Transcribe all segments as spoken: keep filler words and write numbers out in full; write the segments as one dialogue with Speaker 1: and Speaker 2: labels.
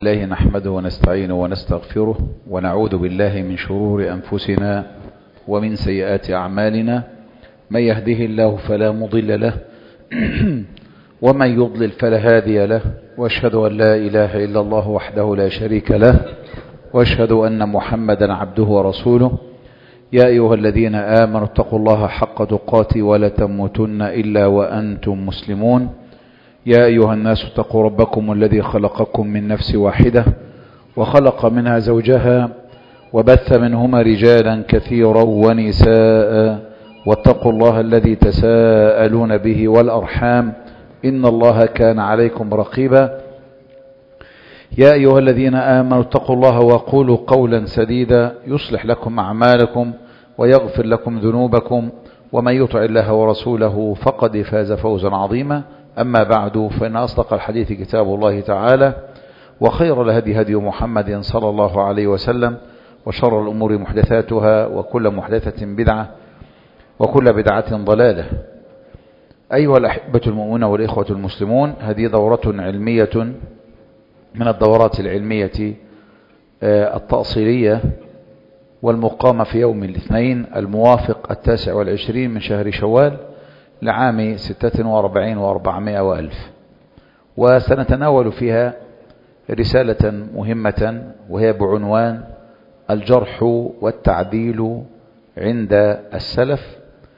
Speaker 1: الله نحمده ونستعينه ونستغفره ونعوذ بالله من شرور أنفسنا ومن سيئات أعمالنا. من يهده الله فلا مضل له ومن يضلل فلا هادي له، واشهد أن لا إله إلا الله وحده لا شريك له، واشهد أن محمدا عبده ورسوله. يا أيها الذين آمنوا اتقوا الله حق تقاته ولا تموتن إلا وأنتم مسلمون. يا أيها الناس اتقوا ربكم الذي خلقكم من نفس واحدة وخلق منها زوجها وبث منهما رجالا كثيرا ونساء، واتقوا الله الذي تساءلون به والأرحام إن الله كان عليكم رقيبا. يا أيها الذين آمنوا اتقوا الله وقولوا قولا سديدا يصلح لكم أعمالكم ويغفر لكم ذنوبكم، ومن يطع الله ورسوله فقد فاز فوزا عظيما. أما بعد، فإن أصدق الحديث كتاب الله تعالى، وخير الهدي هدي محمد صلى الله عليه وسلم، وشر الأمور محدثاتها، وكل محدثة بدعة، وكل بدعة ضلالة. أيها الأحبة المؤمنون والإخوة المسلمون، هذه دورة علمية من الدورات العلمية التأصيلية، والمقامة في يوم الاثنين الموافق التاسع والعشرين من شهر شوال لعام ستة وأربعين وأربعمائة وألف. وسنتناول فيها رسالة مهمة وهي بعنوان الجرح والتعديل عند السلف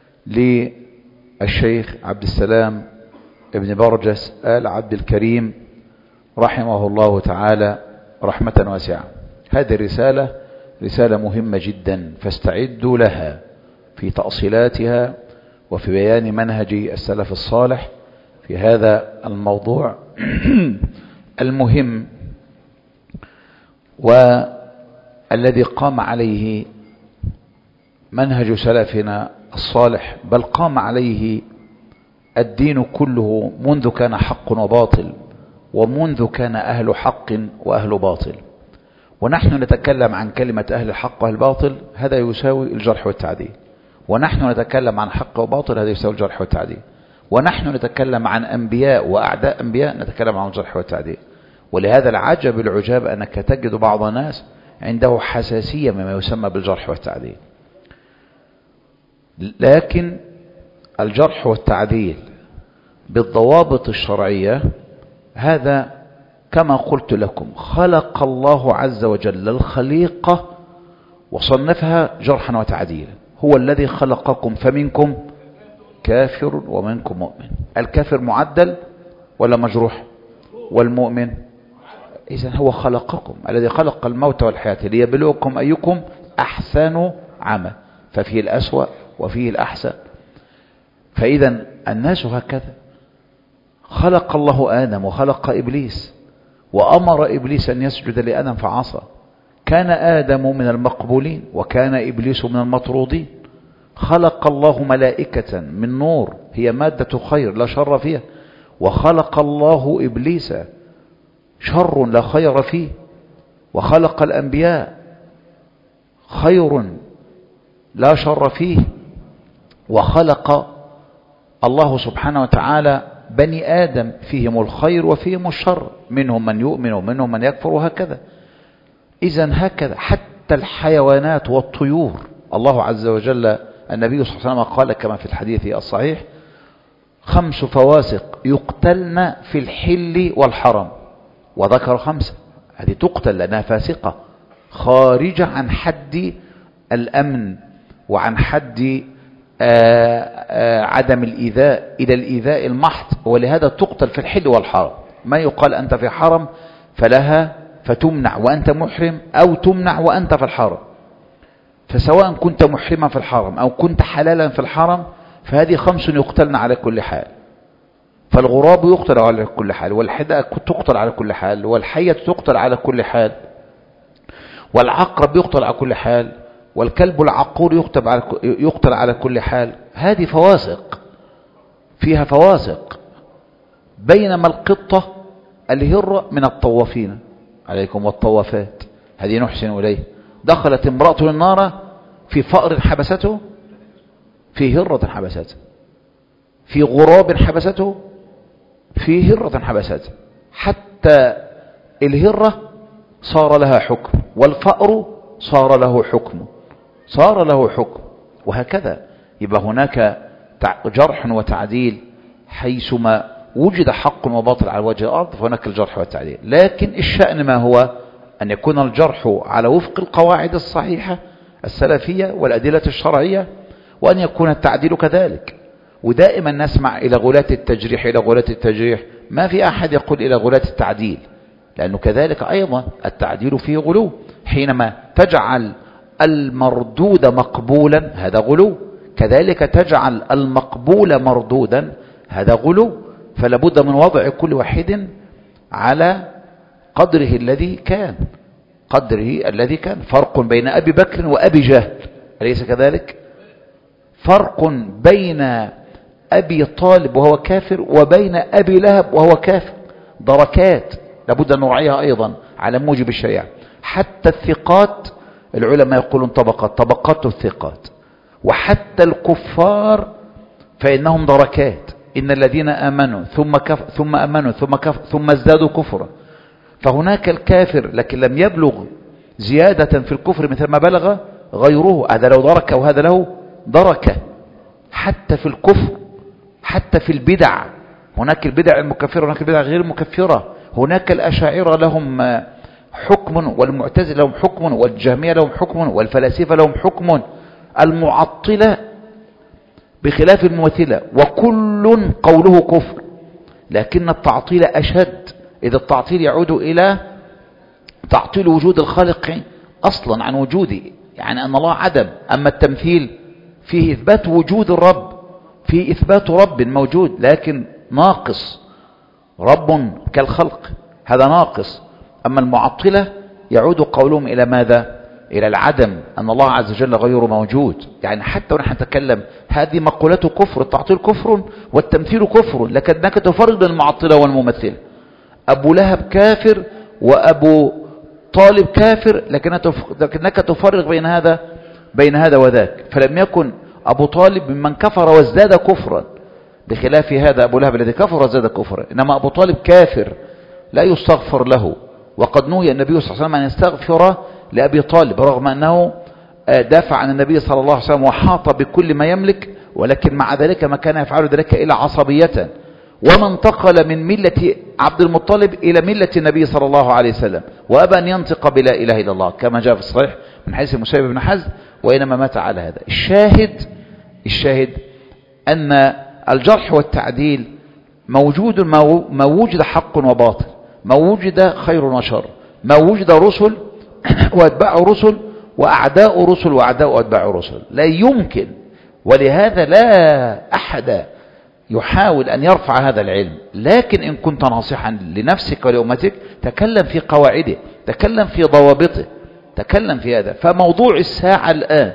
Speaker 1: للشيخ عبد السلام ابن برجس آل عبد الكريم رحمه الله تعالى رحمة واسعة. هذه الرسالة رسالة مهمة جدا، فاستعدوا لها في تأصيلاتها وفي بيان منهج السلف الصالح في هذا الموضوع المهم، والذي قام عليه منهج سلفنا الصالح، بل قام عليه الدين كله منذ كان حق وباطل، ومنذ كان أهل حق وأهل باطل. ونحن نتكلم عن كلمة أهل الحق وأهل الباطل، هذا يساوي الجرح والتعديل. ونحن نتكلم عن حق وباطل، هذا يساوي الجرح والتعديل. ونحن نتكلم عن أنبياء وأعداء أنبياء، نتكلم عن الجرح والتعديل. ولهذا العجب العجاب أنك تجد بعض الناس عنده حساسية مما يسمى بالجرح والتعديل. لكن الجرح والتعديل بالضوابط الشرعية، هذا كما قلت لكم خلق الله عز وجل الخليقة وصنفها جرحا وتعديلا. هو الذي خلقكم فمنكم كافر ومنكم مؤمن. الكافر معدل ولا مجروح؟ والمؤمن إذن هو خلقكم، الذي خلق الموت والحياة ليبلوكم أيكم أحسن عمل، ففيه الأسوأ وفيه الأحسن. فإذا الناس هكذا. خلق الله آدم وخلق إبليس وأمر إبليس أن يسجد لآدم فعصى. كان آدم من المقبولين وكان إبليس من المطرودين. خلق الله ملائكة من نور هي مادة خير لا شر فيها، وخلق الله إبليس شر لا خير فيه. وخلق الأنبياء خير لا شر فيه. وخلق الله سبحانه وتعالى بني آدم فيهم الخير وفيهم الشر، منهم من يؤمن ومنهم من يكفر، وهكذا. إذن هكذا حتى الحيوانات والطيور، الله عز وجل النبي صلى الله عليه وسلم قال كما في الحديث الصحيح: خمس فواسق يقتلن في الحل والحرم، وذكر خمسة. هذه تقتل لأنها فاسقة خارجة عن حد الأمن وعن حد آآ آآ عدم الإيذاء إلى الإيذاء المحض، ولهذا تقتل في الحل والحرم. ما يقال أنت في حرم فلها فتمنع وأنت محرم، أو تمنع وأنت في الحرم. فسواء كنت محرما في الحرم أو كنت حلالا في الحرم، فهذه خمس يقتلن على كل حال. فالغراب يقتل على كل حال، والحدأة تقتل على كل حال، والحية تقتل على كل حال، والعقرب يقتل على كل حال، والكلب العقور يقتل على يقتل على كل حال. هذه فواسق، فيها فواسق. بينما القطة الهرة من الطوافين عليكم والطوافات، هذه نحسن إليه. دخلت امرأة النار في فأر حبسته، في هرة حبسته، في غراب حبسته، في هرة حبسته. حتى الهرة صار لها حكم، والفأر صار له حكم صار له حكم وهكذا. يبقى هناك جرح وتعديل حيثما وجد حق وباطل على وجه الأرض، فهناك الجرح والتعديل. لكن الشأن ما هو؟ أن يكون الجرح على وفق القواعد الصحيحة السلفية والأدلة الشرعية، وأن يكون التعديل كذلك. ودائما نسمع إلى غلاة التجريح إلى غلاة التجريح، ما في أحد يقول إلى غلاة التعديل، لأنه كذلك أيضا التعديل فيه غلو. حينما تجعل المردود مقبولا هذا غلو، كذلك تجعل المقبول مردودا هذا غلو. فلا بد من وضع كل واحد على قدره الذي كان قدره الذي كان فرق بين أبي بكر وأبي جهل، أليس كذلك؟ فرق بين أبي طالب وهو كافر وبين أبي لهب وهو كافر، دركات لابد أن نراعيها أيضا على موجب الشريعة. حتى الثقات العلماء يقولون طبقات طبقات الثقات، وحتى الكفار فإنهم دركات. إن الذين آمنوا ثم كف ثم آمنوا ثم كف ثم ازدادوا كفرا. فهناك الكافر لكن لم يبلغ زيادة في الكفر مثل ما بلغ غيره، هذا لو درك وهذا له دركة. حتى في الكفر، حتى في البدع، هناك البدع المكفرة وهناك البدع غير المكفرة. هناك الأشاعرة لهم حكم، والمعتزلة لهم حكم، والجهمية لهم حكم، والفلاسفة لهم حكم، المعطلة بخلاف الممثلة، وكل قوله كفر. لكن التعطيل أشد، إذا التعطيل يعود إلى تعطيل وجود الخالق أصلا عن وجوده، يعني أن الله عدم. أما التمثيل فيه إثبات وجود الرب، فيه إثبات رب موجود لكن ناقص، رب كالخلق هذا ناقص. أما المعطلة يعود قولهم إلى ماذا؟ إلى العدم، أن الله عز وجل غير موجود. يعني حتى ونحن نتكلم هذه مقولته كفر، التعطيل كفر والتمثيل كفر، لكنك تفرق بين المعطلة والممثل. أبو لهب كافر وأبو طالب كافر، لكنك تفرق بين هذا بين هذا وذاك. فلم يكن أبو طالب ممن كفر وازداد كفرا، بخلاف هذا أبو لهب الذي كفر وازداد كفرا. إنما أبو طالب كافر لا يستغفر له، وقد نهي النبي صلى الله عليه وسلم أن يستغفر لأبي طالب رغم أنه دافع عن النبي صلى الله عليه وسلم وحاط بكل ما يملك، ولكن مع ذلك ما كان يفعل ذلك إلا عصبية. وما انتقل من ملة عبد المطلب إلى ملة النبي صلى الله عليه وسلم، وأبى أن ينطق بلا إله إلا الله كما جاء في الصحيح من حديث مسيب بن حزم، وإنما مات على هذا. الشاهد الشاهد أن الجرح والتعديل موجود، ما وجد حق وباطل، ما وجد خير وشر، ما وجد رسل وأتباع رسل وأعداء رسل وأعداء أتباع رسل، لا يمكن. ولهذا لا أحد يحاول أن يرفع هذا العلم. لكن إن كنت ناصحا لنفسك ولأمتك تكلم في قواعده، تكلم في ضوابطه، تكلم في هذا. فموضوع الساعة الآن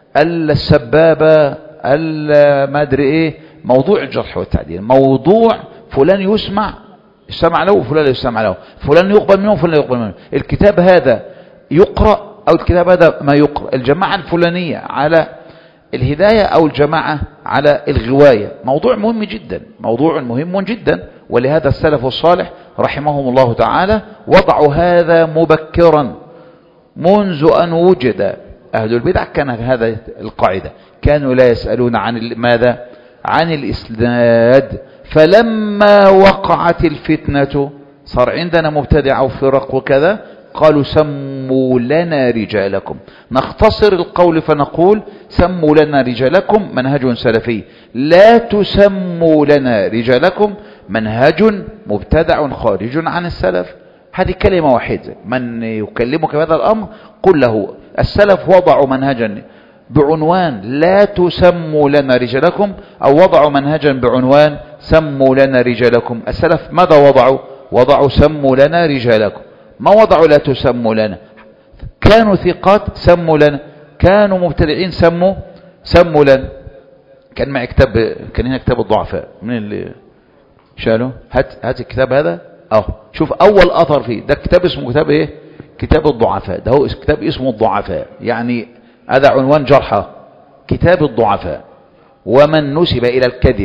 Speaker 1: السبابة ما أدري إيه، موضوع الجرح والتعديل، موضوع فلان يسمع يسمع له وفلان لا يسمع له، فلان يقبل منه وفلان لا يقبل منه، الكتاب هذا يقرأ أو الكتاب هذا ما يقرأ، الجماعة الفلانية على الهداية أو الجماعة على الغواية. موضوع مهم جدا، موضوع مهم جدا. ولهذا السلف الصالح رحمهم الله تعالى وضعوا هذا مبكرا منذ أن وجد أهل البدع. كان هذا القاعدة، كانوا لا يسألون عن ماذا؟ عن الإسناد. فلما وقعت الفتنة صار عندنا مبتدع وفرق وكذا، قالوا سموا لنا رجالكم. نختصر القول فنقول سموا لنا رجالكم منهج سلفي، لا تسموا لنا رجالكم منهج مبتدع خارج عن السلف. هذه كلمة واحدة، من يكلمك بهذا الأمر قل له السلف وضعوا منهجا بعنوان لا تسموا لنا رجالكم، أو وضعوا منهجا بعنوان سموا لنا رجالكم. السلف ماذا وضعوا؟ وضعوا سموا لنا رجالكم، ما وضعوا لا تسموا لنا. كانوا ثقات سموا لنا، كانوا مبتدعين سموا سموا لنا. كان معي كتاب، كان هنا كتاب الضعفاء، من اللي شالوا؟ هات هات الكتاب هذا. اه شوف اول اثر فيه ده، كتاب اسمه كتاب ايه؟ كتاب الضعفاء. ده هو كتاب اسمه الضعفاء، يعني هذا عنوان جرحى، كتاب الضعفاء. ومن نسب الى الكذب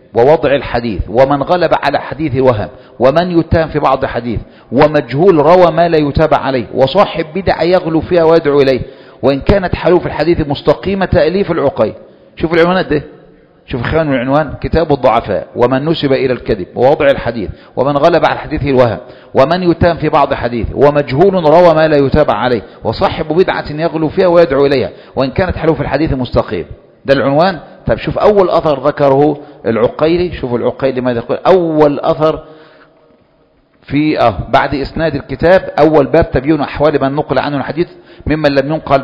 Speaker 1: ووضع الحديث، ومن غلب على حديث وهم، ومن يتهم في بعض حديث، ومجهول روى ما لا يتابع عليه، وصاحب بدعة يغلو فيها ويدعو إليه، وإن كانت حلوف الحديث مستقيمة تأليف العقيل. شوف العنوانات ده، شوف خيان العنوان: كتاب الضعفاء، ومن نسب إلى الكذب، ووضع الحديث، ومن غلب على حديثه الوهم، ومن يتهم في بعض حديث، ومجهول روى ما لا يتابع عليه، وصاحب بدعة يغلو فيها ويدعو إليها، وإن كانت حلوف الحديث مستقيم. ده العنوان. طب شوف أول أثر ذكره العقيلي، شوف العقيلي ماذا يقول. أول أثر في آه بعد إسناد الكتاب، أول باب: تبيين أحوال من نقل عنه الحديث ممن لم ينقل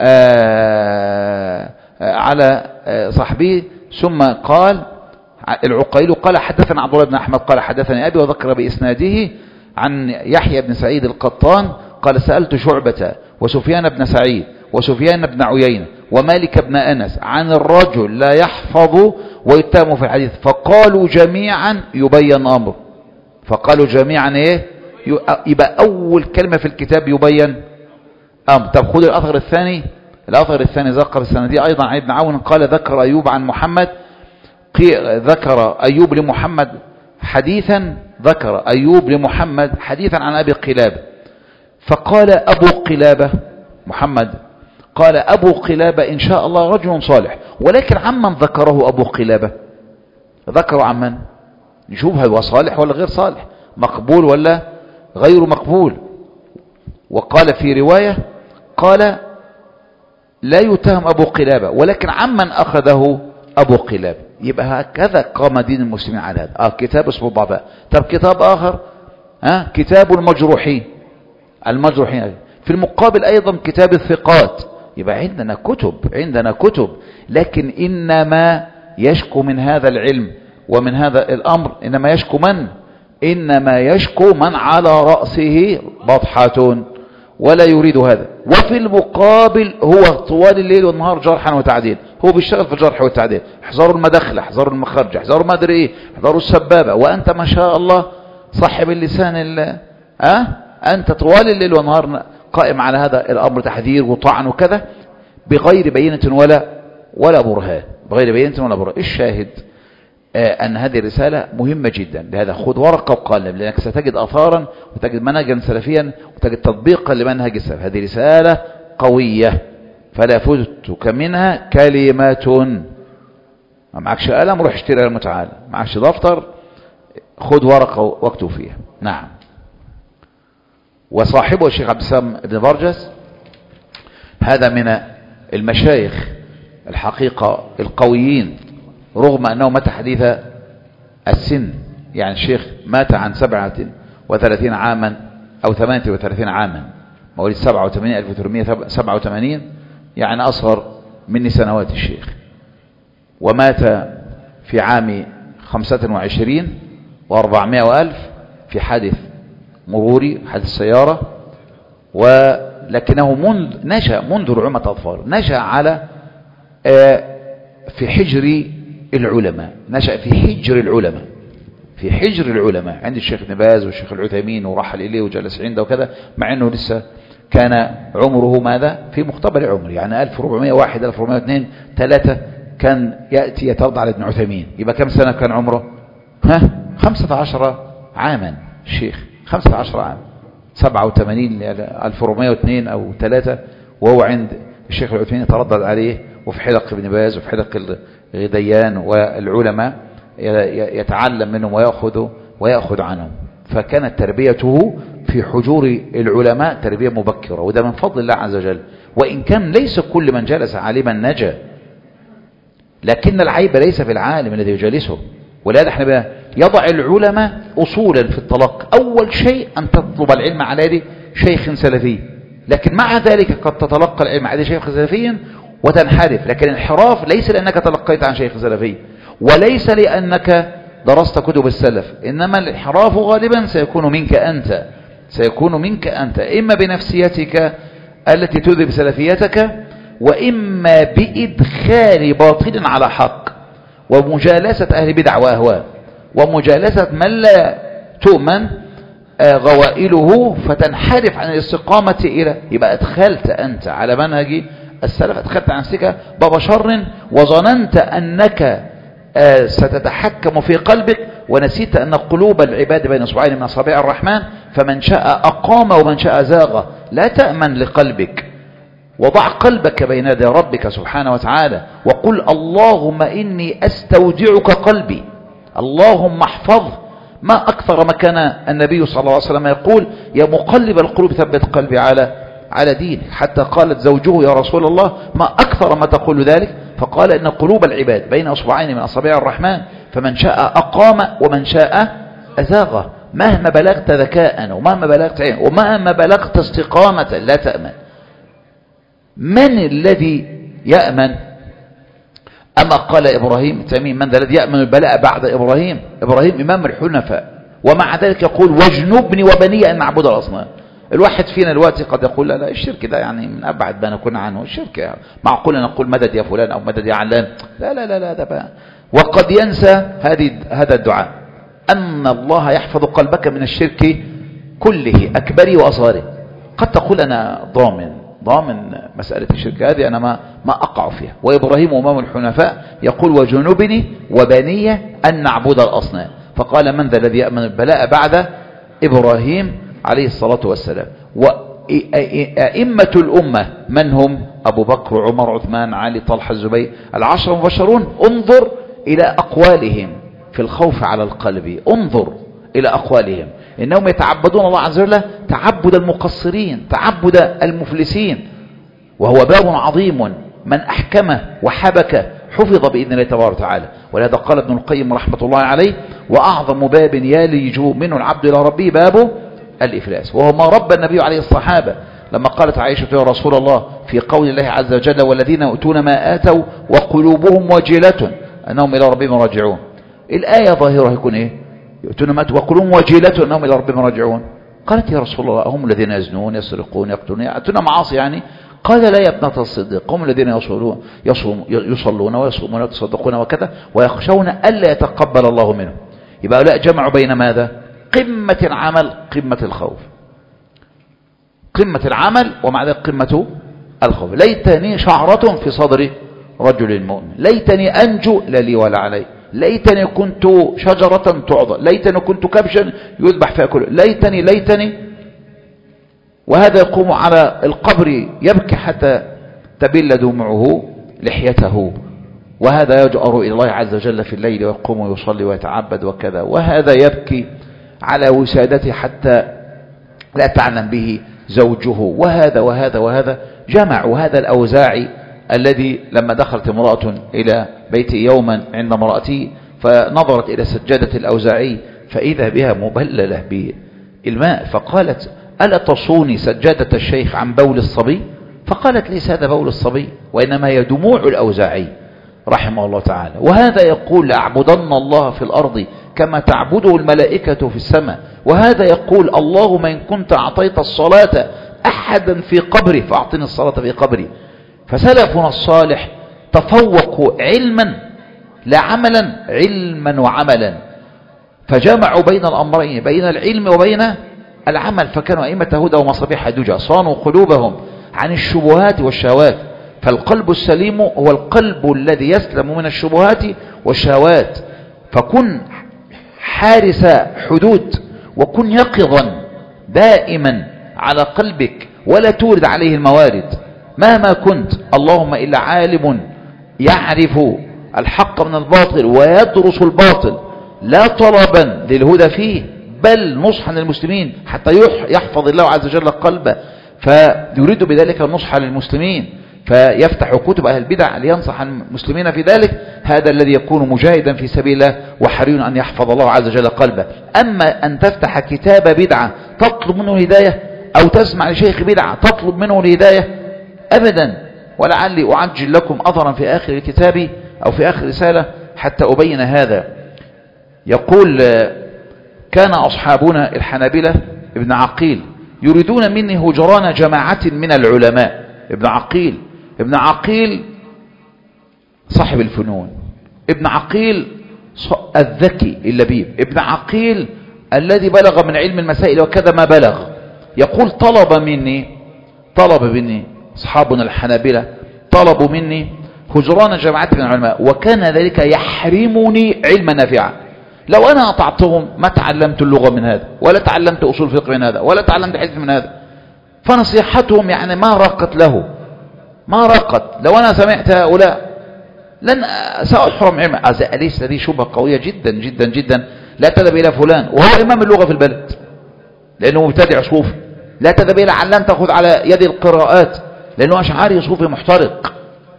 Speaker 1: آه على آه صحبه. ثم قال العقيل قال: حدثنا عبد الله بن أحمد قال حدثني أبي، وذكر بإسناده عن يحيى بن سعيد القطان قال: سألت شعبة وسفيان بن سعيد وسفيان بن عيينة ومالك بن أنس عن الرجل لا يحفظ ويتهم في الحديث، فقالوا جميعا يبين أمر. فقالوا جميعا إيه؟ يبقى أول كلمة في الكتاب يبين أمر. طب خذ الأثر الثاني. الأثر الثاني ذكر السندي أيضا عن ابن عون قال: ذكر أيوب عن محمد، ذكر أيوب لمحمد حديثا، ذكر أيوب لمحمد حديثا عن أبي قلابة، فقال أبو قلابة محمد قال أبو قلابة إن شاء الله رجل صالح. ولكن عمن ذكره أبو قلابة؟ ذكره عمن؟ نشوف هل هو صالح ولا غير صالح، مقبول ولا غير مقبول. وقال في رواية قال لا يتهم أبو قلابة، ولكن عمن أخذه أبو قلابة. يبقى هكذا قام دين المسلمين على هذا. آه كتاب اسمه الضعفاء. طب كتاب آخر آه كتاب المجروحين. المجروحين في المقابل أيضا كتاب الثقات. يبقى عندنا كتب، عندنا كتب، لكن إنما يشكو من هذا العلم ومن هذا الأمر إنما يشكو من؟ إنما يشكو من على رأسه بطحة ولا يريد هذا. وفي المقابل هو طوال الليل والنهار جرحا وتعديل، هو بيشتغل في الجرح والتعديل. احذروا المدخل، احذروا المخرج، احذروا ما ادري ايه، احذروا السبابة، وأنت ما شاء الله صاحب اللسان ال أه؟ أنت طوال الليل والنهار قائم على هذا الأمر، تحذير وطعن وكذا بغير بينة ولا ولا برهان، بغير بينة ولا برهان. الشاهد آه أن هذه الرسالة مهمة جدا. لهذا خذ ورقة وقلم، لأنك ستجد آثارا وتجد منهجا سلفيا وتجد تطبيقا لمنهج السلف. هذه رسالة قوية فلا فوتك منها كلمة. ما معكش قلم روح اشتري قلم تعالى، معكش دفتر خذ ورقة واكتب فيها. نعم. وصاحبه الشيخ عبد السلام بن برجس هذا من المشايخ الحقيقة القويين، رغم أنه مات حديث السن. يعني الشيخ مات عن سبعة وثلاثين عاما أو ثمانية وثلاثين عاما، مواليد سبعة وثمانين ألف وثمانمائة وسبعة وثمانين، يعني أصغر مني سنوات الشيخ. ومات في عام خمسة وعشرين وأربعمائة وألف في حادث مروري، حادث سيارة. ولكنه منذ نشأ منذ رعومة أطفال، نشأ على في حجر العلماء، نشأ في حجر العلماء، في حجر العلماء عند الشيخ ابن باز والشيخ العثيمين، ورحل إليه وجلس عنده وكذا، مع أنه لسه كان عمره ماذا في مقتبل عمر، يعني ألف وأربعمائة وواحد ألف وأربعمائة واثنين ثلاثة كان يأتي يترضى على ابن عثيمين. يبقى كم سنة كان عمره؟ ها خمسة عشر عاما الشيخ، خمسة عشر عام، سبعة وثمانين ألف وأربعمائة واثنين أو ثلاثة، وهو عند الشيخ العثيمين يتردد عليه، وفي حلق ابن باز وفي حلق الغديان والعلماء يتعلم منهم ويأخذ ويأخذ عنهم. فكانت تربيته في حجور العلماء تربية مبكرة، وده من فضل الله عز وجل. وإن كان ليس كل من جلس عالما نجا، لكن العيب ليس في العالم الذي يجالسه. ولهذا احنا بقى يضع العلماء أصولا في التلقي. أول شيء أن تطلب العلم على يد شيخ سلفي، لكن مع ذلك قد تتلقى العلم على يد شيخ سلفي وتنحرف. لكن الانحراف ليس لأنك تلقيت عن شيخ سلفي، وليس لأنك درست كتب السلف، إنما الانحراف غالبا سيكون منك أنت، سيكون منك أنت، إما بنفسيتك التي تذهب سلفيتك، وإما بإدخال باطل على حق، ومجالسة أهل بدع وأهواء، ومجالسة من لا تؤمن غوائله فتنحرف عن الاستقامة إلى. يبقى أدخلت أنت على منهج السلف، أدخلت عن نفسك باب شر، وظننت أنك آه ستتحكم في قلبك، ونسيت أن قلوب العباد بين أصبعين من أصابع الرحمن، فمن شاء أقام ومن شاء زاغ. لا تأمن لقلبك، وضع قلبك بين يدي ربك سبحانه وتعالى، وقل اللهم إني أستودعك قلبي، اللهم احفظه. ما أكثر ما كان النبي صلى الله عليه وسلم يقول يا مقلب القلوب ثبت قلبي على على دينك، حتى قالت زوجه يا رسول الله ما أكثر ما تقول ذلك، فقال إن قلوب العباد بين أصبعين من أصابع الرحمن، فمن شاء أقام ومن شاء أزاغ. مهما بلغت ذكاء ومهما بلغت علم ومهما بلغت استقامة لا تأمن. من الذي يأمن؟ أما قال إبراهيم تميم من ذا الذي يأمن البلاء بعد إبراهيم؟ إبراهيم إمام الحنفاء، ومع ذلك يقول واجنبني وبني أن نعبد الأصنام. الواحد فينا الوقت قد يقول لا لا الشرك ده يعني من أبعد ما نكون عنه، الشرك يعني معقول أن نقول مدد يا فلان أو مدد يا علان، لا لا لا لا ده بقى. وقد ينسى هذه هذا الدعاء أن الله يحفظ قلبك من الشرك كله أكبره وأصغره. قد تقول أنا ضامن ضامن مسألة الشرك هذه أنا ما ما أقع فيها. وإبراهيم أمام الحنفاء يقول وجنبني وبني أن نعبد الأصنام، فقال من ذا الذي يأمن البلاء بعد إبراهيم عليه الصلاة والسلام. وأئمة الأمة من هم؟ أبو بكر عمر عثمان علي طلحة الزبير العشر المبشرون. انظر إلى أقوالهم في الخوف على القلب، انظر إلى أقوالهم إنهم يتعبدون الله عز وجل تعبد المقصرين تعبد المفلسين، وهو باب عظيم من أحكمه وحبك حفظ بإذن الله تبارك وتعالى. ولهذا قال ابن القيم رحمة الله عليه وأعظم باب يلج منه العبد إلى ربه باب الإفلاس، وهو ما رب النبي عليه الصحابة لما قالت عائشة يا رسول الله في قول الله عز وجل والذين يؤتون ما آتوا وقلوبهم وجلة أنهم إلى ربهم راجعون. الآية ظاهرة يكون إيه؟ يؤتون ما آتوا وقلوبهم وجلة أنهم إلى ربهم راجعون. قالت يا رسول الله هم الذين يزنون يسرقون يقتلون يأتون معاصي يعني؟ قال لا يا ابنة الصديق هم الذين يصلون يصوم يصلون ويصومون ويتصدقون وكذا ويخشون ألا يتقبل الله منهم. يبقى لا جمعوا بين ماذا؟ قمة العمل قمة الخوف، قمة العمل ومع ذلك قمة الخوف. ليتني شعرة في صدر رجل مؤمن، ليتني أنجو لا لي ولا علي، ليتني كنت شجرة تعضى، ليتني كنت كبشا يذبح فيأكل، ليتني ليتني. وهذا يقوم على القبر يبكي حتى تبل دموعه لحيته، وهذا يجأر إلى الله عز وجل في الليل ويقوم ويصلي ويتعبد وكذا، وهذا يبكي على وسادته حتى لا تعلم به زوجه، وهذا وهذا وهذا. جمعوا هذا الأوزاعي الذي لما دخلت امرأة إلى بيتي يوما عند امرأتي فنظرت إلى سجادة الأوزاعي فإذا بها مبللة بالماء، فقالت ألا تصوني سجادة الشيخ عن بول الصبي؟ فقالت ليس هذا بول الصبي وإنما هي دموع الأوزاعي رحمه الله تعالى. وهذا يقول لأعبدن الله في الأرض كما تعبده الملائكة في السماء، وهذا يقول اللهم إن كنت أعطيت الصلاة أحدا في قبري فأعطني الصلاة في قبري. فسلفنا الصالح تفوقوا علما لا عملا، علما وعملا، فجمعوا بين الأمرين بين العلم وبين العمل، فكانوا أئمة هدى ومصابيح دجى صانوا قلوبهم عن الشبهات والشهوات. فالقلب السليم هو القلب الذي يسلم من الشبهات والشهوات. فكن حارس حدود وكن يقظا دائما على قلبك ولا تورد عليه الموارد مهما كنت. اللهم إلا عالم يعرف الحق من الباطل ويدرس الباطل لا طلبا للهدى فيه بل نصحا للمسلمين حتى يحفظ الله عز وجل قلبه، فيريد بذلك النصح للمسلمين فيفتح كتب أهل البدع لينصح المسلمين في ذلك. هذا الذي يكون مجاهدا في سبيل الله وحري أن يحفظ الله عز وجل قلبه. أما أن تفتح كتاب بدعة تطلب منه الهداية أو تسمع لشيخ بدعة تطلب منه الهداية أبدا. ولعلي أعجل لكم أثرا في آخر الكتاب أو في آخر رسالة حتى أبين هذا. يقول كان أصحابنا الحنابلة ابن عقيل يريدون مني هجران جماعة من العلماء. ابن عقيل ابن عقيل صاحب الفنون، ابن عقيل الذكي اللبيب، ابن عقيل الذي بلغ من علم المسائل وكذا ما بلغ. يقول طلب مني طلب مني أصحابنا الحنابلة طلبوا مني هجران جماعات من العلماء، وكان ذلك يحرمني علما نافعا. لو أنا أطعتهم ما تعلمت اللغة من هذا، ولا تعلمت أصول فقه من هذا، ولا تعلمت حديث من هذا. فنصيحتهم يعني ما رقت له، ما رقت. لو أنا سمعت هؤلاء لن سأحرم علما. أليس هذه شبهة قوية جدا جدا جدا؟ لا تذهب إلى فلان وهو إمام اللغة في البلد لأنه مبتدع صوفي، لا تذهب إلى علان تأخذ على يد القراءات لأنه أشعري صوفي محترق،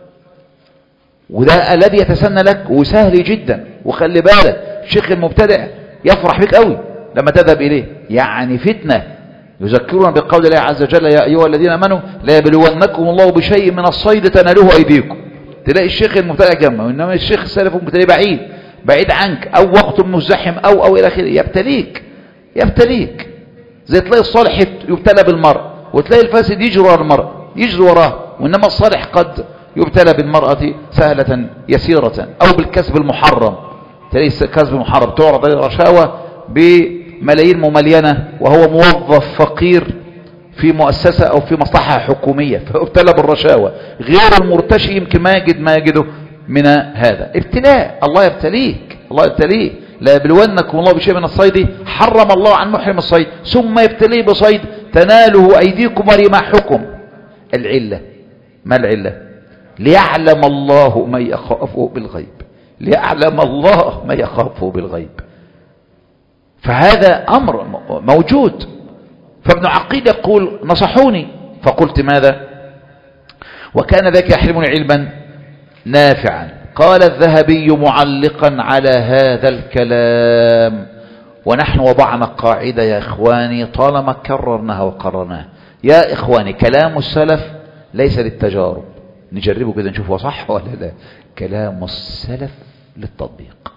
Speaker 1: وده الذي يتسنى لك وسهل جدا. وخلي بالك الشيخ المبتدع يفرح بك قوي لما تذهب إليه، يعني فتنة. يذكرون بقول الله عز وجل يا أيها الذين آمنوا لا يبلونكم الله بشيء من الصيد تنالوه أيديكم. تلاقي الشيخ المبتدع جنبه، وإنما الشيخ السلف المبتدع بعيد بعيد عنك، أو وقت مزدحم أو أو إلى آخره، يبتليك يبتليك. زي تلاقي الصالح يبتلى بالمرء، وتلاقي الفاسد يجري ورا المرء يجري وراه، وإنما الصالح قد يبتلى بالمرأة سهلة يسيرة، أو بالكسب المحرم. تلاقي الكسب المحرم تعرض عليه الرشاوى بملايين مملينة وهو موظف فقير في مؤسسة أو في مصلحة حكومية، فابتلى بالرشاوى. غير المرتشي يمكن ما يجد ما يجده من هذا. ابتلاء، الله يبتليك، الله يبتليه. لا يبلونكم الله بشيء من الصيد حرم الله عن محرم الصيد ثم يبتليه بصيد تناله أيديكم ورماحكم. العلة، ما العلة؟ ليعلم الله ما يخافه بالغيب، ليعلم الله ما يخافه بالغيب. فهذا أمر موجود. فابن عقيل يقول نصحوني فقلت ماذا؟ وكان ذاك يحرمني علما نافعا. قال الذهبي معلقا على هذا الكلام: ونحن وضعنا قاعدة يا إخواني طالما كررناها وقررناها، يا إخواني كلام السلف ليس للتجارب. نجربه كده نشوفه صح ولا لا. كلام السلف للتطبيق،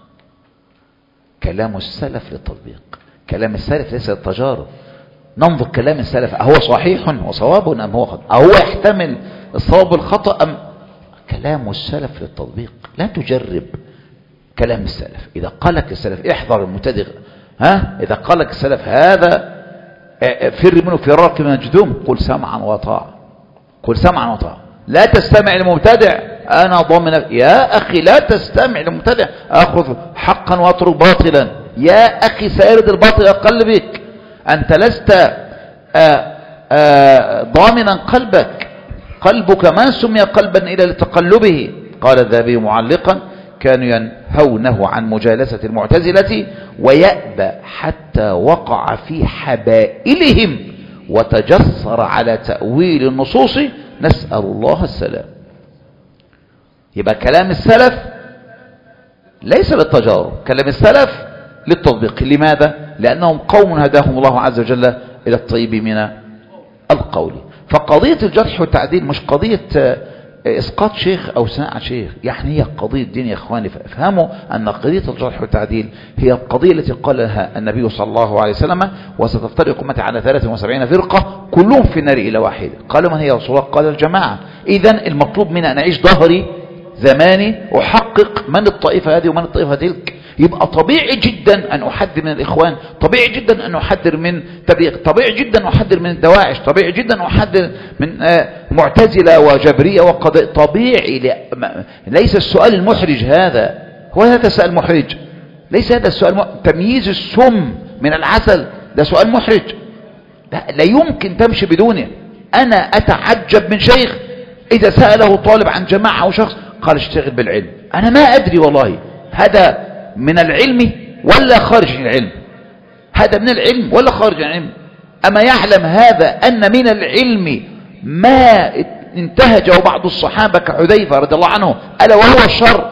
Speaker 1: كلام السلف للتطبيق. كلام السلف ليس للتجارب. ننظر كلام السلف أهو صحيح وصواب أم هو خطأ، أهو يحتمل الصواب والخطأ أم. كلام السلف للتطبيق. لا تجرب كلام السلف. إذا قالك السلف احذر المبتدع، ها إذا قالك السلف هذا فر منه فرارك من الجذوم، قل سمعا وطاعة، قل سمعا وطاعة. لا تستمع للمبتدع أنا ضامن. يا أخي لا تستمع للمبتدع، أخذ حقا واترك باطلا. يا أخي سيرد الباطل أقل بك، أنت لست آآ آآ ضامنا قلبك. قلبك ما سمي قلبا إلا لتقلبه. قال الذهبي معلقا: كانوا ينهونه عن مجالسة المعتزلة ويأبى حتى وقع في حبائلهم وتجسر على تأويل النصوص، نسأل الله السلام. يبقى كلام السلف ليس للتجارب، كلام السلف للتطبيق. لماذا؟ لأنهم قوم هداهم الله عز وجل إلى الطيب من القول. فقضية الجرح والتعديل مش قضية إسقاط شيخ أو ثناء شيخ، يعني هي قضية دين يا إخواني. فافهموا أن قضية الجرح والتعديل هي القضية التي قالها النبي صلى الله عليه وسلم: وستفترق أمتي على ثلاث وسبعين فرقة كلهم في النار إلى واحدة. قالوا: من هي يا رسول الله؟ قال: الجماعة. إذن المطلوب منا أن أعيش ظهري زماني أحقق من الطائفة هذه ومن الطائفة تلك. يبقى طبيعي جدا أن أحذر من الإخوان، طبيعي جدا أن أحذر من تبليغ، طبيعي جدا أن أحذر من الدواعش، طبيعي جدا أن أحذر من معتزلة وجبرية وقضاء. طبيعي. ليس السؤال المحرج هذا، هو هذا السؤال محرج؟ ليس هذا السؤال م... تمييز السم من العسل ده سؤال محرج؟ لا, لا يمكن تمشي بدونه. أنا أتعجب من شيخ إذا سأله طالب عن جماعة أو شخص قال اشتغل بالعلم. أنا ما أدري والله هذا من العلم ولا خارج العلم، هذا من العلم ولا خارج العلم. أما يعلم هذا أن من العلم ما انتهجه بعض الصحابة كحذيفة رضي الله عنه، ألا وهو الشر،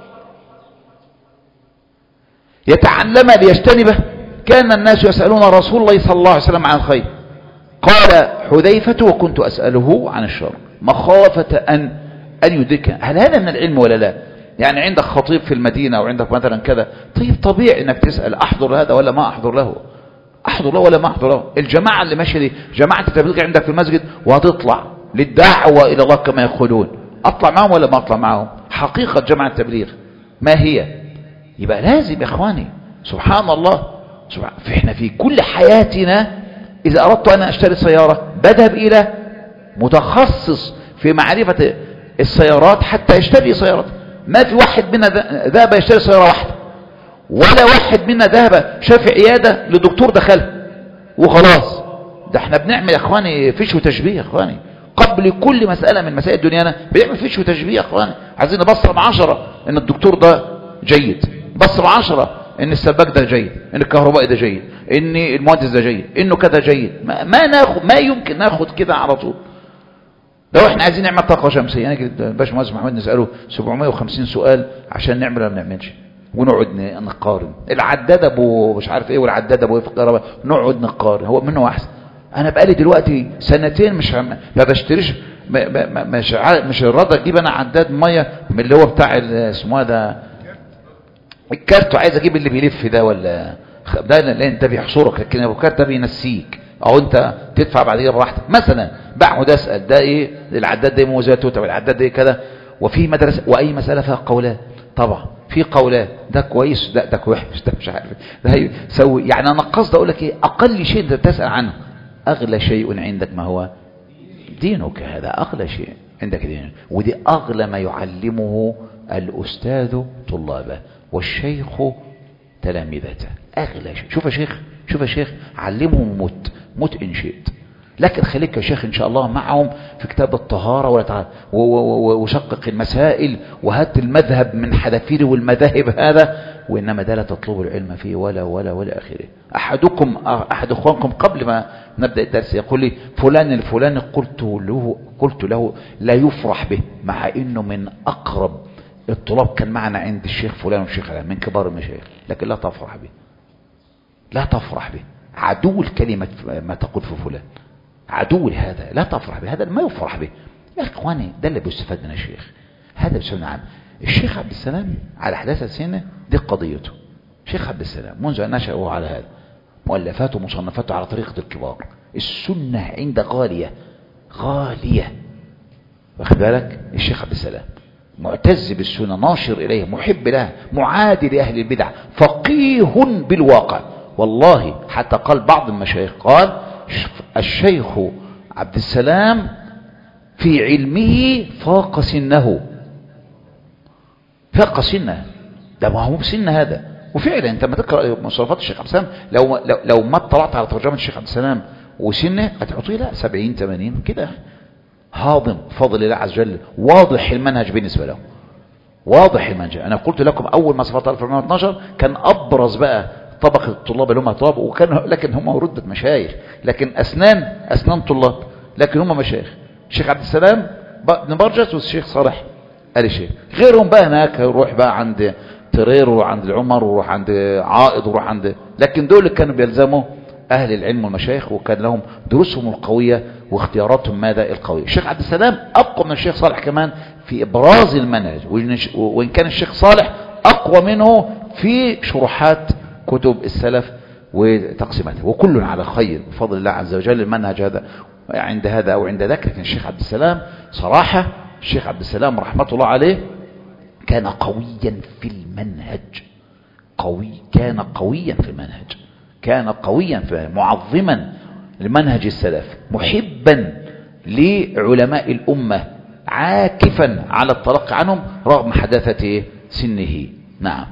Speaker 1: يتعلم ليجتنبه. كان الناس يسألون رسول الله صلى الله عليه وسلم عن الخير، قال حذيفة: وكنت أسأله عن الشر مخافة أن أن يدركه. هل هذا من العلم ولا لا؟ يعني عندك خطيب في المدينة أو عندك مثلا كذا، طيب طبيعي انك تسأل أحضر هذا ولا ما أحضر له، أحضر له ولا ما أحضر له. الجماعة اللي ماشية دي جماعة التبليغ عندك في المسجد وهتطلع للدعوة إلى الله كما يقولون، أطلع معهم ولا ما أطلع معهم؟ حقيقة جماعة التبليغ ما هي؟ يبقى لازم يا إخواني سبحان الله سبحان. فإحنا في كل حياتنا إذا أردت أن أشتري سيارة بذهب إلى متخصص في معرفة السيارات حتى يشتري سيارات. ما في واحد منا ذهب يشتري سيارة واحدة، ولا واحد منا ذهب شاف عيادة لدكتور دخلها وخلاص. ده احنا بنعمل يا اخواني فيش وتشبيه يا اخواني، قبل كل مسألة من مسائل دنيانا بنعمل فيش وتشبيه يا اخواني. عايزين نبصر بعشرة ان الدكتور ده جيد، بصر بعشرة ان السباك ده جيد، ان الكهربائي ده جيد، ان المهندس ده جيد، انه كذا جيد. ما, ما ناخد، ما يمكن ناخد كده على طول. لو احنا عايزين نعمل طاقة شمسية نجي الباشا مهندس محمد نسأله سبعمائة وخمسين سؤال عشان نعمل ولا ما نعملش، ونقعد نقارن العداد ابو مش عارف ايه والعداد ابو ايه في الكهرباء، نقعد نقارن هو منه احسن. انا بقالي دلوقتي سنتين مش ما بشتريش مش مش الرضا اجيب انا عداد ميه من اللي هو بتاع اسمه ده الكارت، عايز اجيب اللي بيلف ده ولا ده، لا انت بيحصرك، لكن ابو كارت ده بينسيك او انت تدفع بعدين براحتك. مثلا بقعد اسال ده ايه العداد ده مميزاته، طب العداد ده كذا. وفي مدرسه واي مساله فيها قولات طبعا، في قولات ده كويس ده ده وحش ده مش عارف ده هيسوي. يعني انا قصدي اقول لك ايه، اقل شيء انت تسال عنه اغلى شيء عندك ما هو دينك. هذا اغلى شيء عندك دينك، ودي اغلى ما يعلمه الاستاذ طلابه والشيخ تلامذته. اغلى شيء. شوف يا شيخ، شوف يا شيخ، علمهم مت مت ان شئت، لكن خليك يا شيخ ان شاء الله معهم في كتاب الطهارة ولا وشقق المسائل وهات المذهب من حذافير والمذاهب هذا، وانما ده لا تطلب العلم فيه ولا ولا ولا اخره. احدكم احد اخوانكم قبل ما نبدا الدرس يقول لي فلان الفلاني قلت له قلت له لا يفرح به، مع انه من اقرب الطلاب كان معنا عند الشيخ فلان والشيخ علان من كبار المشايخ، لكن لا تفرح به، لا تفرح به. عدو الكلمة ما تقول في فلان، عدو هذا لا تفرح به، هذا ما يفرح به. يا اخواني ده اللي بيستفاد من الشيخ، هذا بسنة عام. الشيخ عبد السلام على حداثة سنة دي قضيته. الشيخ عبد السلام منذ أن نشأه على هذا، مؤلفاته ومصنفاته على طريقة الكبار. السنة عند غالية غالية، واخد بالك؟ الشيخ عبد السلام معتز بالسنة، ناشر إليها، محب لها، معادي لأهل البدع، فقيه بالواقع. والله حتى قال بعض المشايخ، قال الشيخ عبد السلام في علمه فاق سنه، فاق سنه، ده ما هو بسن هذا. وفعلا انت ما تقرأ مصنفات الشيخ عبد السلام، لو, لو, لو ما اطلعت على ترجمة الشيخ عبد السلام وسنه هتعطيه لا سبعين ثمانين كده، هاضم بفضل الله عز وجل، واضح المنهج بالنسبة له، واضح المنهج. انا قلت لكم اول ما صفات ألف وأربعمائة واثناشر كان ابرز بقى طبقة الطلاب اللي هم طلاب، وكان لكن هم ردة مشايخ، لكن اسنان اسنان طلاب، لكن هم مشايخ. الشيخ عبد السلام بن برجس والشيخ صالح آل الشيخ. غيرهم بقى هناك يروح بقى عند ترير وعند العمر وروح عند عائض وروح عند، لكن دول كانوا بيلزموا اهل العلم والمشايخ، وكان لهم دروسهم القوية واختياراتهم ماذا القوية. الشيخ عبد السلام ابقى من الشيخ صالح كمان في ابراز المنهج، وان كان الشيخ صالح اقوى منه في شروحات كتب السلف وتقسيماته، وكل على خير بفضل الله عز وجل. المنهج هذا عند هذا او عند ذاك، لكن الشيخ عبد السلام صراحة، الشيخ عبد السلام رحمة الله عليه كان قويا في المنهج، قوي كان قويا في المنهج، كان قويا في معظما لمنهج السلف، محبا لعلماء الأمة، عاكفا على التلقي عنهم رغم حداثة سنه. نعم،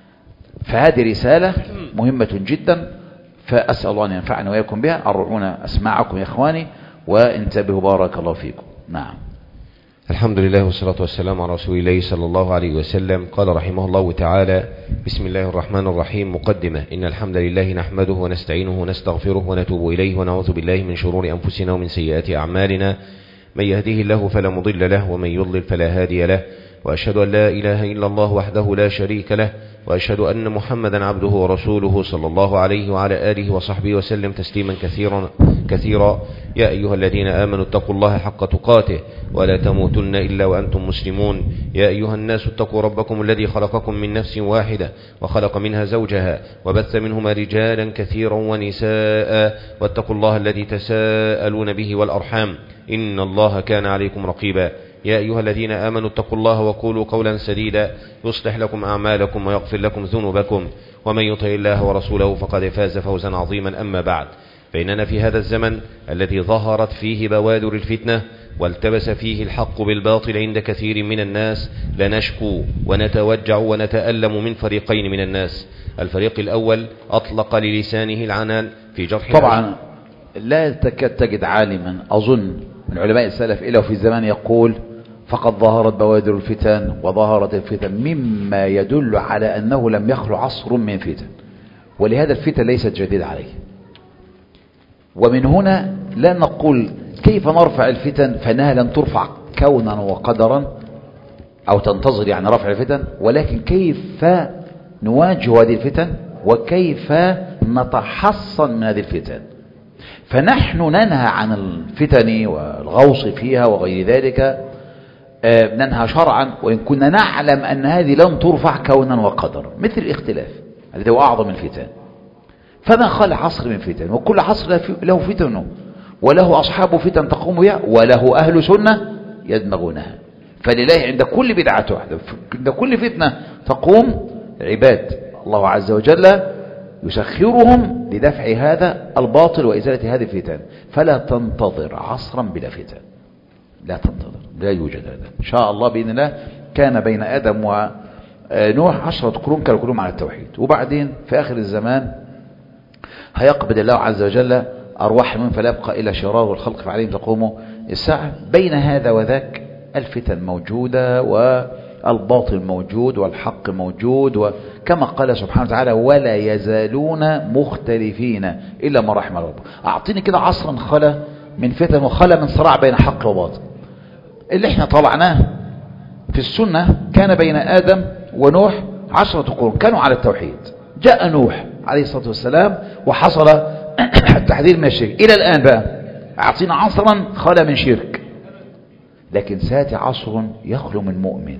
Speaker 1: فهذه رسالة مهمة جدا، فأسأل الله أن ينفعنا وإياكم بها. أرعونا أسماعكم يا إخواني وانتبهوا بارك الله فيكم. نعم.
Speaker 2: الحمد لله والصلاة والسلام على رسول الله صلى الله عليه وسلم. قال رحمه الله تعالى: بسم الله الرحمن الرحيم. مقدمة. إن الحمد لله نحمده ونستعينه ونستغفره ونتوب إليه ونعوذ بالله من شرور أنفسنا ومن سيئات أعمالنا. من يهده الله فلا مضل له ومن يضلل فلا هادي له، وأشهد أن لا إله إلا الله وحده لا شريك له، وأشهد أن محمدا عبده ورسوله صلى الله عليه وعلى آله وصحبه وسلم تسليما كثيرا كثيرا. يا أيها الذين آمنوا اتقوا الله حق تقاته ولا تموتن إلا وأنتم مسلمون. يا أيها الناس اتقوا ربكم الذي خلقكم من نفس واحدة وخلق منها زوجها وبث منهما رجالا كثيرا ونساء، واتقوا الله الذي تساءلون به والأرحام إن الله كان عليكم رقيبا. يا أيها الذين آمنوا اتقوا الله وقولوا قولا سديدا يصلح لكم أعمالكم ويغفر لكم ذنوبكم، ومن يطع الله ورسوله فقد فاز فوزا عظيما. أما بعد، فإننا في هذا الزمن الذي ظهرت فيه بوادر الفتنة والتبس فيه الحق بالباطل عند كثير من الناس لنشكو ونتوجع ونتألم من فريقين من الناس. الفريق الأول أطلق للسانه العنان في جرح
Speaker 1: طبعا لا تكاد تجد عالما أظن من علماء السلف إلا وفي الزمان يقول فقد ظهرت بوادر الفتن وظهرت الفتن، مما يدل على أنه لم يخلو عصر من فتن، ولهذا الفتن ليست جديدة عليه. ومن هنا لا نقول كيف نرفع الفتن، فإنها لن ترفع كونا وقدرا أو تنتظر يعني رفع الفتن، ولكن كيف نواجه هذه الفتن وكيف نتحصن من هذه الفتن. فنحن ننهى عن الفتن والغوص فيها وغير ذلك، ننهى شرعا، وإن كنا نعلم أن هذه لن ترفع كونا وقدرا، مثل الاختلاف الذي هو أعظم الفتن. فما خلى عصر من فتن، وكل عصر له فتنه وله أصحاب فتن تقوم بها وله أهل سنة يدمغونها. فلله عند كل بدعة واحدة، عند كل فتنة تقوم عباد الله عز وجل يسخرهم لدفع هذا الباطل وإزالة هذه الفتن. فلا تنتظر عصرا بلا فتن، لا تنتظر، لا يوجد هذا. إن شاء الله بإذن الله كان بين آدم ونوح عشرة قرون كانوا كلهم على التوحيد، وبعدين في آخر الزمان هيقبض الله عز وجل أرواح من فلا يبقى إلا شرار الخلق فعليهم تقوم الساعة. بين هذا وذاك الفتن موجودة والباطل موجود والحق موجود، وكما قال سبحانه وتعالى ولا يزالون مختلفين إلا ما رحم ربك. أعطيني كده عصرا خلا من فتن وخلا من صراع بين حق وباطل. اللي احنا طلعناه في السنة كان بين آدم ونوح عشرة قرون كانوا على التوحيد. جاء نوح عليه الصلاة والسلام وحصل التحذير من الشرك. إلى الآن بقى أعطينا عصرا خلا من شرك، لكن سيأتي عصر يخلو من مؤمن،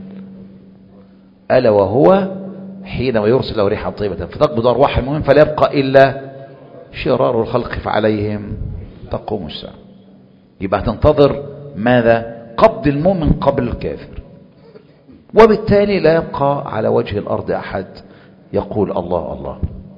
Speaker 1: ألا وهو حينما يرسل له ريحا طيبة فتقبض أرواح المؤمن فلا يبقى إلا شرار الخلق فعليهم تقوم الساعة. يبقى تنتظر ماذا؟ قبض المؤمن قبل الكافر، وبالتالي لا يبقى على وجه الأرض أحد يقول الله الله.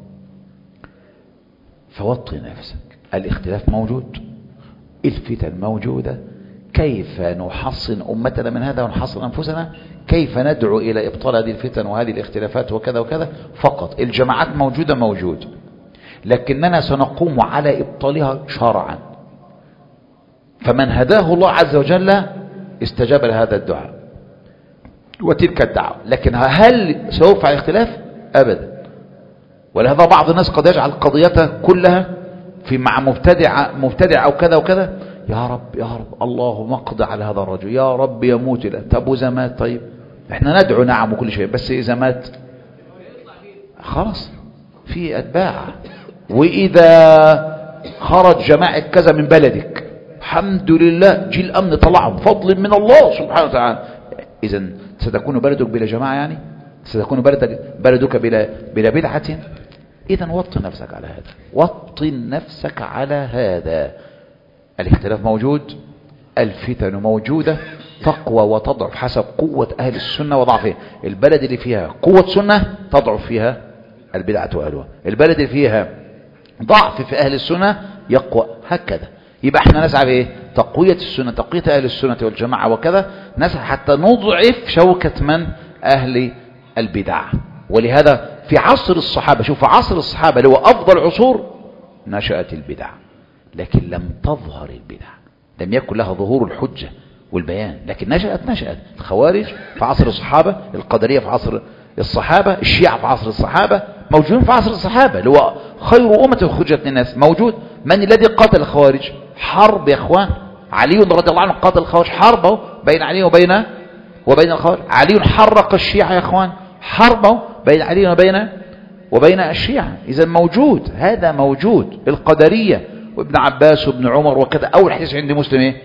Speaker 1: فوطي نفسك، الاختلاف موجود، الفتن موجودة، كيف نحصن أمتنا من هذا ونحصن أنفسنا؟ كيف ندعو إلى إبطال هذه الفتن وهذه الاختلافات وكذا وكذا فقط. الجماعات موجودة موجود، لكننا سنقوم على إبطالها شرعا. فمن هداه الله عز وجل استجاب لهذا الدعاء وتلك الدعوة. لكن هل سوف على اختلاف؟ أبدا. ولهذا بعض الناس قد يجعل قضيته كلها في مع مبتدع مبتدع أو كذا وكذا، يا رب يا رب اللهم اقضي على هذا الرجل، يا رب يموت له. طب وإذا مات؟ طيب احنا ندعو نعم وكل شيء، بس إذا مات خلاص في أتباع. وإذا خرج جماعة كذا من بلدك الحمد لله جيل الأمن طلعهم فضل من الله سبحانه وتعالى. إذا ستكون بلدك بلا جماعة، يعني ستكون بلدك, بلدك بلا, بلا بدعة. إذا وطن نفسك على هذا، وطن نفسك على هذا. الاختلاف موجود، الفتن موجودة، تقوى وتضعف حسب قوة أهل السنة وضعفها. البلد اللي فيها قوة سنة تضعف فيها البدعة وأهلها، البلد اللي فيها ضعف في أهل السنة يقوى، هكذا. يبقى احنا نسعى بايه؟ تقوية السنة، تقوية أهل السنة والجماعة وكذا، نسعى حتى نضعف شوكة من أهل البدع. ولهذا في عصر الصحابة، شوف عصر الصحابة اللي هو أفضل عصور، نشأت البدع لكن لم تظهر البدع، لم يكن لها ظهور الحجة والبيان، لكن نشأت نشأت الخوارج في عصر الصحابة، القدرية في عصر الصحابة، الشيعة في عصر الصحابة، موجودين في عصر الصحابة اللي هو خير أمة خرجت للناس موجود. من الذي قاتل الخوارج؟ حرب يا اخوان، علي رضي الله عنه قاتل الخوارج، حربه بين علي وبين وبين الخوارج. علي حرق الشيعة يا اخوان، حربه بين علي وبين وبين الشيعة. إذا موجود، هذا موجود. القدرية وابن عباس وابن عمر وكذا. أول حديث عند مسلم ايه؟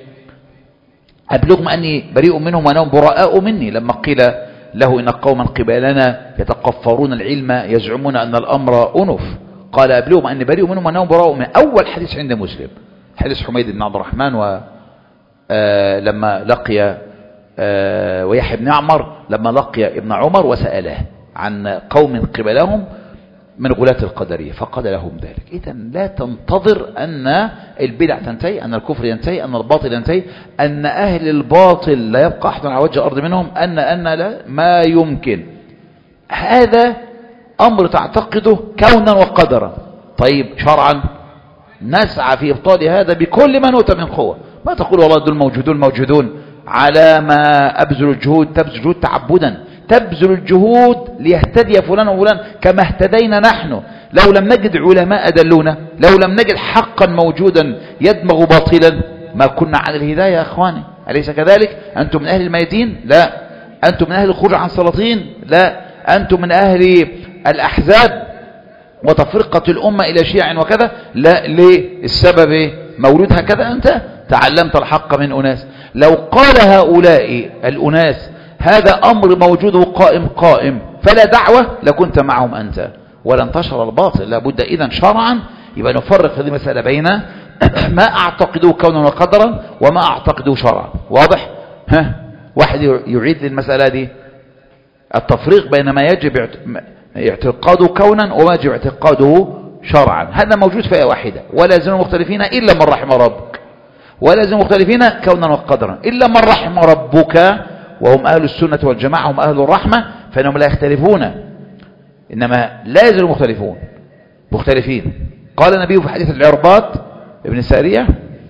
Speaker 1: أبلغهم أني بريء منهم وأنهم براء مني، لما قيل له إن قوما قبالنا يتقفرون العلم يزعمون أن الأمر أنف، قال أبلغهم أني بريء منهم وأنهم براء مني. أول حديث عند مسلم حديث حميد بن عبد الرحمن و آه لما لقي آه ويحيى بن عمر لما لقي ابن عمر وسأله عن قوم قبلهم من غلاة القدرية فقال لهم ذلك. إذا لا تنتظر أن البدع تنتهي، أن الكفر ينتهي، أن الباطل ينتهي، أن أهل الباطل لا يبقى أحد على وجه الأرض منهم، أن أن لا ما يمكن. هذا أمر تعتقده كونا وقدرا. طيب شرعا نسعى في إبطال هذا بكل ما نؤتى من قوة. ما تقول والله دول موجودون موجودون على ما أبذل الجهود، تبذل الجهود تعبدا، تبذل الجهود ليهتدي فلان وفلان كما اهتدينا نحن. لو لم نجد علماء دلونا، لو لم نجد حقا موجودا يدمغ باطلا ما كنا على الهداية يا أخواني. أليس كذلك؟ أنتم من أهل الميتين؟ لا. أنتم من أهل الخروج عن سلاطين؟ لا. أنتم من أهل الأحزاب وتفرقة الأمة إلى شيع وكذا؟ لا. ليه؟ السبب مولود هكذا. أنت تعلمت الحق من أناس. لو قال هؤلاء الأناس هذا أمر موجود قائم قائم فلا دعوة لكنت معهم أنت، ولا انتشر الباطل. لابد إذن شرعا يبقى نفرق هذه المسألة بين ما أعتقده كونا وقدرا وما أعتقده شرعا. واضح؟ ها واحد يعيد للمسألة دي التفريق بين ما يجب اعتقاده كونا وما يجب اعتقاده شرعا. هذا موجود في آية واحدة، ولا يزالون مختلفين إلا من رحم ربك، ولا يزالون مختلفين كونا وقدرا إلا من رحم ربك، وهم أهل السنة والجماعة، هم أهل الرحمة، فإنهم لا يختلفون، إنما لا يزالوا مختلفون مختلفين. قال النبي في حديث العرباط ابن سارية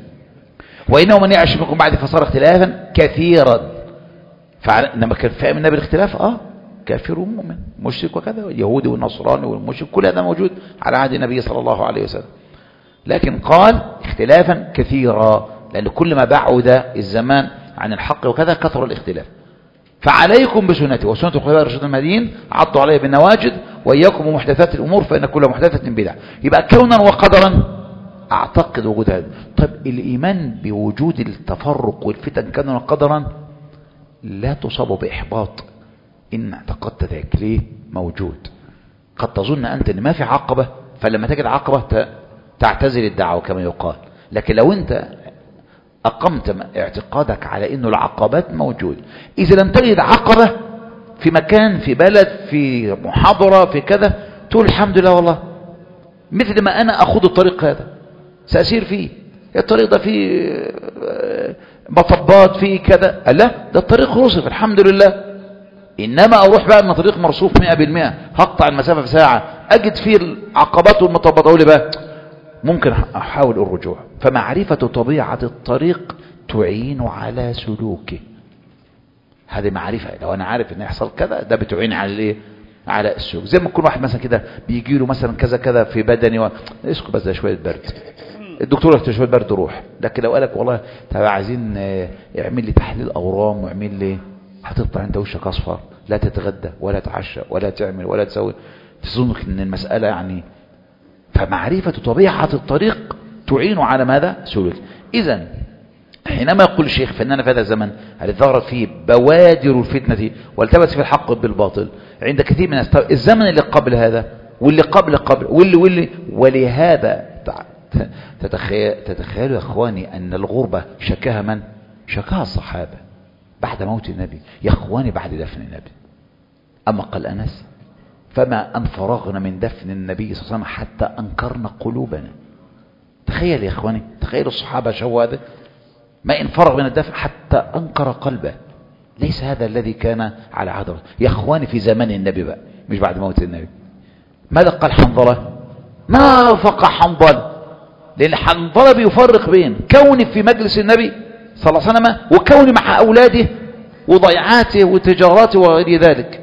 Speaker 1: وإنه من يعش منكم بعد فصار اختلافا كثيرا. فإنما كان فاهم النبي الاختلاف آه كافر ومؤمن مشرك وكذا، اليهودي والنصراني والمشرك كل هذا موجود على عهد النبي صلى الله عليه وسلم، لكن قال اختلافا كثيرا لأن كل ما بعد الزمان عن الحق وكذا كثر الاختلاف. فعليكم بسنتي وسنة الخلفاء الراشدين المهديين عضوا عليها بالنواجذ وإياكم ومحدثات الأمور فإن كل محدثة بدعة. يبقى كونا وقدرا أعتقد وجود هذا. طيب الإيمان بوجود التفرق والفتن كونا وقدرا لا تصاب بإحباط إن اعتقدت ذلك. ليه؟ موجود. قد تظن أنت أن ما في عقبة، فلما تجد عقبة تعتزل الدعوة كما يقال. لكن لو أنت أقمت اعتقادك على أنه العقبات موجود، إذا لم تجد عقبة في مكان في بلد في محاضرة في كذا تقول الحمد لله والله مثل ما أنا أخذ الطريق هذا سأسير فيه، الطريق ده فيه مطبات فيه كذا، لا ده الطريق رصف الحمد لله. إنما أروح بقى من طريق مرصوف مئة بالمئة هقطع المسافة في ساعة أجد فيه العقبات والمطبات أقول بقى ممكن أحاول الرجوع. فمعرفة طبيعة الطريق تعين على سلوكه. هذه معرفة. لو أنا عارف أن يحصل كذا ده بتعين على الإيه؟ على السلوك. زي ما يكون واحد مثلا كده بيجي له مثلا كذا كذا في بدني و... اسكت بس ده شوية برد، الدكتور قال شوية برد روح. لكن لو قالك والله طب عايزين يعمل لي تحليل أورام ويعمل لي، هتطلع انت وشك اصفر، لا تتغدى ولا تعشى ولا تعمل ولا تسوي، تظن ان المسألة يعني. فمعرفة طبيعة الطريق تعين على ماذا؟ سلوك. اذا حينما يقول الشيخ فإننا في هذا الزمن هل ظهرت فيه بوادر الفتنة والتبس في الحق بالباطل عند كثير من الزمن اللي قبل هذا واللي قبل قبل واللي واللي ولهذا تتخيل تتخيلوا يا اخواني ان الغربة شكاها من؟ شكاها الصحابة بعد موت النبي. يا اخواني بعد دفن النبي. اما قال انس فما ان فرغنا من دفن النبي صلى الله عليه وسلم حتى انكرنا قلوبنا. تخيل يا اخواني، تخيل الصحابة شو هذا، ما ان فرغ من الدفن حتى انكر قلبه. ليس هذا الذي كان على عهد يا اخواني في زمان النبي بقى، مش بعد موت النبي. ماذا قال حنظلة؟ ما فقع حنظلة، لان حنظلة بيفرق بين كوني في مجلس النبي صلى الله عليه وسلم وكوني مع أولاده وضيعاته وتجاراته وغير ذلك.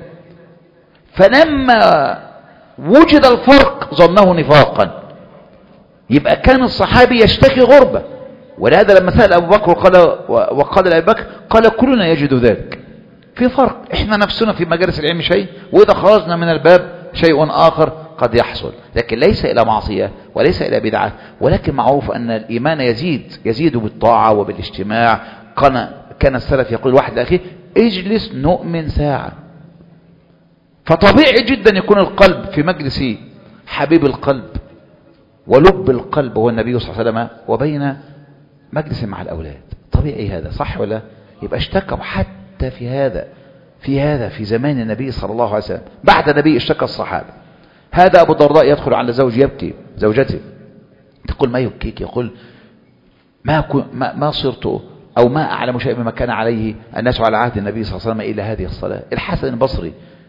Speaker 1: فلما وجد الفرق ظنه نفاقا. يبقى كان الصحابي يشتكي غربة، ولهذا لما سأل أبو بكر وقال, وقال لأبي بكر قال كلنا يجد ذلك. في فرق، احنا نفسنا في مجالس العلم شيء، وإذا خرجنا من الباب شيء آخر قد يحصل. لكن ليس إلى معصية وليس إلى بدعة، ولكن معروف أن الإيمان يزيد يزيد بالطاعة وبالاجتماع. كان كان السلف يقول واحد لأخيه اجلس نؤمن ساعة. فطبيعي جدا يكون القلب في مجلس حبيب القلب ولب القلب هو النبي صلى الله عليه وسلم، وبين مجلس مع الأولاد. طبيعي هذا، صح ولا؟ يبقى اشتكوا حتى في هذا في هذا في زمان النبي صلى الله عليه وسلم. بعد النبي اشتكى الصحابة. هذا أبو الدرداء يدخل على زوج يبكي زوجته، تقول ما يبكيك؟ يقول ما, ما, ما صرت أو ما أعلم شيء مما كان عليه الناس على عهد النبي صلى الله عليه وسلم إلا هذه الصلاة. الحسن البصري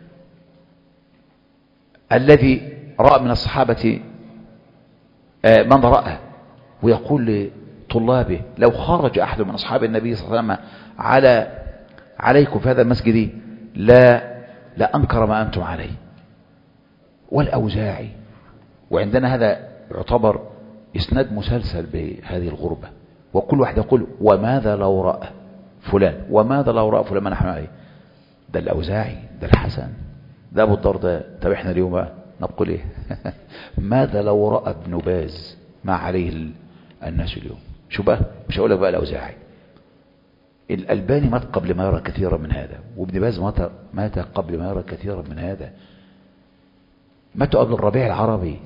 Speaker 1: الذي رأى من الصحابة من رأى، ويقول لطلابه لو خرج أحد من أصحاب النبي صلى الله عليه وسلم على عليكم في هذا المسجد لا لا أنكر ما أنتم عليه. والأوزاعي، وعندنا هذا يعتبر إسناد مسلسل بهذه الغربة، وكل واحد يقول وماذا لو رأى فلان، وماذا لو رأى فلان ما نحن عليه. ده الأوزاعي، ده الحسن، ده أبو الدرداء. طب احنا اليوم نقول ايه؟ ماذا لو رأى ابن باز ما عليه الناس اليوم؟ شو بقى؟ مش هقول لك بقى الأوزاعي. الألباني مات قبل ما يرى كثيرا من هذا، وابن باز مات مات قبل ما يرى كثيرا من هذا. ماتوا قبل الربيع العربي،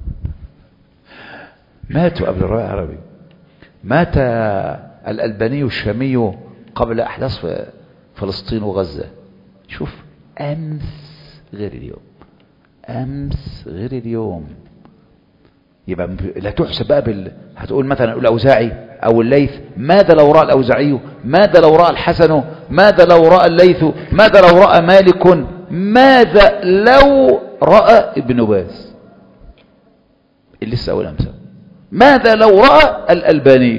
Speaker 1: ماتوا قبل الربيع العربي. مات الألباني الشامي قبل أحداث فلسطين وغزة. شوف، أمس غير اليوم، أمس غير اليوم. يبقى لا تحسب بقى بال... هتقول مثلا الأوزاعي أو الليث، ماذا لو رأى الأوزاعي؟ ماذا لو رأى الحسن؟ ماذا لو رأى الليث؟ ماذا لو رأى مالك؟ ماذا لو رأى ابن باز اللي لسه أول أمثال؟ ماذا لو رأى الألباني؟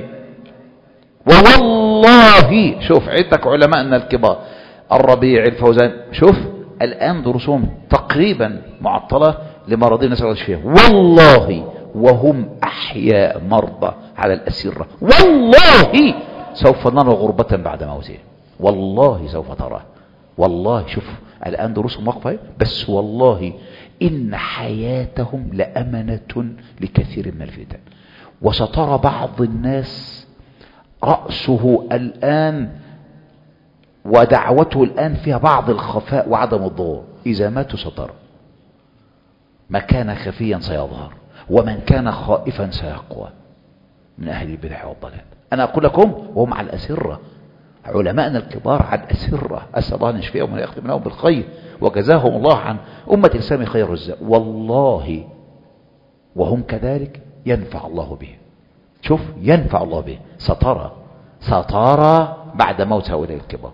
Speaker 1: ووالله شوف عندك علماءنا الكبار، الربيع، الفوزان، شوف الآن دروسهم تقريبا معطلة لمرضين نسأل الله الشفاء، والله وهم أحياء مرضى على الأسرة، والله سوف نرى غربة بعد موتهم، والله سوف تراه، والله. شوف الآن دروسهم واقفة، بس والله إن حياتهم لأمنة لكثير من الفتن. وسترى بعض الناس رأسه الآن ودعوته الآن فيها بعض الخفاء وعدم الظهور. إذا ماتوا سترى ما كان خفيا سيظهر، ومن كان خائفا سيقوى من أهل البدع والضلال. أنا أقول لكم وهم على الأسرة، علماءنا الكبار على الأسرة، أسأل الله أن يشفيهم ويختم لهم بالخير، وجزاهم الله عن أمة الإسلام خير الجزاء. والله وهم كذلك ينفع الله به. شوف، ينفع الله به. سترى سترى بعد موت هؤلاء الكبار.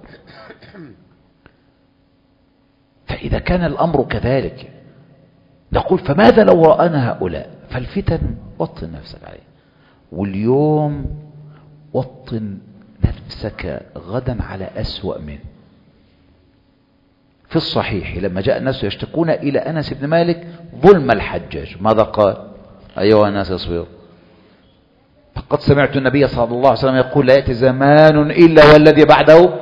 Speaker 1: فإذا كان الأمر كذلك نقول فماذا لو رأنا هؤلاء؟ فالفتن وطن نفسك عليه، واليوم وطن نفسك غدا على أسوأ منه. في الصحيح لما جاء الناس يشتكون إلى أنس بن مالك ظلم الحجاج، ماذا قال؟ أيها الناس اصبروا، فقد سمعت النبي صلى الله عليه وسلم يقول لا يأتي زمان إلا والذي بعده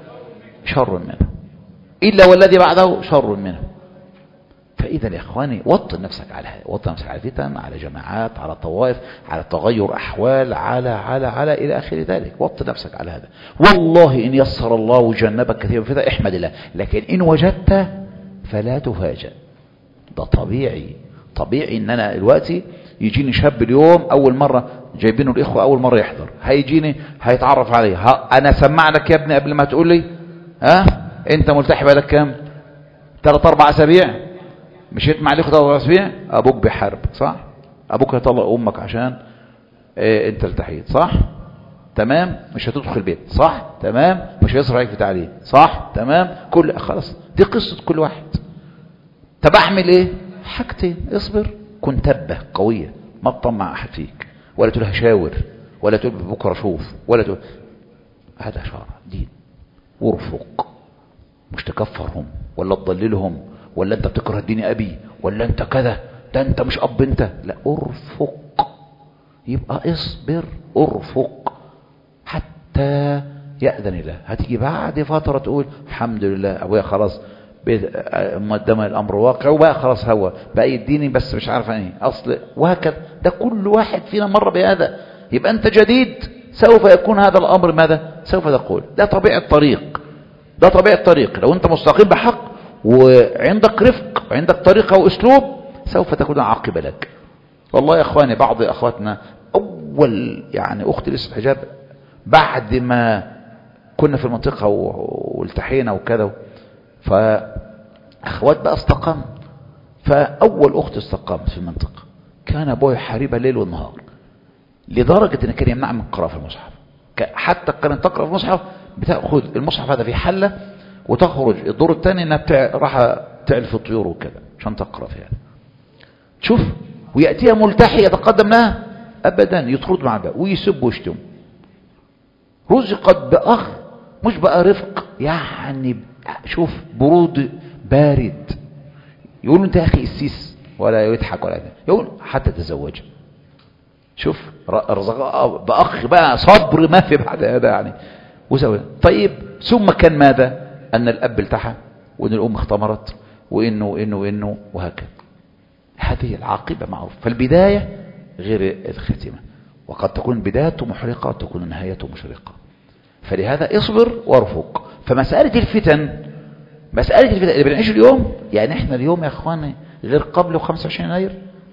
Speaker 1: شر منه، إلا والذي بعده شر منه. فإذا يا إخواني وطن نفسك على هذا، وطن نفسك على فتن، على جماعات، على طوائف، على تغير أحوال، على على على إلى آخر ذلك. وطن نفسك على هذا. والله إن يسر الله وجنبك كثير من الفتن احمد الله، لكن إن وجدت فلا تفاجأ. ده طبيعي، طبيعي إن أنا دلوقتي يجيني شاب اليوم أول مرة جايبينه الإخوة أول مرة يحضر، هيجيني هيتعرف علي، أنا سمع لك يا ابني قبل ما تقول لي ها أنت ملتحي بقالك كام؟ ثلاث أربع أسابيع؟ مشيت مع الإخوة ثلاث أربع أسابيع؟ أبوك بحرب، صح؟ أبوك هيطلق أمك عشان إيه أنت التحيت، صح؟ تمام؟ مش هتدخل البيت، صح؟ تمام؟ مش هيصرف عليك في تعليم، صح؟ تمام؟ كل خلاص دي قصة كل واحد. طب أعمل إيه؟ حاجتين، اصبر، كن تبة قوية، ما تطمع أحد فيك، ولا تقول هشاور، ولا تقول بكرة شوف، ولا تقول هذا شرع دين. وارفق، مش تكفرهم ولا تضللهم ولا انت بتكره الدين أبي ولا انت كذا، ده انت مش أب انت، لا، ارفق. يبقى اصبر، ارفق حتى يأذن الله. هتيجي بعد فترة تقول الحمد لله أبويا خلاص مقدم الأمر واقع، وبقى خلاص هو بقى يديني بس مش عارف ايه أصل، وهكذا. ده كل واحد فينا مر بهذا. يبقى أنت جديد، سوف يكون هذا الأمر ماذا؟ سوف تقول. ده طبيعة طريق، ده طبيعة طريق. لو أنت مستقيم بحق وعندك رفق وعندك طريقة وأسلوب سوف تكون عاقبة لك. والله يا أخواني بعض أخواتنا أول يعني أختي لسه الحجاب بعد ما كنا في المنطقة والتحينا وكذا، فأخوات بقى استقام، فأول أخت استقامت في المنطقة كان أبوي حاربها ليل والنهار، لدرجة أن كان يمنع من القراءة في المصحف. حتى كانت تقرأ في المصحف بتأخذ المصحف هذا في حلة وتخرج الدور الثاني انها بتاع راح تعلف الطيور وكذا عشان تقرأ فيها. شوف، ويأتيها ملتحي يتقدم لها أبدا يطرد مع ده ويسب ويشتم. رزقت بأخ مش بقى رفق، يعني شوف برود بارد. يقول انت يا أخي السيس ولا يضحك ولا ده، يقول حتى تزوج. شوف رزق بأخ بقى صبر ما في بعد هذا يعني وزوج. طيب ثم كان ماذا؟ أن الأب التحى وأن الأم اختمرت وإنه وإنه وإنه وهكذا. هذه العاقبة معروفة. فالبداية غير الختمة، وقد تكون بدايته محرقة وتكون نهايته مشرقة. فلهذا اصبر وارفق. فمسألة الفتن مسألة الفتن اللي بنعيش اليوم، يعني احنا اليوم يا اخواني غير قبل خمسة وعشرين يناير.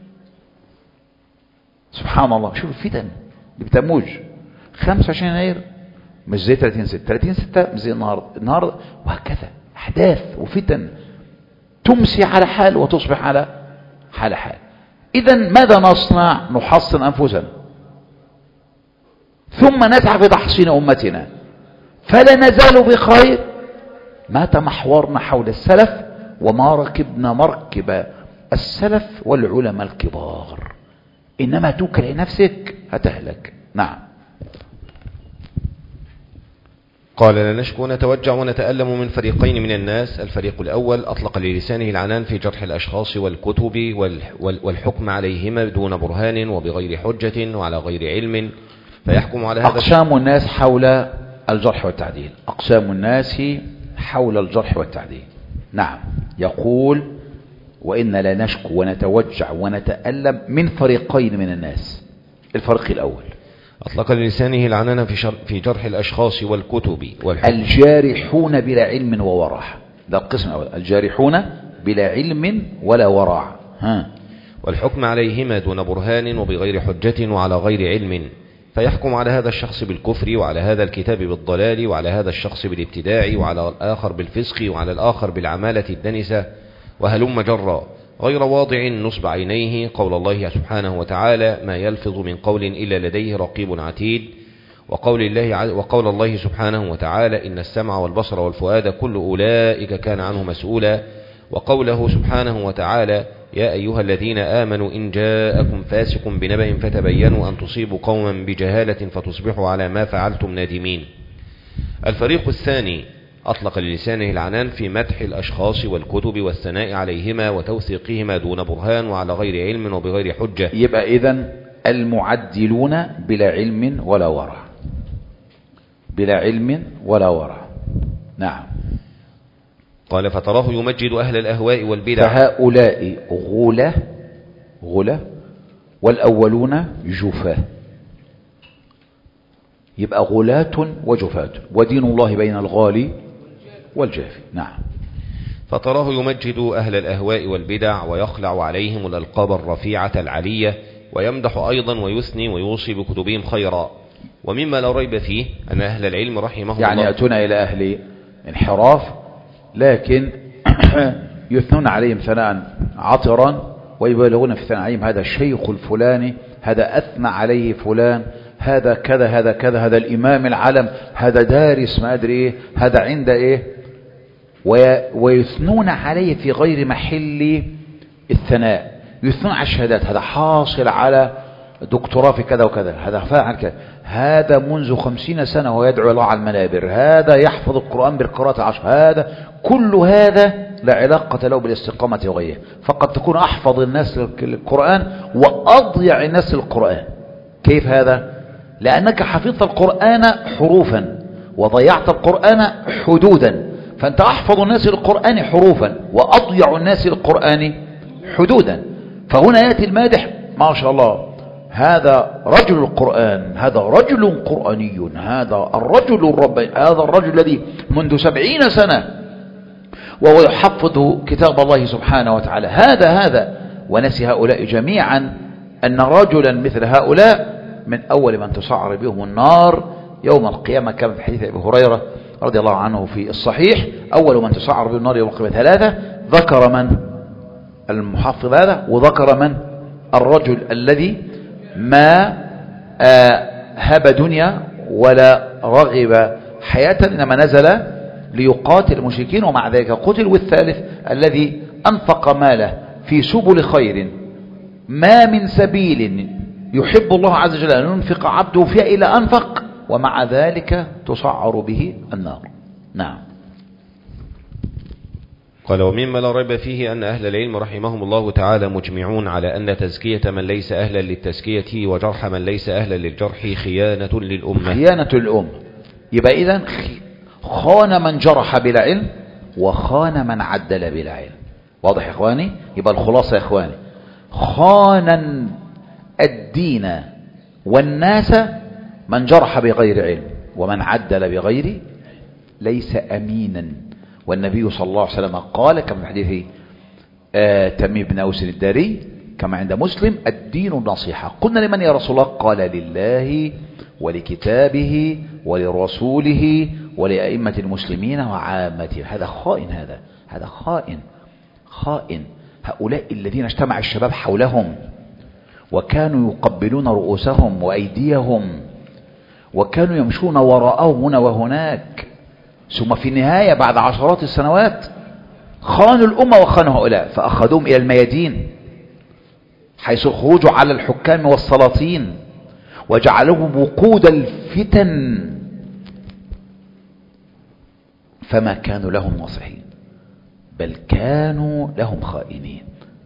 Speaker 1: سبحان الله، شوف الفتن اللي بتموج. خمسة وعشرين يناير مش زي ثلاثين ستة، ثلاثين ستة مش زي النهارده، النهارده وهكذا احداث وفتن تمسي على حال وتصبح على حال حال. اذا ماذا نصنع؟ نحصن انفسنا ثم نسعى في تحصين امتنا، فلا نزال بخير ما تمحورنا حول السلف وما ركبنا مركب السلف والعلماء الكبار. انما توكل نفسك هتهلك. نعم.
Speaker 2: قال: لا نشكو نتوجع ونتألم من فريقين من الناس. الفريق الأول أطلق للسانه العنان في جرح الأشخاص والكتب والحكم عليهما دون برهان وبغير حجة وعلى غير علم، فيحكم على هذا.
Speaker 1: أقسام الناس حول الجرح والتعديل. أقسام الناس حول الجرح والتعديل. نعم. يقول: وإن لا نشكو ونتوجع ونتألم من فريقين من الناس. الفريق الأول
Speaker 2: أطلق للسانه العنان في, في جرح الأشخاص والكتب والحكم.
Speaker 1: الجارحون بلا علم وورع. ده القسم الأول، الجارحون بلا علم ولا ورع. ها.
Speaker 2: والحكم عليهما دون برهان وبغير حجة وعلى غير علم، فيحكم على هذا الشخص بالكفر وعلى هذا الكتاب بالضلال وعلى هذا الشخص بالابتداع وعلى الآخر بالفسق وعلى الآخر بالعمالة الدنسة وهلم جرا، غير واضع نصب عينيه. قول الله سبحانه وتعالى: ما يلفظ من قول إلا لديه رقيب عتيد. وقول الله, وقول الله سبحانه وتعالى: إن السمع والبصر والفؤاد كل أولئك كان عنه مسؤولا. وقوله سبحانه وتعالى: يا أيها الذين آمنوا إن جاءكم فاسق بنبأ فتبينوا أن تصيبوا قوما بجهالة فتصبحوا على ما فعلتم نادمين. الفريق الثاني أطلق للسانه العنان في مدح الأشخاص والكتب والثناء عليهما وتوثيقهما دون برهان وعلى غير علم وبغير حجة.
Speaker 1: يبقى إذن المعدلون بلا علم ولا ورع. بلا علم ولا ورع. نعم.
Speaker 2: قال: فتراه يمجد أهل الأهواء والبدع.
Speaker 1: فهؤلاء غلة غلة والأولون جفاة. يبقى غلاة وجفاة، ودين الله بين الغالي والجافي. نعم.
Speaker 2: فتراه يمجد أهل الأهواء والبدع ويخلع عليهم الألقاب الرفيعة العلية، ويمدح أيضا ويثني ويوصي بكتبهم خيرا. ومما لا ريب فيه أن أهل العلم رحمه
Speaker 1: يعني
Speaker 2: الله،
Speaker 1: يعني يأتون إلى أهل انحراف لكن يثنون عليهم ثناء عطرا ويبالغون في ثناء عليهم: هذا الشيخ الفلاني، هذا أثنى عليه فلان، هذا كذا هذا كذا، هذا الإمام العلم، هذا دارس ما أدري إيه، هذا عند إيه. ويثنون عليه في غير محل الثناء. يثنون على الشهادات: هذا حاصل على دكتوراه في كذا وكذا، هذا فاعل كذا، هذا منذ خمسين سنة ويدعو الله على المنابر، هذا يحفظ القرآن بالقراءة العشر، هذا كل هذا لا علاقة له بالاستقامة وغيره. فقد تكون أحفظ الناس للقرآن وأضيع الناس للقرآن. كيف هذا؟ لأنك حفظت القرآن حروفا وضيعت القرآن حدودا. فأنت أحفظ الناس للقرآن حروفا وأضيع الناس للقرآن حدودا. فهنا يأتي المادح: ما شاء الله، هذا رجل القرآن، هذا رجل قرآني، هذا الرجل الرباني، هذا الرجل الذي منذ سبعين سنة وهو يحفظ كتاب الله سبحانه وتعالى، هذا هذا ونسي هؤلاء جميعا أن رجلا مثل هؤلاء من أول من تسعر بهم النار يوم القيامة، كما في حديث أبي هريرة رضي الله عنه في الصحيح: أول من تسعر بهم النار يوم القيامة ثلاثة. ذكر من؟ المحفظ هذا، وذكر من؟ الرجل الذي ما آه هب دنيا ولا رغب حياة، إنما نزل ليقاتل المشركين ومع ذلك قتل. والثالث الذي أنفق ماله في سبل خير، ما من سبيل يحب الله عز وجل أن ينفق عبده فيها إلا أنفق، ومع ذلك تسعر به النار. نعم.
Speaker 2: قال: ومما لا ريب فيه أن أهل العلم رحمهم الله تعالى مجمعون على أن تزكية من ليس أهلا للتزكية وجرح من ليس أهلا للجرح خيانة للأمة.
Speaker 1: خيانة للأمة. يبقى إذن خان من جرح بلا علم وخان من عدل بلا علم. واضح يا إخواني؟ يبقى الخلاصة يا إخواني، خان الدين والناس من جرح بغير علم، ومن عدل بغير ليس أمينا. والنبي صلى الله عليه وسلم قال كما في حديث آه تميم بن أوس الداري كما عند مسلم: الدين النصيحة. قلنا: لمن يا رسول الله؟ قال: لله ولكتابه ولرسوله ولأئمة المسلمين وعامتهم. هذا خائن، هذا هذا خائن خائن. هؤلاء الذين اجتمع الشباب حولهم وكانوا يقبلون رؤوسهم وأيديهم وكانوا يمشون وراءهم هنا وهناك، ثم في النهاية بعد عشرات السنوات خانوا الأمة وخانوا هؤلاء، فأخذوهم إلى الميادين حيث خرجوا على الحكام والسلاطين وجعلوهم وقود الفتن، فما كانوا لهم ناصحين بل كانوا لهم خائنين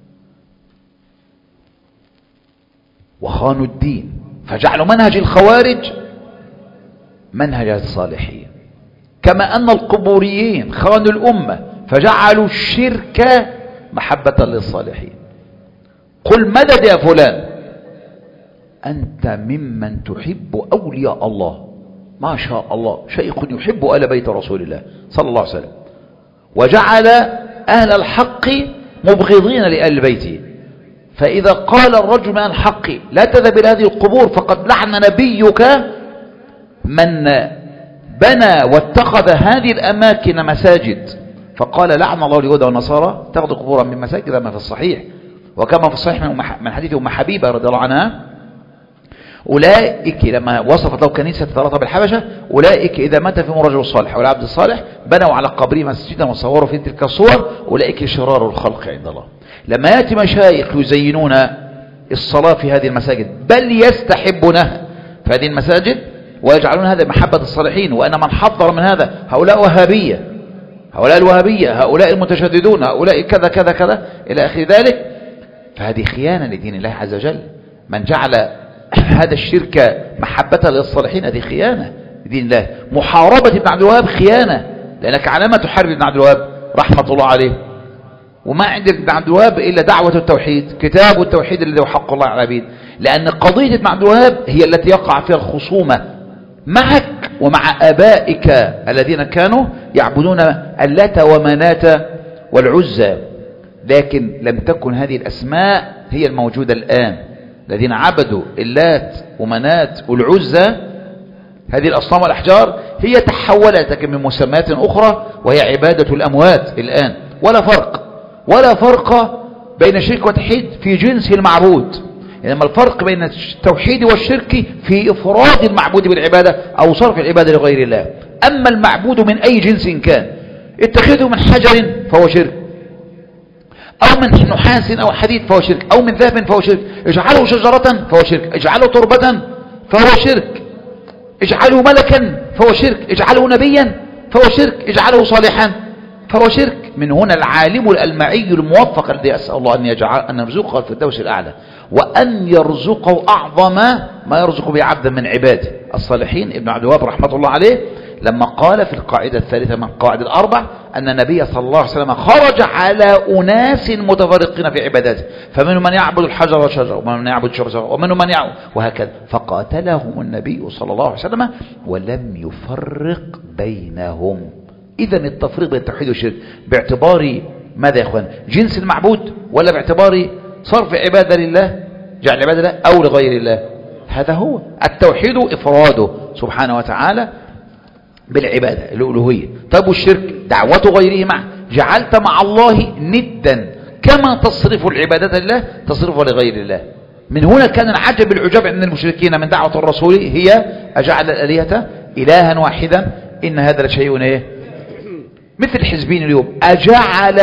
Speaker 1: وخانوا الدين، فجعلوا منهج الخوارج منهج الصالحين، كما أن القبوريين خانوا الأمة فجعلوا الشرك محبة للصالحين. قل: مدد يا فلان، أنت ممن تحب أولياء الله، ما شاء الله، شيخ يحب آل بيت رسول الله صلى الله عليه وسلم، وجعل أهل الحق مبغضين لآل بيته. فإذا قال الرجل من الحق لا تذهب إلى هذه القبور فقد لعن نبيك من بنى واتخذ هذه الأماكن مساجد، فقال: لعن الله اليهود والنصارى اتخذوا قبورا من مساجد، ما في الصحيح. وكما في الصحيح من حديث أم حبيبة رضي الله عنها: أولئك لما وصفت له كنيسة ثلاثة بالحبشة: أولئك إذا مات فيهم الرجل الصالح والعبد الصالح بنوا على قبره مسجدا وصوروا في تلك الصور، أولئك شرار الخلق عند الله. لما يأتي مشايخ يزينون الصلاة في هذه المساجد بل يستحبونها في هذه المساجد ويجعلون هذا محبة الصالحين، وأن من حضر من هذا هؤلاء وهابية، هؤلاء الوهابية، هؤلاء المتشددون، هؤلاء كذا كذا كذا إلى آخر ذلك، فهذه خيانة لدين الله عز وجل. من جعل هذا الشرك محبة للصالحين هذه خيانة لدين الله. محاربة ابن عبد الوهاب خيانة، لأنك على ما تحارب ابن عبد الوهاب رحمة الله عليه، وما عندك ابن عبد الوهاب إلا دعوة التوحيد، كتاب التوحيد الذي هو حق الله على العبيد. لأن قضية ابن عبد الوهاب هي التي يقع فيها الخصومة معك ومع آبائك الذين كانوا يعبدون اللات ومناة والعزى، لكن لم تكن هذه الأسماء هي الموجودة الآن. الذين عبدوا اللات ومناة والعزى، هذه الأصنام والأحجار، هي تحولت من مسميات أخرى وهي عبادة الأموات الآن. ولا فرق ولا فرق بين الشرك والتوحيد في جنس المعبود، إنما الفرق بين التوحيد والشرك في إفراد المعبود بالعبادة أو صرف العبادة لغير الله. أما المعبود من أي جنس كان، اتخذه من حجر فهو شرك، أو من نحاس أو حديد فهو شرك، أو من ذهب فهو شرك، اجعله شجرة فهو شرك، اجعله تربة فهو شرك، اجعله ملكا فهو شرك، اجعله نبيا فهو شرك، اجعله صالحا فهو شرك. من هنا العالم الألمعي الموفق الذي أسأل الله أن يجعل أن يرزقه في الدوس الأعلى، وأن يرزقه أعظم ما يرزق به عبدا من عباده الصالحين. ابن عبد الوهاب رحمة الله عليه لما قال في القاعدة الثالثة من قواعد الأربع أن النبي صلى الله عليه وسلم خرج على أناس متفرقين في عباداته، فمنهم من يعبد الحجر والشجر، ومن يعبد الشجر، ومنهم من يعبد، وهكذا. فقاتلهم النبي صلى الله عليه وسلم ولم يفرق بينهم. إذن التفريق بين التوحيد والشرك باعتبار ماذا يا إخوان؟ جنس المعبود، ولا باعتبار صرف عبادة لله، جعل عبادة لله أو لغير الله؟ هذا هو التوحيد، إفراده سبحانه وتعالى بالعبادة الألوهية. طيب والشرك؟ دعوة غيره معه، جعلت مع الله ندا كما تصرف العبادة لله تصرفها لغير الله. من هنا كان العجب العجاب عند المشركين من دعوة الرسول هي أجعل الآلهة إلها واحدا إن هذا لشيء إيه؟ مثل الحزبين اليوم أجعل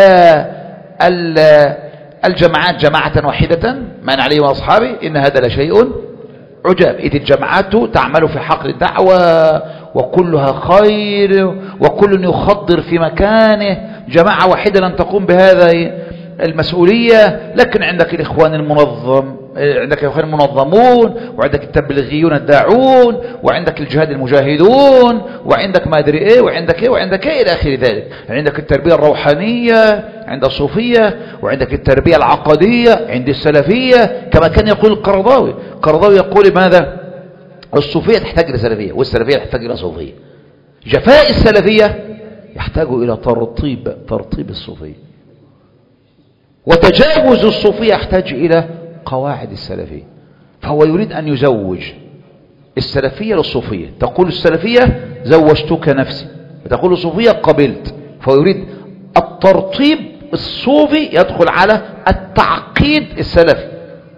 Speaker 1: الجماعات جماعة واحدة من عليه وأصحابه إن هذا لشيء عجاب. إذ الجماعات تعمل في حقل الدعوة وكلها خير وكل يخضر في مكانه، جماعة واحدة لن تقوم بهذا المسؤولية. لكن عندك الإخوان المنظم، عندك الإخوان المنظمون، وعندك التبليغيون الداعون، وعندك الجهاد المجاهدون، وعندك ما أدري إيه وعندك إيه وعندك إيه إلى آخر ذلك. عندك التربية الروحانية عند الصوفية، وعندك التربية العقدية عند السلفية. كما كان يقول القرضاوي، القرضاوي يقول ماذا؟ الصوفية تحتاج إلى سلفية والسلفية تحتاج إلى صوفية. جفاء السلفية يحتاج إلى ترطيب ترطيب الصوفية، وتجاوز الصوفية يحتاج إلى قواعد السلفية. فهو يريد أن يزوج السلفية للصوفية. تقول السلفية زوجتك نفسي، وتقول الصوفية قبلت. فهو يريد الترطيب الصوفي يدخل على التعقيد السلفي،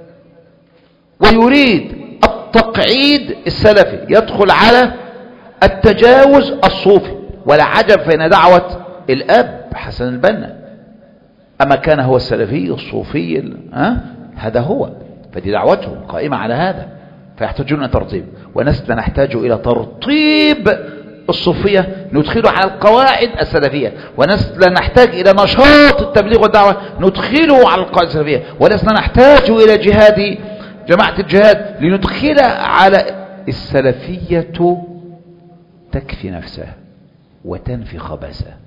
Speaker 1: ويريد التقعيد السلفي يدخل على التجاوز الصوفي. ولا عجب فإن دعوة الأب حسن البنا أما كان هو السلفي الصوفي ها هذا هو، فدي دعوته قائمة على هذا. فيحتاجون إلى ترطيب، ونسل نحتاج إلى ترطيب الصوفية ندخله على القواعد السلفية، ونسل نحتاج إلى نشاط التبليغ والدعوة ندخله على القواعد السلفية، ونسل نحتاج إلى جهاد جماعة الجهاد لندخل على السلفية. تكفي نفسها وتنفي خبثها.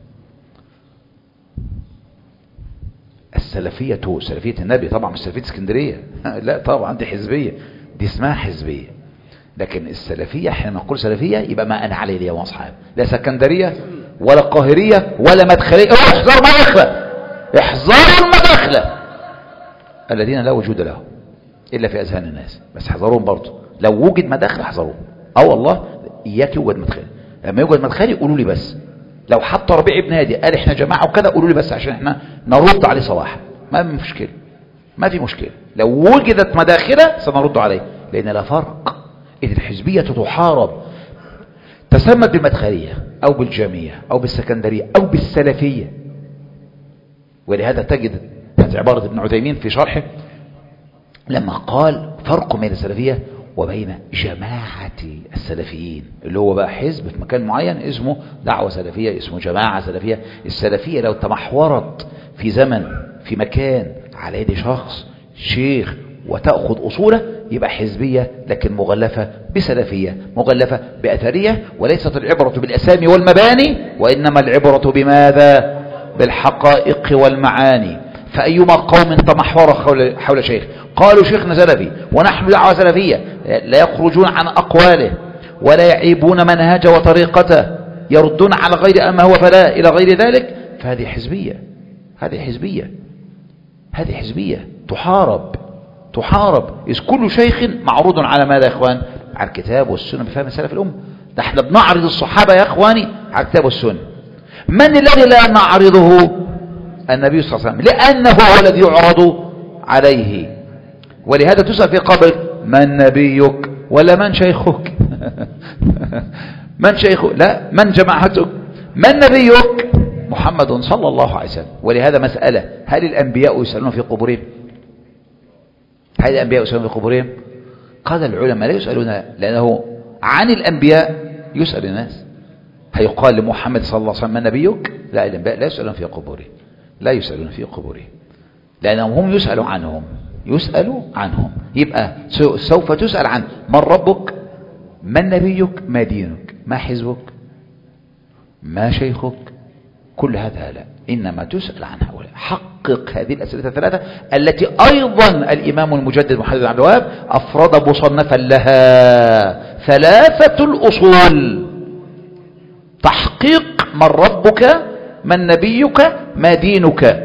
Speaker 1: السلفية سلفية النبي طبعا مش سلفية اسكندرية لا طبعا دي حزبية، دي اسمها حزبية. لكن السلفية حين نقول سلفية يبقى ما أنا عليه اليوم أصحاب، لا سكندرية ولا قاهرية ولا مدخلية. احذروا مداخلة، احذروا المداخلة الذين لا وجود لهم إلا في أذهان الناس، بس احذروهم برضه. لو وجد مداخل احذروهم. اه والله إياك يوجد مدخل، لما يوجد مدخلي قولوا لي بس. لو حتى ربيع بن هادي قال احنا جماعة وكذا قولوا لي بس عشان احنا نرد عليه صراحة، ما في مشكلة، ما في مشكلة. لو وجدت مداخلة سنرد عليه، لأن لا فرق. إذ الحزبية تحارب، تسمت بالمدخلية أو بالجامية أو بالسكندرية أو بالسلفية. ولهذا تجد عبارة ابن عثيمين في شرحه لما قال فرق بين السلفية وبين جماعة السلفيين، اللي هو بقى حزب في مكان معين اسمه دعوة سلفية، اسمه جماعة سلفية. السلفية لو تمحورت في زمن في مكان على يد شخص شيخ وتأخذ أصوله يبقى حزبية، لكن مغلفة بسلفية، مغلفة بأثرية. وليست العبرة بالأسامي والمباني، وإنما العبرة بماذا؟ بالحقائق والمعاني. فأيما قوم تمحور حول شيخ قالوا شيخنا سلفي ونحن دعوة سلفية، لا يخرجون عن أقواله ولا يعيبون منهجه وطريقته، يردون على غير أما هو فلا إلى غير ذلك، فهذه حزبية. هذه حزبية هذه حزبية تحارب تحارب إذ كل شيخ معروض على ماذا يا إخوان؟ على الكتاب والسنة بفهم سلف الأمة. ده احنا بنعرض الصحابة يا إخواني على الكتاب والسنة. من الذي لا نعرضه؟ النبي صلى الله عليه وسلم، لأنه هو الذي يعرض عليه. ولهذا تسأل في قبر من نبيك ولا من شيخك؟ من شيخك؟ لا، من جماعتك؟ من نبيك؟ محمد صلى الله عليه وسلم. ولهذا مسألة، هل الأنبياء يسألون في قبورهم؟ هل الأنبياء يسألون في قبورهم؟ قال العلماء لا يسألون، لأنه عن الأنبياء يسأل الناس. هيقال لمحمد صلى الله عليه وسلم من نبيك؟ لا، الأنبياء لا يسألون في قبورهم، لا يسألون في قبورهم، لأنهم هم يسألوا عنهم يسألوا عنهم. يبقى سوف تسأل عن من ربك، من نبيك، ما دينك، ما حزبك، ما شيخك، كل هذا لا، إنما تسأل عن هؤلاء. حقق هذه الأسئلة الثلاثة التي أيضا الإمام المجدد محمد بن عبد الوهاب أفرد مصنفا لها، ثلاثة الأصول: تحقيق من ربك، من نبيك، ما دينك.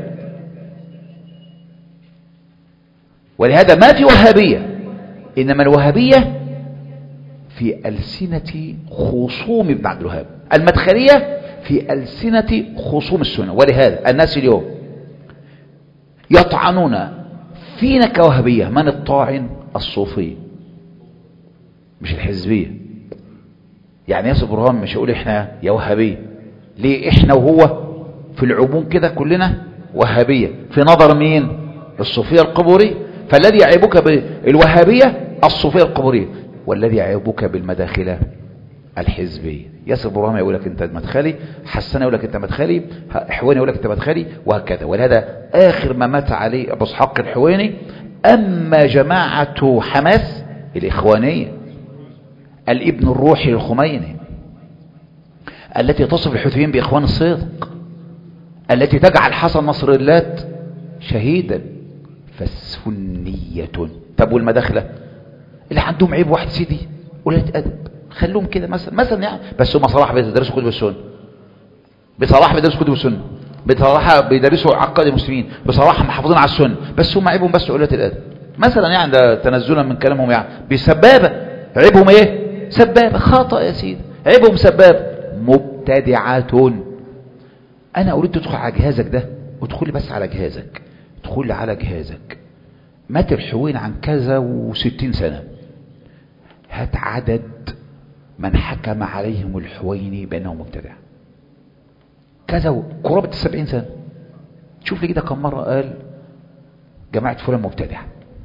Speaker 1: ولهذا ما في وهابية، إنما الوهابية في ألسنة خصوم ابن عبد الوهاب، المدخلية في ألسنة خصوم السنة. ولهذا الناس اليوم يطعنون فينا كوهبية. من الطاعن؟ الصوفية مش الحزبية. يعني ياسر برهان مش يقول احنا يا وهابية، ليه؟ احنا وهو في العموم كده كلنا وهابية في نظر مين؟ الصوفية القبورية. فالذي يعيبك بالوهابية الصوفية القبورية، والذي يعيبك بالمداخلة الحزبية. ياسر برهان يقول لك انت مدخلي، حسن يقول لك انت مدخلي، حويني يقول لك انت مدخلي، وهكذا. ولهذا اخر ما مات عليه ابو اسحاق الحويني. اما جماعة حماس الاخوانية الابن الروحي للخميني التي تصف الحوثيين باخوان الصدق، التي تجعل حسن نصر الله شهيدا، فالسنية. طب والمداخلة اللي عندهم عيب واحد سيدي قلة ادب، خلوهم كده مثلا مثلا يعني، بس هم صراحة بيدرسوا كتب السنة، بصراحة بيدرسوا كتب السنة، بصراحة بيدرسوا عقائد المسلمين، بصراحة محافظين على السنة، بس هم عيبهم بس قلة الادب مثلا يعني، ده تنزلا من كلامهم يعني. بسبابة عيبهم ايه؟ سبابة. خطأ يا سيدي، عيبهم سبابة. مبتدعة. انا اريد تدخل على جهازك ده، ادخل بس على جهازك، ادخل على جهازك. مات الحوين عن كذا وستين سنة، هات عدد من حكم عليهم الحويني بأنه مبتدع كذا قرابة السبعين سنة. شوف لي كده كم مرة قال جماعة فلان مبتدع.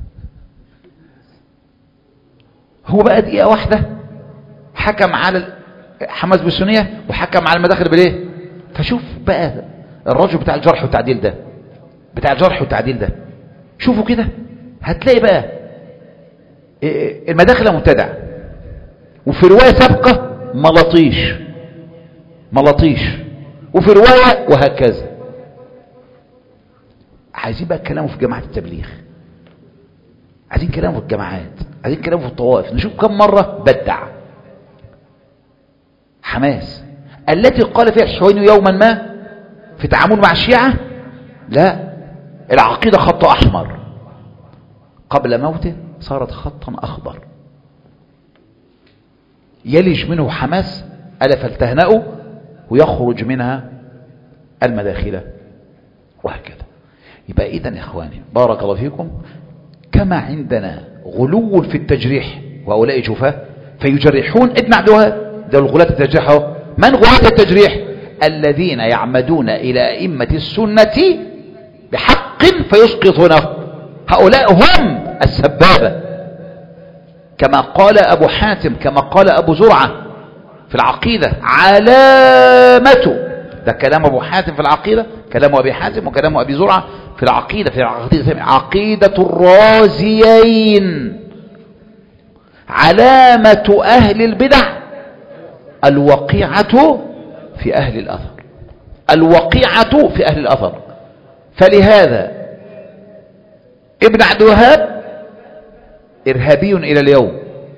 Speaker 1: هو بقى دقيقة واحدة حكم على حماس بالسنية وحكم على المداخل بالايه. فشوف بقى الرجل بتاع الجرح والتعديل ده، بتاع الجرح والتعديل ده، شوفوا كده هتلاقي بقى المداخل مبتدع، وفي رواية سابقة ملطيش ملطيش، وفي رواية وهكذا. عايزين بقى كلامه في جماعة التبليغ، عايزين كلامه في الجماعات، عايزين كلامه في الطوائف. نشوف كم مرة بدع حماس التي قال فيها الحويني يوما ما في تعامل مع الشيعة لا، العقيدة خط أحمر، قبل موته صارت خطا أخضر، يلج منه حماس ألا فلتهنأوا، ويخرج منها المداخلة، وهكذا. يبقى إذن يا إخواني بارك الله فيكم، كما عندنا غلو في التجريح وهؤلاء جفاة فيجرحون ابن عبد الوهاب، ده الغلاة التجريح. من غلاة التجريح؟ الذين يعمدون إلى أئمة السنة بحق فيسقطونه، هؤلاء هم السبابة. كما قال أبو حاتم، كما قال أبو زرعة في العقيدة، علامة، ده كلام أبو حاتم في العقيدة، كلام أبي حاتم وكلام أبي زرعة في العقيدة، في العقيدة عقيدة الرازيين، علامة أهل البدع الوقيعة في أهل الأثر، الوقيعة في أهل الأثر. فلهذا ابن عبد الوهاب إرهابي إلى اليوم،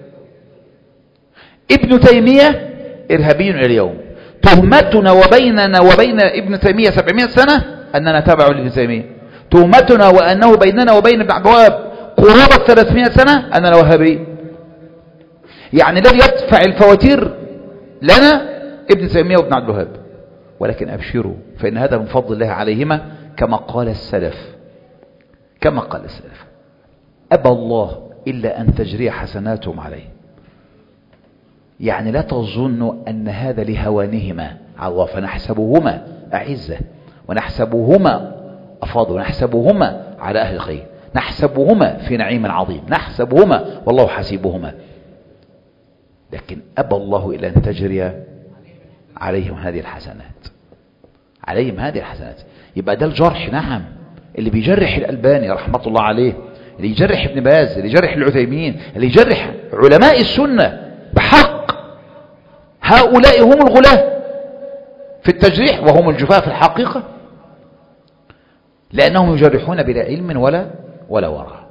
Speaker 1: ابن تيمية إرهابي إلى اليوم. تهمتنا وبيننا وبين ابن تيمية سبعمائة سنة أننا تابع لابن تيمية، تهمتنا وأنه بيننا وبين ابن عبد الوهاب قرابة ثلاثمائة سنة أننا وهابي. يعني الذي يدفع الفواتير لنا ابن تيمية وابن عبد الوهاب. ولكن أبشروا فإن هذا من فضل الله عليهما، كما قال السلف، كما قال السلف، أبى الله إلا أن تجري حسناتهم عليه. يعني لا تظنوا أن هذا لهوانهما على الله، فنحسبهما أعزة، ونحسبهما أفاضل، ونحسبهما على أهل الخير، نحسبهما في نعيم عظيم، نحسبهما والله حسيبهما. لكن أبى الله إلا أن تجري عليهم هذه الحسنات، عليهم هذه الحسنات. يبقى ده الجرح، نعم، اللي بيجرح الألباني رحمة الله عليه، اللي يجرح ابن باز، اللي يجرح العثيمين، اللي يجرح علماء السنة بحق، هؤلاء هم الغلاة في التجريح وهم الجفاة في الحقيقة، لأنهم يجرحون بلا علم ولا ولا ورع.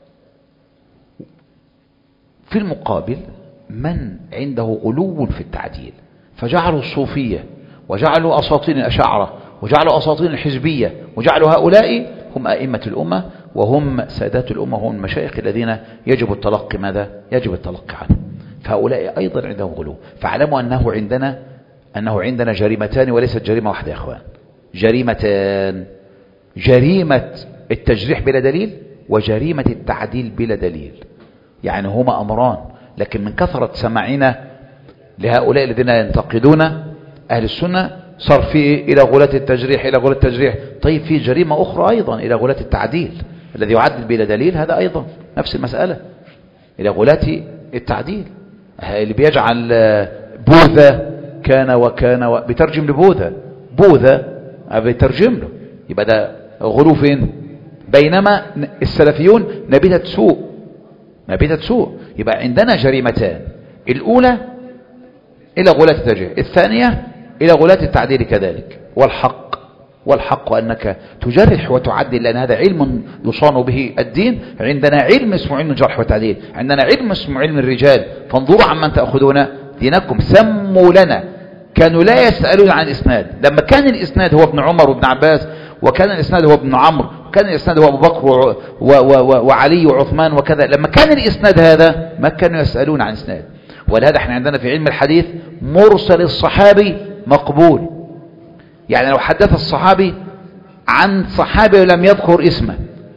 Speaker 1: في المقابل من عنده غلو في التعديل، فجعلوا الصوفية وجعلوا أساطين الأشاعرة وجعلوا أساطين الحزبية وجعلوا هؤلاء هم أئمة الأمة وهم سادات الأمة وهم المشايخ الذين يجب التلقي ماذا؟ يجب التلقي عنه. فهؤلاء أيضا عندهم غلو. فاعلموا أنه عندنا أنه عندنا جريمتان وليست جريمة واحدة يا أخوان، جريمتان. جريمة التجريح بلا دليل وجريمة التعديل بلا دليل، يعني هما أمران. لكن من كثرة سماعنا لهؤلاء الذين ينتقدون أهل السنة صار في إلى غلاة التجريح إلى غلاة التجريح. طيب في جريمة أخرى أيضا إلى غلاة التعديل، الذي يعدل بلا دليل هذا أيضا نفس المسألة إلى غلاة التعديل. اللي بيجعل بوذا كان وكان و... بترجم لبوذا، بوذا بترجم له، يبقى ده غلو فين؟ بينما السلفيون نبيتة سوء، نبيتة سوء. يبقى عندنا جريمتان، الأولى إلى غلاة التجريح، الثانية إلى غلاة التعديل كذلك. والحق والحق أنك تجرح وتعدل، لأن هذا علم يصان به الدين. عندنا علم اسمه علم الجرح والتعديل، عندنا علم اسمه علم الرجال. فانظروا عمن تأخذون دينكم. سموا لنا، كانوا لا يسألون عن الإسناد. لما كان الإسناد هو ابن عمر وابن عباس، وكان الإسناد هو ابن عمرو، وكان الإسناد هو أبو بكر و... و... و... وعلي وعثمان وكذا، لما كان الإسناد هذا ما كانوا يسألون عن إسناد. ولهذا احنا عندنا في علم الحديث مرسل الصحابي مقبول، يعني لو حدث الصحابي عن صحابي ولم يذكر اسمه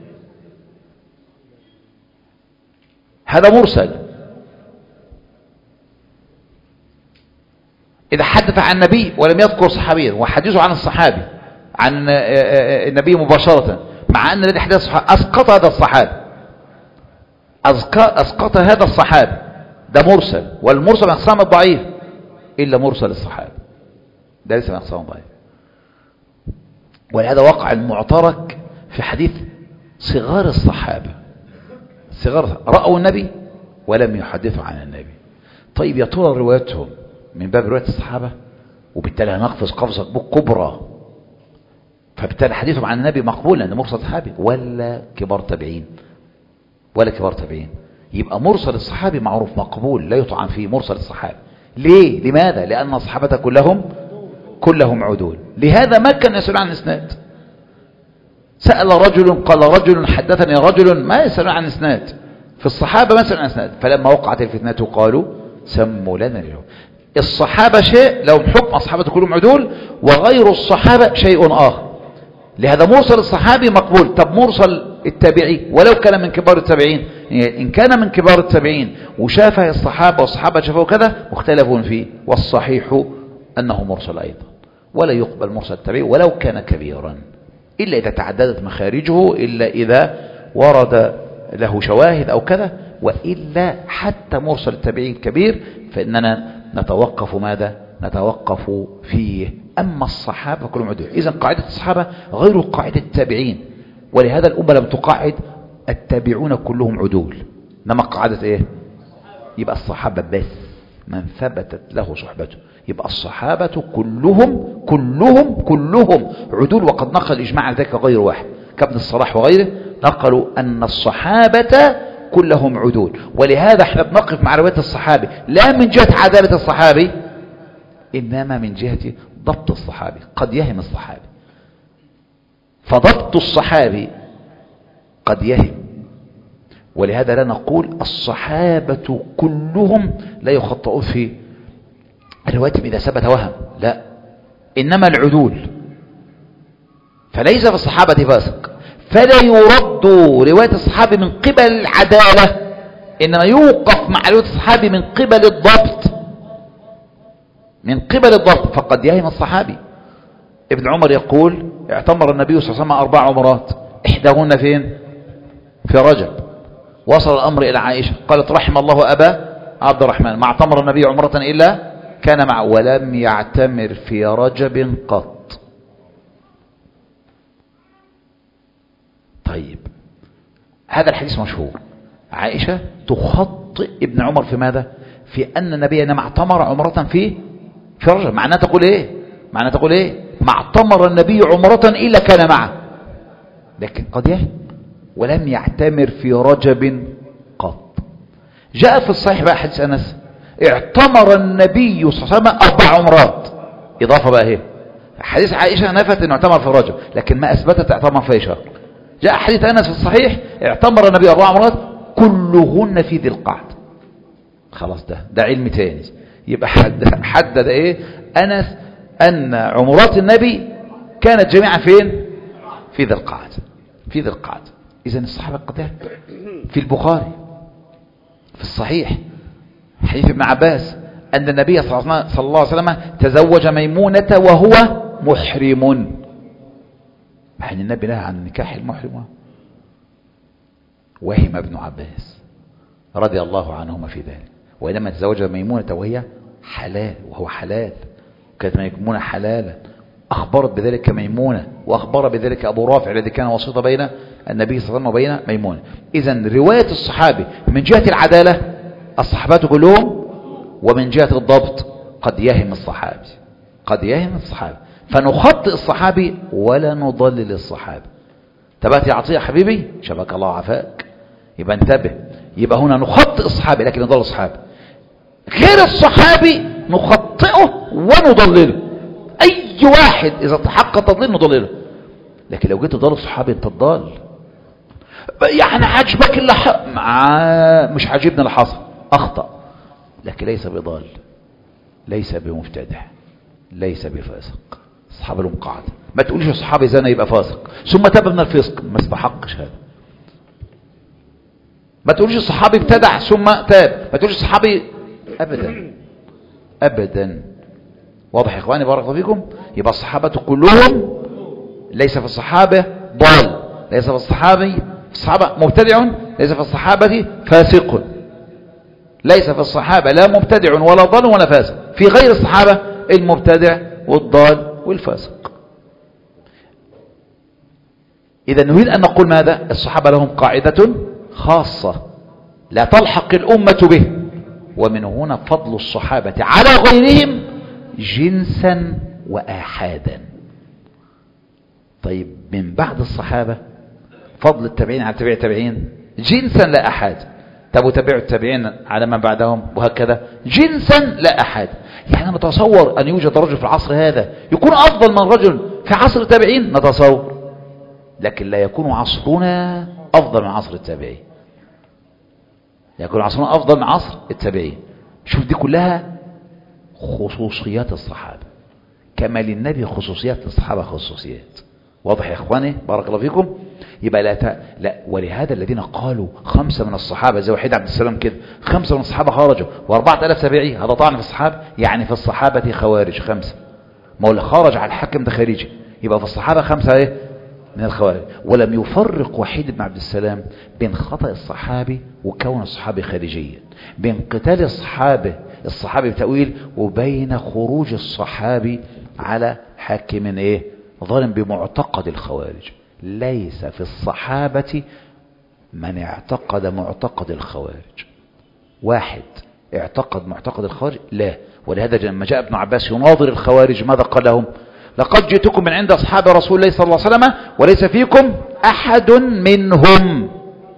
Speaker 1: هذا مرسل. إذا حدث عن النبي ولم يذكر صحابيا وحدثه عن الصحابي عن النبي مباشرة، مع أن الذي حدث أسقط هذا الصحابي، أسقط هذا الصحابي، ده مرسل. والمرسل من أقسام الضعيف إلا مرسل الصحابي، ده ليس من أقسام الضعيف. ولهذا وقع المعترك في حديث صغار الصحابة، صغار رأوا النبي ولم يحدثوا عن النبي. طيب يا ترى روايتهم من باب رواية الصحابة، وبالتالي هنقفز قفزة كبرى، فبالتالي حديثهم عن النبي مقبول لأنه مرسل صحابي، ولا كبار تابعين؟ ولا كبار تابعين. يبقى مرسل الصحابي معروف مقبول لا يطعن فيه، مرسل الصحابي. ليه؟ لماذا؟ لأن الصحابة كلهم كلهم عدول. لهذا ما كان يسأل عن إسناد. سأل رجل قال رجل حدثني رجل، ما يسأل عن إسناد. في الصحابة ما يسأل عن إسناد. فلما وقعت الفتنة قالوا سموا لنا اليوم. الصحابة شيء لهم حكم، الصحابة كلهم عدول، وغير الصحابة شيء آخر. لهذا مرسل الصحابي مقبول. طب مرسل التابعي ولو كان من كبار التابعين، إن كان من كبار التابعين وشافه الصحابة والصحابة شافوا كذا مختلفون فيه، والصحيح أنه مرسل أيضا، ولا يقبل مرسل التابعي ولو كان كبيرا، إلا إذا تعددت مخارجه، إلا إذا ورد له شواهد أو كذا. وإلا حتى مرسل التابعي الكبير فإننا نتوقف ماذا؟ نتوقف فيه. أما الصحابة كلهم عدول. إذن قاعدة الصحابة غير قاعدة التابعين، ولهذا الأمة لم تقاعد التابعون كلهم عدول، إنما قاعدة إيه؟ يبقى الصحابة بس من ثبتت له صحبته، يبقى الصحابة كلهم كلهم كلهم عدول. وقد نقل إجماع ذلك غير واحد كابن الصلاح وغيره، نقلوا أن الصحابة كلهم عدول. ولهذا احنا بنقف مع رواية الصحابي لا من جهة عدالة الصحابي، إنما من جهة ضبط الصحابي. قد يهم الصحابي، فضبط الصحابي قد يهم. ولهذا لا نقول الصحابة كلهم لا يخطئون في روايتهم إذا ثبت وهم، لا، إنما العدول. فليس في الصحابة فاسق، فلا يرد رواية الصحابي من قبل العدالة، إنما يوقف مع رواية الصحابي من قبل الضبط، من قبل الضبط. فقد يهم الصحابي. ابن عمر يقول اعتمر النبي صلى الله عليه وسلم أربع عمرات، إحداهن فين؟ في رجب. وصل الأمر إلى عائشة قالت رحم الله أبا عبد الرحمن، ما اعتمر النبي عمرة إلا كان معه، ولم يعتمر في رجب قط. طيب هذا الحديث مشهور. عائشة تخطئ ابن عمر في ماذا؟ في أن النبي إنما اعتمر عمرة في في رجب. معناه تقول إيه؟ معناه تقول إيه؟ ما اعتمر النبي عمرة إلا كان معه. لكن قد يهم ولم يعتمر في رجب قط. جاء في الصحيح بقى حديث أنس اعتمر النبي صلى الله عليه وسلم أربع عمرات، إضافة بقى هي. حديث عائشة نفت أنه اعتمر في رجب لكن ما أثبتت اعتمر في شهر. جاء حديث أنس في الصحيح اعتمر النبي أربع عمرات كلهن في ذي القعدة. خلاص ده ده علم تاني. يبقى حدد, حدد ايه أنس أن عمرات النبي كانت جميعا فين؟ في ذي القعدة، في ذي القعدة. إذن الصحابة القدام في البخاري في الصحيح حديث ابن عباس أن النبي صلى الله عليه وسلم تزوج ميمونة وهو محرم. مع أن النبي نهى عن نكاح المحرم. وهم ابن عباس رضي الله عنهما في ذلك، وإنما تزوج ميمونة وهي حلال وهو حلال، كانت ميمونة حلالا، أخبرت بذلك ميمونة، وأخبر بذلك أبو رافع الذي كان وسيط بين النبي صلى الله عليه وسلم وبين ميمونة. إذن رواية الصحابي من جهة العدالة الصحابة كلهم، ومن جهة الضبط قد يهم الصحابي قد يهم الصحابي فنخطئ الصحابي ولا نضلل الصحابي. تبات يا عطية حبيبي شبك الله عفاك، يبقى انتبه. يبقى هنا نخطئ الصحابي لكن نضل الصحابي، غير الصحابي نخطئه ونضلله. أي واحد إذا تحقق تضليل نضلله، لكن لو جيت تضل الصحابي انت تضل. يعني عجبك اللي ح... مع... مش عاجبنا اللي حصل، أخطأ، لكن ليس بضال، ليس بمبتدع، ليس بفاسق. الصحابة لهم قاعدة، ما تقولش الصحابي زنا يبقى فاسق ثم تاب من الفسق، ما استحقش هذا. ما تقولش الصحابي ابتدع ثم تاب، ما تقولش الصحابي أبدا أبدا. واضح يا إخواني بارك الله فيكم؟ يبقى الصحابة كلهم ليس في الصحابة ضال، ليس في الصحابي في الصحابة مبتدع، ليس في الصحابة فاسق، ليس في الصحابة لا مبتدع ولا ضال ولا فاسق، في غير الصحابة المبتدع والضال والفاسق. إذا نريد أن نقول ماذا؟ الصحابة لهم قاعدة خاصة لا تلحق الأمة به، ومن هنا فضل الصحابة على غيرهم جنسا وآحادا. طيب من بعد الصحابة فضل التابعين على تابع التابعين جنسا لا أحد. طب وتابعوا التابعين على من بعدهم وهكذا جنسا لا أحد. يعني نتصور أن يوجد رجل في العصر هذا يكون أفضل من رجل في عصر التابعين، نتصور، لكن لا يكون عصرنا أفضل من عصر التابعين، يكون عصرنا أفضل من عصر التابعين. شوف دي كلها خصوصيات الصحابة، كما للنبي خصوصيات الصحابة خصوصيات. واضح يا إخواني بارك الله فيكم؟ يبقى لا, ت... لا ولهذا الذين قالوا خمسة من الصحابة زي وحيد عبد السلام كده، خمسة من الصحابة خرجوا وأربعة آلاف تابعي، هذا طعن في الصحابة. يعني في الصحابة خوارج خمسة، ما هو اللي خرج على الحكم ده خارجي، يبقى في الصحابة خمسة ايه من الخوارج. ولم يفرق وحيد بن عبد السلام بين خطأ الصحابي وكون الصحابي خارجيا، بين قتال الصحابة الصحابي بتأويل وبين خروج الصحابي على حاكم ايه ظالم بمعتقد الخوارج. ليس في الصحابة من اعتقد معتقد الخوارج. واحد اعتقد معتقد الخوارج لا. ولهذا لما جاء ابن عباس يناظر الخوارج ماذا قال لهم؟ لقد جئتكم من عند أصحاب رسول الله صلى الله عليه وسلم وليس فيكم أحد منهم.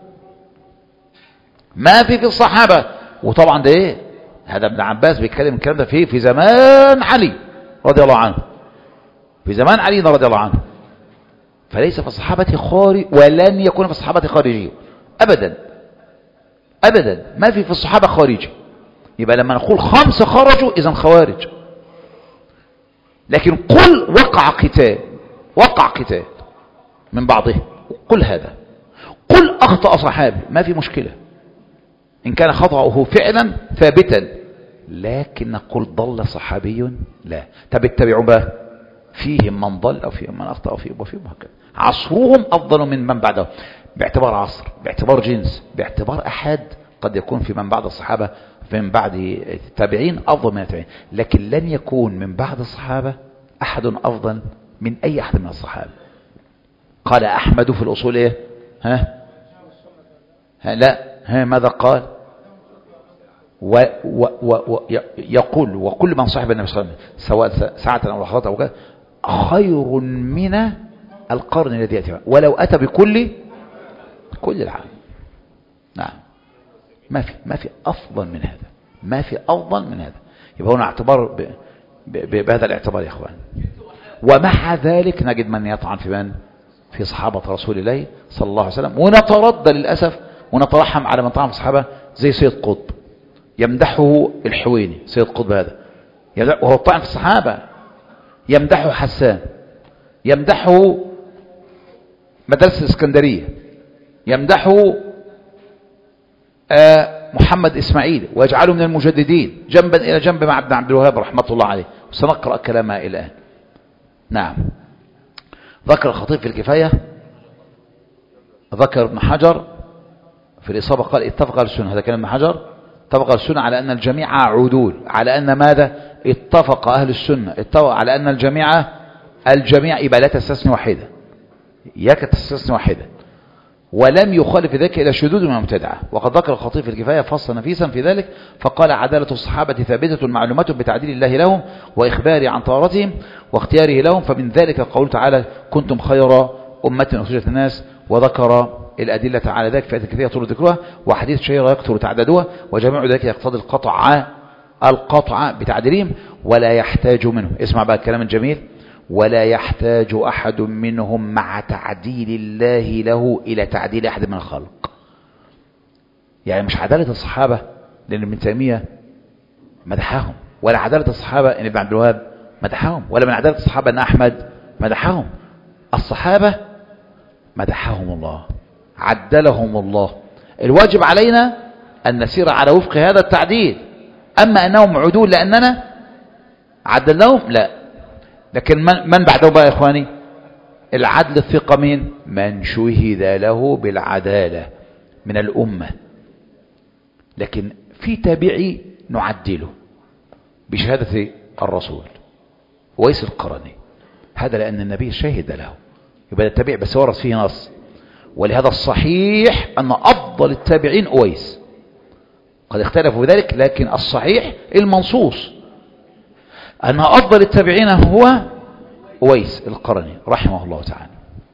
Speaker 1: ما في في الصحابة. وطبعا ده ايه هذا ابن عباس بيتكلم الكلام ده في في زمان علي رضي الله عنه، في زمان علي رضي الله عنه. فليس في الصحابة خارج ولن يكون في الصحابة خارجي أبدا أبدا. ما في في الصحابة خارجي. يبقى لما نقول خمسة خرجوا إذن خوارج. لكن قل وقع قتال وقع قتال من بعضه، قل هذا، قل أخطأ صحابي ما في مشكلة إن كان خطأه فعلا ثابتا، لكن نقول ضل صحابي لا. طب اتبعوا بقى فيهم من ضل أو فيهم من أخطأ أو فيهم وفيهم هكذا. عصرهم أفضل من من بعده باعتبار عصر، باعتبار جنس، باعتبار أحد. قد يكون في من بعد الصحابة من بعد التابعين أفضل من التابعين، لكن لن يكون من بعد الصحابة أحد أفضل من أي أحد من الصحابة. قال أحمد في الأصول إيه ها, ها لا ها ماذا قال؟ و و و يقول وكل من صاحب النبي صلى الله عليه وسلم سواء ساعة أو لحظة أو كذا خير من القرن الذي يأتي، ولو أتى بكل كل العام. نعم ما في ما في أفضل من هذا، ما في أفضل من هذا. يبقى هنا اعتبار ب ب بهذا الاعتبار يا اخوان. ومع ذلك نجد من يطعن في من في صحابة رسول الله صلى الله عليه وسلم، ونتردى للأسف ونترحم على من طعن في الصحابة زي سيد قطب يمدحه الحويني. سيد قطب هذا وهو طعن في الصحابة، يمدحه حسان، يمدحه مدرسة الإسكندرية يمدحه آه محمد إسماعيل ويجعله من المجددين جنبا إلى جنب مع ابن عبد الوهاب رحمة الله عليه، وسنقرأ كلامها الآن. نعم. ذكر الخطيب في الكفاية، ذكر ابن حجر في الإصابة قال اتفق السنة، هذا كلام ابن حجر، اتفق السنة على أن الجميع عدول، على أن ماذا؟ اتفق أهل السنة اتفق على أن الجميع الجميع يبقى لا تستثني واحدة، إياك تستثني واحدة، ولم يخالف ذلك إلى شذوذ من المبتدعة. وقد ذكر الخطيب في الكفاية فصل نفيسا في ذلك فقال عدالة الصحابة ثابتة معلومة بتعديل الله لهم وإخباره عن طهارتهم واختياره لهم، فمن ذلك قوله تعالى كنتم خير أمة أخرجت الناس، وذكر الأدلة على ذلك في آيات كثيرة طول ذكرها، وحديث شهيرة يكثر تعددها، وجميع ذلك يقتضي القطع القطع بتعديلهم ولا يحتاج منه. اسمع بقى الكلام الجميل، ولا يحتاج أحد منهم مع تعديل الله له إلى تعديل أحد من الخلق. يعني مش عدالة الصحابة لأن ابن تيمية مدحهم، ولا عدالة الصحابة أن ابن عبد الوهاب مدحهم، ولا من عدالة الصحابة أن أحمد مدحهم. الصحابة مدحهم الله، عدلهم الله، الواجب علينا أن نسير على وفق هذا التعديل. أما أنهم عدول لأننا عدلناهم لا. لكن من, من بعده بقى يا إخواني؟ العدل الثقة مين؟ من شهد له بالعدالة من الأمة. لكن في تابعي نعدله بشهادة الرسول ويس القرني، هذا لأن النبي شهد له، يبقى التابع بس ورد فيه نص. ولهذا الصحيح أن أفضل التابعين أويس، قد اختلفوا ذلك، لكن الصحيح المنصوص أن أفضل التابعين هو أويس القرني رحمه الله تعالى،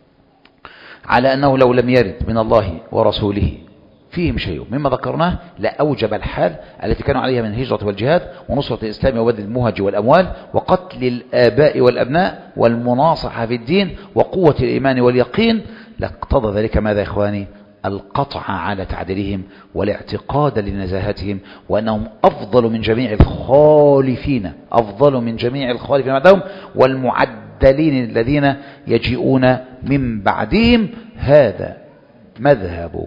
Speaker 1: على أنه لو لم يرد من الله ورسوله فيهم شيء مما ذكرناه لأوجب الحال التي كانوا عليها من الهجرة والجهاد ونصرة الإسلام وبذل المهج والأموال وقتل الآباء والأبناء والمناصحة في الدين وقوة الإيمان واليقين، لاقتضى ذلك ماذا يا إخواني؟ القطع على تعديلهم والاعتقاد لنزاهتهم، وأنهم أفضل من جميع الخالفين، أفضل من جميع الخالفين بعدهم والمعدلين الذين يجيئون من بعدهم. هذا مذهب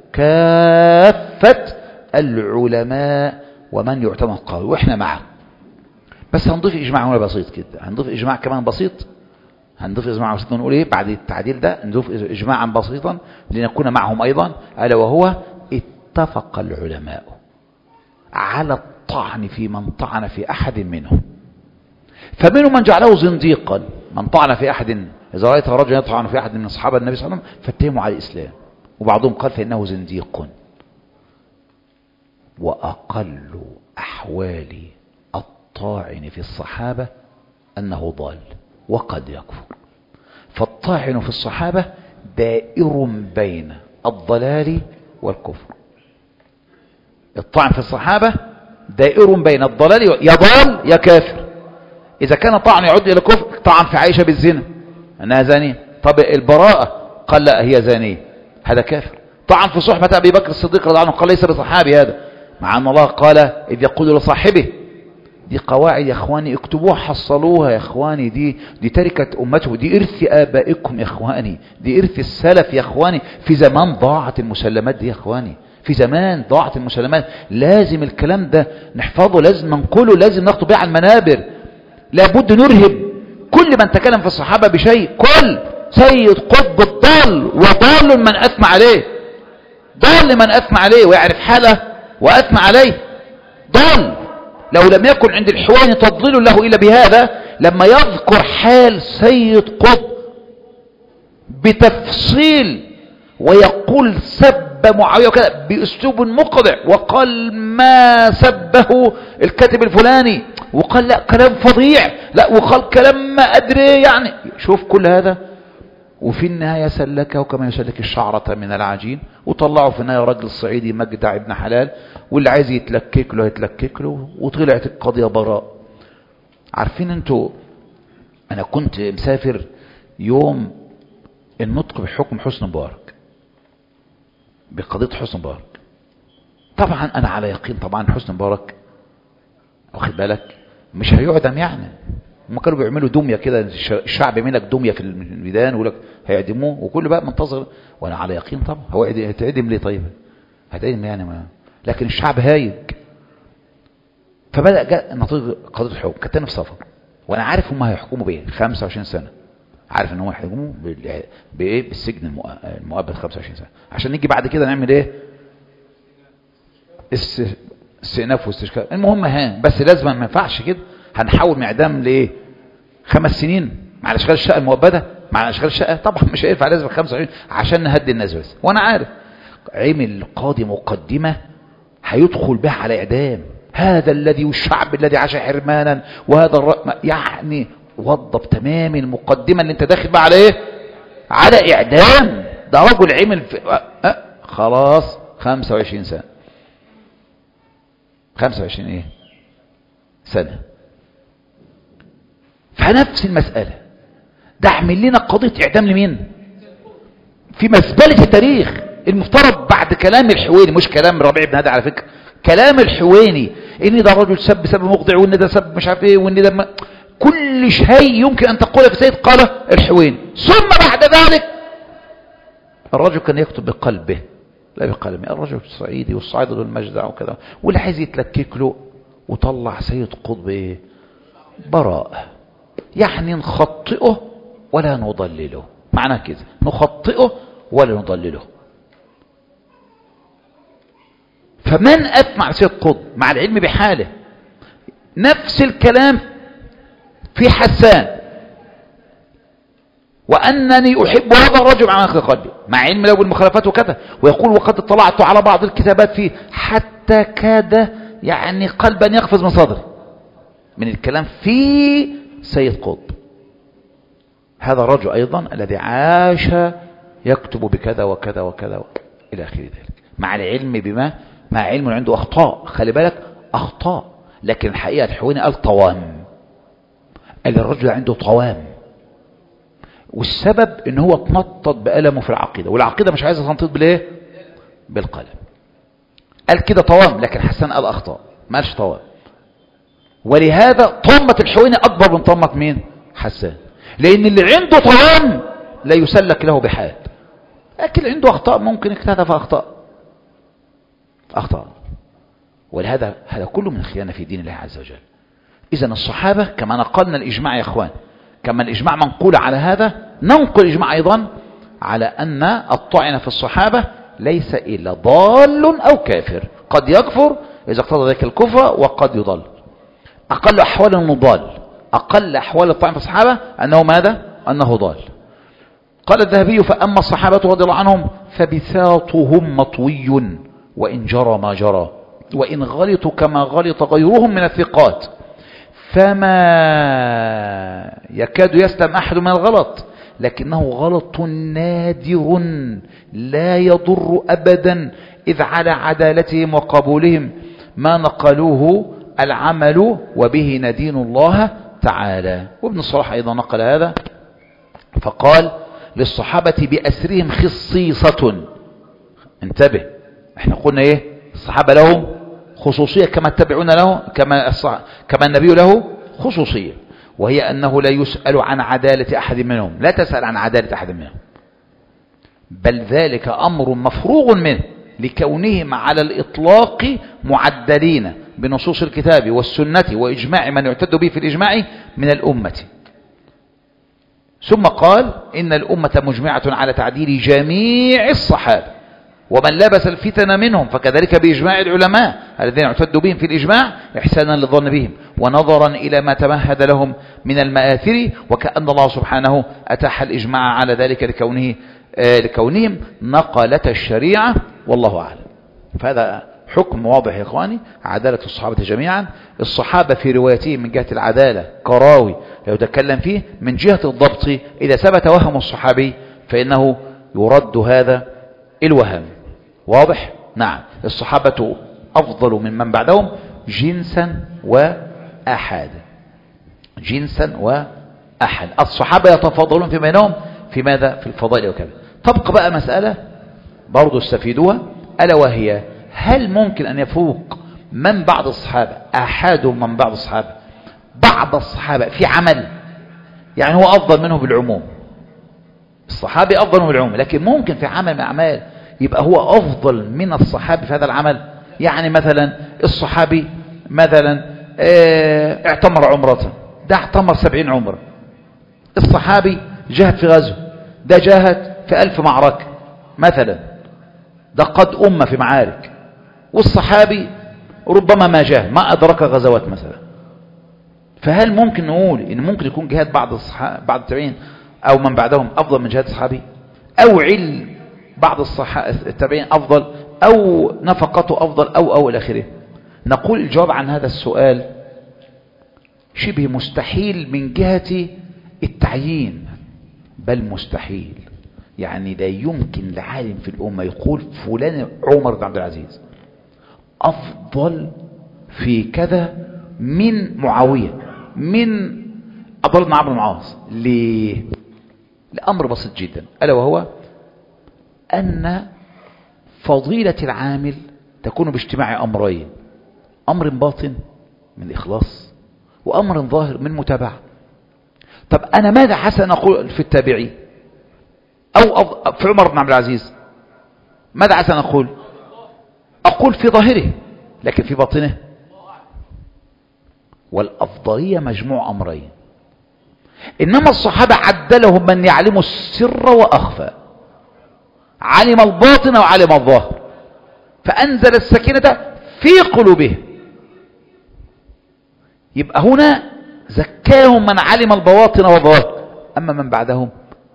Speaker 1: كافة العلماء ومن يعتمد قال، وإحنا معه. بس هنضيف إجماع هنا بسيط كده، هنضيف إجماع كمان بسيط، هنضيف إجماع بسيط نقول إيه بعد التعديل ده؟ نضيف إجماعا بسيطا لنكون معهم أيضا، ألا وهو اتفق العلماء على الطعن في من طعن في أحد منهم، فمنهم من جعله زنديقا، من طعن في أحد، إذا رأيت رجلا يطعن في أحد من أصحاب النبي صلى الله عليه وسلم فاتهموا على الإسلام، وبعضهم قال فإنه زنديق. وأقل أحوال الطاعن في الصحابة أنه ضال وقد يكفر. فالطاعن في الصحابة دائر بين الضلال والكفر. الطعن في الصحابة دائر بين الضلال، يا ضال يا كافر. إذا كان طعن يعد إلى كفر، طعن في عائشة بالزنا أنها زانية، طب البراءة قال لا هي زانية، هذا كافر. طعن في صحبة أبي بكر الصديق رضي الله عنه قال ليس بصحابي هذا، مع أن الله قال إذ يقول لصاحبه. دي قواعد يا اخواني اكتبوها حصلوها يا اخواني، دي دي تركة امته، دي ارث ابائكم يا اخواني، دي ارث السلف يا اخواني. في زمان ضاعت المسلمات دي يا اخواني، في زمان ضاعت المسلمات، لازم الكلام ده نحفظه، لازم ننقله، لازم ناخده بيه على المنابر. لابد نرهب كل من تكلم في الصحابة بشيء، كل سيد قطب الضال وضال من اثنى عليه، ضال من اثنى عليه ويعرف حاله واثنى عليه، ضال. لو لم يكن عند الحواني تضليل له إلا بهذا، لما يذكر حال سيد قطب بتفصيل ويقول سب معاوية وكذا بأسلوب مقضع، وقال ما سبه الكاتب الفلاني، وقال لا كلام فظيع، لا وقال كلام ما أدري يعني. شوف كل هذا، وفي النهاية سلكه كما يسلك الشعرة من العجين، وطلعوا في النهاية رجل صعيدي مجدع ابن حلال، واللي عايز يتلكك له يتلكك له، وطلعت القضية براء. عارفين انتوا، انا كنت مسافر يوم النطق بحكم حسني مبارك، بقضية حسني مبارك. طبعا انا على يقين طبعا حسني مبارك واخد بالك مش هيعدم يعني، هم كانوا بيعملوا دمية كده، الشعب يعمل لك دمية في الميدان ويقول لك هيعدموه، وكل بقى منتظر، وانا على يقين طبعا هو هتعدم ليه؟ طيب هتعدم يعني ما. لكن الشعب هايج. فبدأ جاء نتيجة قضية الحكم، كنت انا في سفر وانا عارف هم هيحكموا بايه، خمسة وعشرين سنة، عارف ان هم هيحكموا بايه؟ بالسجن المؤبد خمسة وعشرين سنة، عشان نيجي بعد كده نعمل ايه؟ استئناف واستشكال. المهم ها، بس لازم ما ينفعش كده، هنحول من اعدام لايه؟ خمس سنين مع اشغال الشقه المؤبده، مع اشغال الشقه طبعا مش هينفع، لازم خمسة وعشرين عشان نهدي الناس بس. وانا عارف عمل القاضي مقدمه هيدخل بها على اعدام، هذا الذي والشعب الذي عاش حرمانا، وهذا الرقم يعني وضب تمام المقدمه اللي انت داخل بقى على ايه؟ على اعدام. ده رجل عمل في أه أه خلاص خمسة وعشرين سنه، خمسة وعشرين ايه سنه. فنفس المسألة ده اعمل لنا قضية اعدام لمين؟ في مزبلة التاريخ. المفترض بعد كلام الحويني، مش كلام ربيع بن هادي على فكرة، كلام الحويني، ان ده رجل سب سب مخضع، وان ده سب مش عارف ايه، وان ده ما كل شيء يمكن ان تقوله في سيد قال الحويني. ثم بعد ذلك الرجل كان يكتب بقلبه لا بقلمه. الرجل الصعيدي والصعيد ذو المجدع وكذا، واللي عايز يتلكك له وطلع سيد قطب ايه؟ براء. يعني نخطئه ولا نضلله، معناه كده نخطئه ولا نضلله. فمن أسمع سيد قطب مع العلم بحاله. نفس الكلام في حسان، وأنني أحب هذا الرجل مع أخي قلبي، مع علم له بالمخالفات وكذا، ويقول وقد اطلعت على بعض الكتابات فيه حتى كاد يعني قلبا يقفز من صدري من الكلام في سيد قطب. هذا الرجل أيضا الذي عاش يكتب بكذا وكذا وكذا إلى آخر ذلك، مع العلم بما مع علم عنده أخطاء، خلي بالك أخطاء، لكن الحقيقة الحويني قال طوام، قال الرجل عنده طوام، والسبب ان هو اتنطط بألمه في العقيدة، والعقيدة مش عايزة تنطط بالايه؟ بالقلم. قال كده طوام، لكن حسان قال أخطاء ما قالش طوام. ولهذا طمة الحويني أكبر من طمة مين؟ حسان، لأن اللي عنده طوام لا يسلك له بحال، لكن اللي عنده أخطاء ممكن اكتشف أخطاء أخطاء. ولهذا هذا كله من خيانة في دين الله عز وجل. إذن الصحابة كما نقلنا الإجماع يا إخوان، كما الإجماع منقول على هذا، ننقل الإجماع أيضا على أن الطعن في الصحابة ليس إلا ضال أو كافر، قد يكفر إذا اقتضى ذلك الكفر وقد يضل. أقل أحوال أنه ضال، أقل أحوال الطعن في الصحابة أنه ماذا؟ أنه ضال. قال الذهبي فأما الصحابة رضي الله عنهم فبساطهم مطوي وإن جرى ما جرى، وإن غلطوا كما غلط غيرهم من الثقات، فما يكاد يسلم أحد من الغلط، لكنه غلط نادر لا يضر أبدا، إذ على عدالتهم وقبولهم ما نقلوه العمل وبه ندين الله تعالى. وابن الصلاح أيضا نقل هذا فقال للصحابة بأسرهم خصيصة. انتبه، احنا قلنا ايه؟ الصحابة لهم خصوصية كما التابعون له، كما كما النبي له خصوصية، وهي أنه لا يسأل عن عدالة أحد منهم، لا تسأل عن عدالة أحد منهم، بل ذلك أمر مفروغ منه لكونهم على الإطلاق معدلين بنصوص الكتاب والسنة وإجماع من يعتد به في الإجماع من الأمة. ثم قال إن الأمة مجمعة على تعديل جميع الصحابة، ومن لبس الفتن منهم فكذلك بإجماع العلماء الذين اعتدوا بهم في الإجماع إحسانا للظن بهم ونظرا إلى ما تمهد لهم من المآثر، وكأن الله سبحانه أتاح الإجماع على ذلك لكونه آه لكونهم نقلة الشريعة، والله أعلم. فهذا حكم واضح يا إخواني، عدالة الصحابة جميعا. الصحابة في روايتهم من جهة العدالة كراوي يتكلم فيه، من جهة الضبط إذا ثبت وهم الصحابي فإنه يرد هذا الوهم. واضح؟ نعم. الصحابة أفضل من من بعدهم جنسا وأحدا، جنسا وأحد. الصحابة يتفاضلون في بينهم في ماذا؟ في الفضائل وكذا. تبقى بقى مسألة برضو استفيدوها، ألا وهي هل ممكن أن يفوق من بعد الصحابة أحد من بعد الصحابة بعض الصحابة في عمل، يعني هو أفضل منه بالعموم، الصحابي أفضل منه بالعموم، لكن ممكن في عمل من أعمال يبقى هو أفضل من الصحابي في هذا العمل. يعني مثلا الصحابي مثلا اه اعتمر عمرة، ده اعتمر سبعين عمرة. الصحابي جاهد في غزو، ده جاهد في ألف معركة مثلا، ده قد أمة في معارك. والصحابي ربما ما جاهد، ما أدرك غزوات مثلا. فهل ممكن نقول إن ممكن يكون جهاد بعض الصحابة بعض التابعين أو من بعدهم أفضل من جهاد الصحابي، أو علم بعض التابعين أفضل، أو نفقته أفضل، أو أو إلى آخره؟ نقول الجواب عن هذا السؤال شبه مستحيل من جهة التعيين، بل مستحيل. يعني لا يمكن لعالم في الأمة يقول فلان عمر بن عبد العزيز أفضل في كذا من معاوية، من أفضل بن عمرو بن العاص. ليه؟ لأمر بسيط جدا، ألا وهو أن فضيلة العامل تكون باجتماع أمرين: أمر باطن من الإخلاص، وأمر ظاهر من متابعة. طب أنا ماذا حسن أقول في التابعي أو في عمر بن عبد العزيز؟ ماذا حسن أقول؟ أقول في ظاهره، لكن في باطنه. والأفضلية مجموع أمرين. إنما الصحابة عدلهم من يعلم السر وأخفى، علم الباطن وعلم الظاهر، فأنزل السكينة في قلوبهم. يبقى هنا زكاهم من علم البواطن والظاهر. أما من بعدهم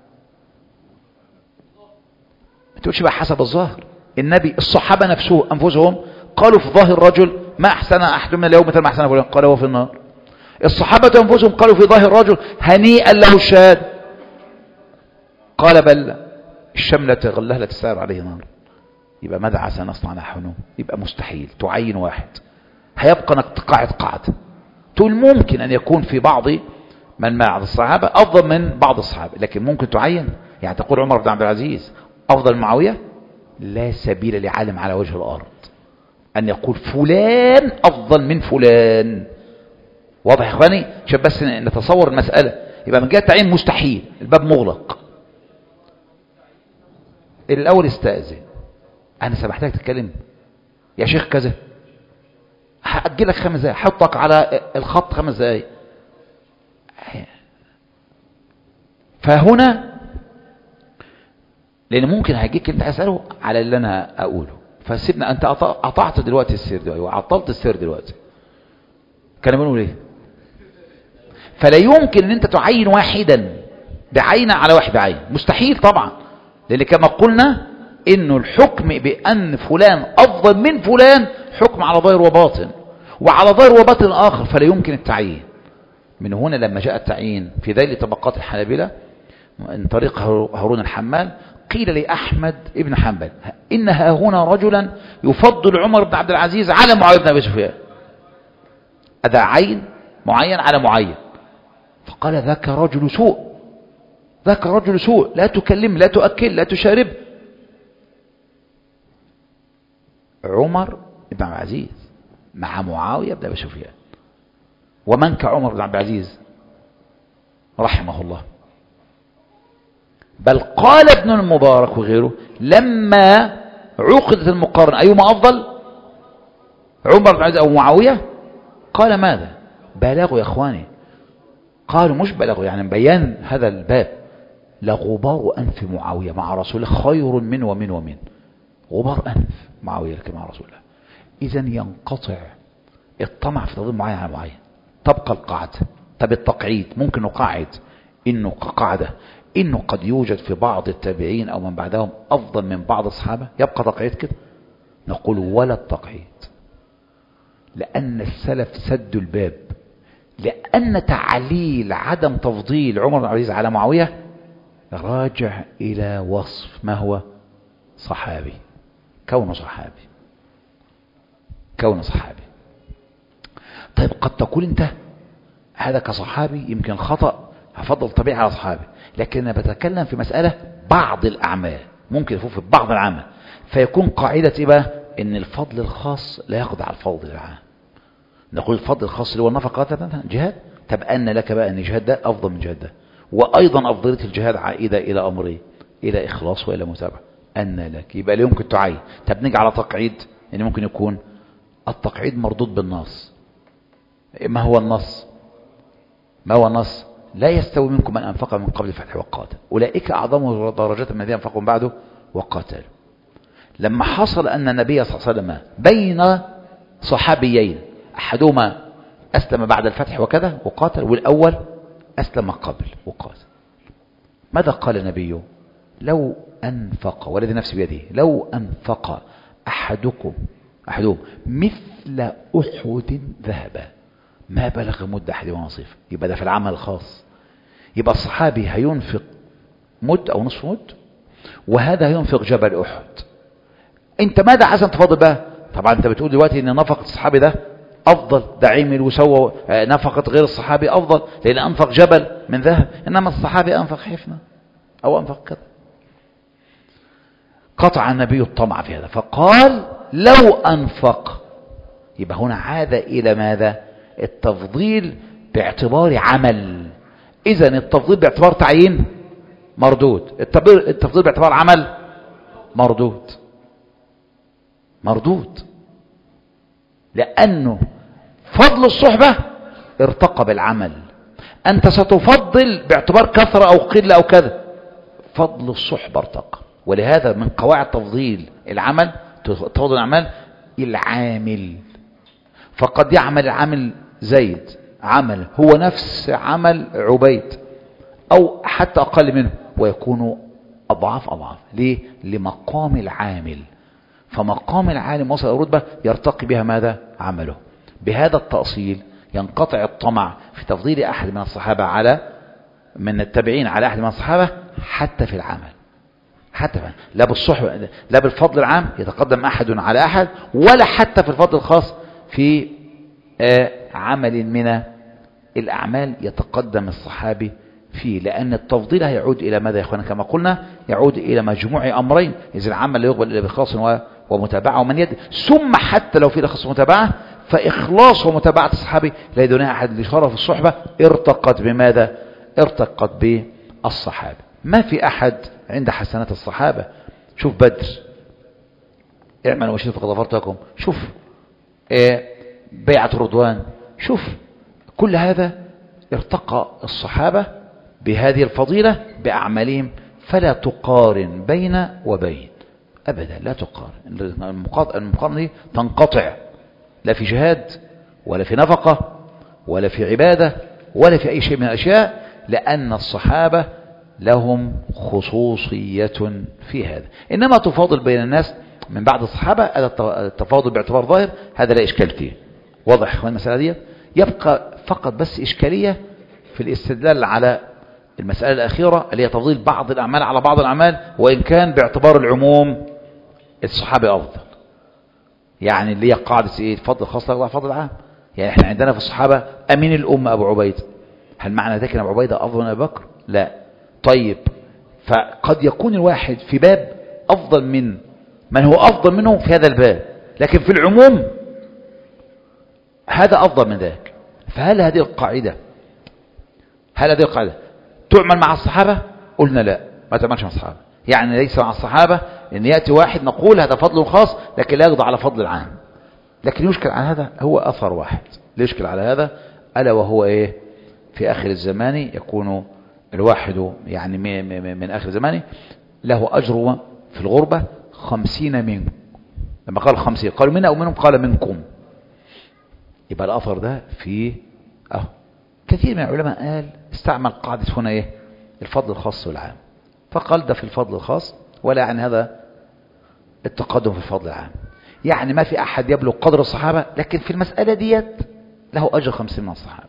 Speaker 1: ما تقولش بقى حسب الظاهر. النبي الصحابة نفسه أنفسهم قالوا في ظاهر الرجل: ما أحسن أحد من اليوم مثل ما أحسن فلان، قال هو في النار. الصحابة أنفسهم قالوا في ظاهر الرجل: هنيئا له الشهادة، قال بل الشملة غلهلة السائر عليه نار. يبقى ماذا عسى نصنع نحن؟ يبقى مستحيل تعين واحد، هيبقى انك تقاعد قاعدة. تقول ممكن أن يكون في بعض من بعض الصحابة أفضل من بعض الصحابة، لكن ممكن تعين. يعني تقول عمر بن عبد العزيز أفضل من معاوية؟ لا سبيل لعالم على وجه الأرض أن يقول فلان أفضل من فلان. واضح يا إخواني؟ عشان بس نتصور المسألة. يبقى من جهة التعيين مستحيل، الباب مغلق. الأول استأذن: أنا سمحتك تتكلم يا شيخ كذا، هأجلك خمس دقايق، حطك على الخط خمس دقايق. فهنا لأن ممكن هيجيك أنت أسأله على اللي أنا أقوله، فسيبنا. أنت قطعت دلوقتي السير دلوقتي وعطلت السير دلوقتي. كان بنقول إيه؟ فلا يمكن أن أنت تعين واحدا بعين على واحد بعين، مستحيل طبعا. لأن كما قلنا إنه الحكم بأن فلان أفضل من فلان حكم على ظاهر وباطن، وعلى ظاهر وباطن آخر، فلا يمكن التعيين. من هنا لما جاء التعيين في ذيل طبقات الحنابلة من طريق هارون الحمال، قيل لأحمد ابن حنبل: إنها هنا رجلا يفضل عمر بن عبد العزيز على معاوية بن أبي سفيان. هذا عين معين على معين. فقال: ذاك رجل سوء، ذاك رجل سوء، لا تكلم، لا تؤكل، لا تشارب. عمر بن عبد العزيز مع معاوية بن أبي سفيان، ومن كعمر بن عبد العزيز رحمه الله. بل قال ابن المبارك وغيره لما عقدت المقارنة أيهما أفضل، عمر بن عبد العزيز أو معاوية؟ قال ماذا؟ بلغوا يا إخواني. قالوا مش بلغوا، يعني بيان هذا الباب: لغبار أنف معاوية مع رسول الله خير من ومن ومن. غبار أنف معاوية لك مع رسول الله. إذن ينقطع الطمع في تفضيل معين على معين، تبقى القاعدة. طب التقعيد ممكن نقاعد إنه قاعدة إنه قد يوجد في بعض التابعين أو من بعدهم أفضل من بعض الصحابة، يبقى تقعيد كده؟ نقول ولا التقعيد، لأن السلف سدوا الباب. لأن تعليل عدم تفضيل عمر بن عبد العزيز على معاوية راجع إلى وصف ما هو صحابي، كونه صحابي، كونه صحابي. طيب قد تقول أنت هذا كصحابي يمكن خطأ، هفضل طبيعي على صحابي، لكن أنا بتكلم في مسألة بعض الأعمال ممكن يفوت في بعض العمل، فيكون قاعدة إيه بقى؟ إن الفضل الخاص لا يخضع الفضل العام. نقول الفضل الخاص اللي هو النفقات مثلا جهاد، طب أن لك بقى أن الجهاد ده أفضل من الجهاد ده، وأيضا أفضلية الجهاد عائدة إلى أمرين، إلى إخلاص وإلى متابعة. أن لك يبقى لا يمكن تعين. طب نيجي على تقعيد، يعني ممكن يكون التقعيد مردود بالنص. ما هو النص؟ ما هو النص؟ لا يستوي منكم من أنفق من قبل الفتح وقاتل أولئك أعظم درجات من الذين أنفقوا بعده وقاتلوا. لما حصل أن النبي صلى الله عليه وسلم بين صحابيين أحدهما أسلم بعد الفتح وكذا وقاتل، والأول أسلم قبل وقاتل، ماذا قال النبي؟ لو أنفق والذي نفسي بيده لو أنفق أحدكم أحدهم مثل أحد ذهبا ما بلغ مد أحد ونصيف. يبقى ده في العمل الخاص. يبقى الصحابي هينفق مد أو نصف مد، وهذا هينفق جبل أحد. انت ماذا حسن تفضل بقى؟ طبعا انت بتقول دلوقتي ان نفقة الصحابي ده افضل، ده عمل وسوى، نفقة غير الصحابي افضل لان انفق جبل من ذهب، انما الصحابي انفق حفنة او انفق كذا. قطع النبي الطمع في هذا فقال لو انفق. يبقى هنا عاد الى ماذا؟ التفضيل باعتبار عمل. اذا التفضيل باعتبار تعيين مردود، التفضيل باعتبار عمل مردود مردود لأنه فضل الصحبة ارتقى بالعمل. أنت ستفضل باعتبار كثرة أو قلة أو كذا، فضل الصحبة ارتقى. ولهذا من قواعد تفضيل العمل تفضل العمل العامل. فقد يعمل العامل زيد عمل هو نفس عمل عبيد أو حتى أقل منه، ويكون أضعاف أضعاف. ليه؟ لمقام العامل. فمقام العالم وصل الرتبة يرتقي بها ماذا؟ عمله. بهذا التأصيل ينقطع الطمع في تفضيل أحد من الصحابة على من التابعين على أحد من الصحابة حتى في العمل، حتى في لا بالصحبة لا بالفضل العام يتقدم أحد على أحد، ولا حتى في الفضل الخاص في عمل من الأعمال يتقدم الصحابي فيه. لأن التفضيل هيعود إلى ماذا يا أخوانا؟ كما قلنا يعود إلى مجموع أمرين، إذا العمل لا يقبل إلا بإخلاص ومتابعة ومن يد، ثم حتى لو في إخلاص ومتابعة فإخلاص ومتابعة الصحابي لا يدونها أحد لشرف الصحبة ارتقت بماذا؟ ارتقت بالصحابة. ما في أحد عند حسنات الصحابة. شوف بدر، اعمل وشيء فقد غفرت لكم، شوف اه بيعة رضوان، شوف كل هذا ارتقى الصحابة بهذه الفضيلة بأعمالهم. فلا تقارن بين وبين أبدا، لا تقارن. المقارنة دي تنقطع، لا في جهاد ولا في نفقة ولا في عبادة ولا في أي شيء من الأشياء، لأن الصحابة لهم خصوصية في هذا. إنما تفاضل بين الناس من بعد الصحابة، هذا التفاضل باعتبار ظاهر، هذا لا إشكال فيه. واضح إخوان المسألة دي؟ يبقى فقط بس إشكالية في الاستدلال على المسألة الأخيرة اللي هي تفضيل بعض الأعمال على بعض الأعمال، وإن كان باعتبار العموم الصحابة أفضل. يعني اللي هي قاعدة إيه؟ فضل خاص لا فضل عام. يعني إحنا عندنا في الصحابة أمين الأمة أبو عبيدة، هل معنى ذلك أن أبو عبيدة أفضل من أبي بكر؟ لا. طيب فقد يكون الواحد في باب أفضل من من هو أفضل منه في هذا الباب، لكن في العموم هذا أفضل من ذلك. فهل هذه القاعدة هل هذه القاعدة تعمل مع الصحابة؟ قلنا لا، ما تعملش مع الصحابة. يعني ليس مع الصحابة ان يأتي واحد نقول هذا فضل خاص لكن لا يخضع على فضل العام. لكن يشكل على هذا هو أثر واحد، يشكل على هذا ألا وهو إيه؟ في آخر الزمان يكون الواحد يعني من آخر الزمان له أجر في الغربة خمسين منكم. لما قال خمسين قالوا منا أو منهم؟ قال منكم. يبقى الأثر ده في أهو كثير من العلماء قال استعمل قاعدة هنا إيه؟ الفضل الخاص والعام، فقال ده في الفضل الخاص ولا يعني هذا التقدم في الفضل العام. يعني ما في أحد يبلغ قدر الصحابة، لكن في المسألة ديت له أجر خمسين من الصحابة.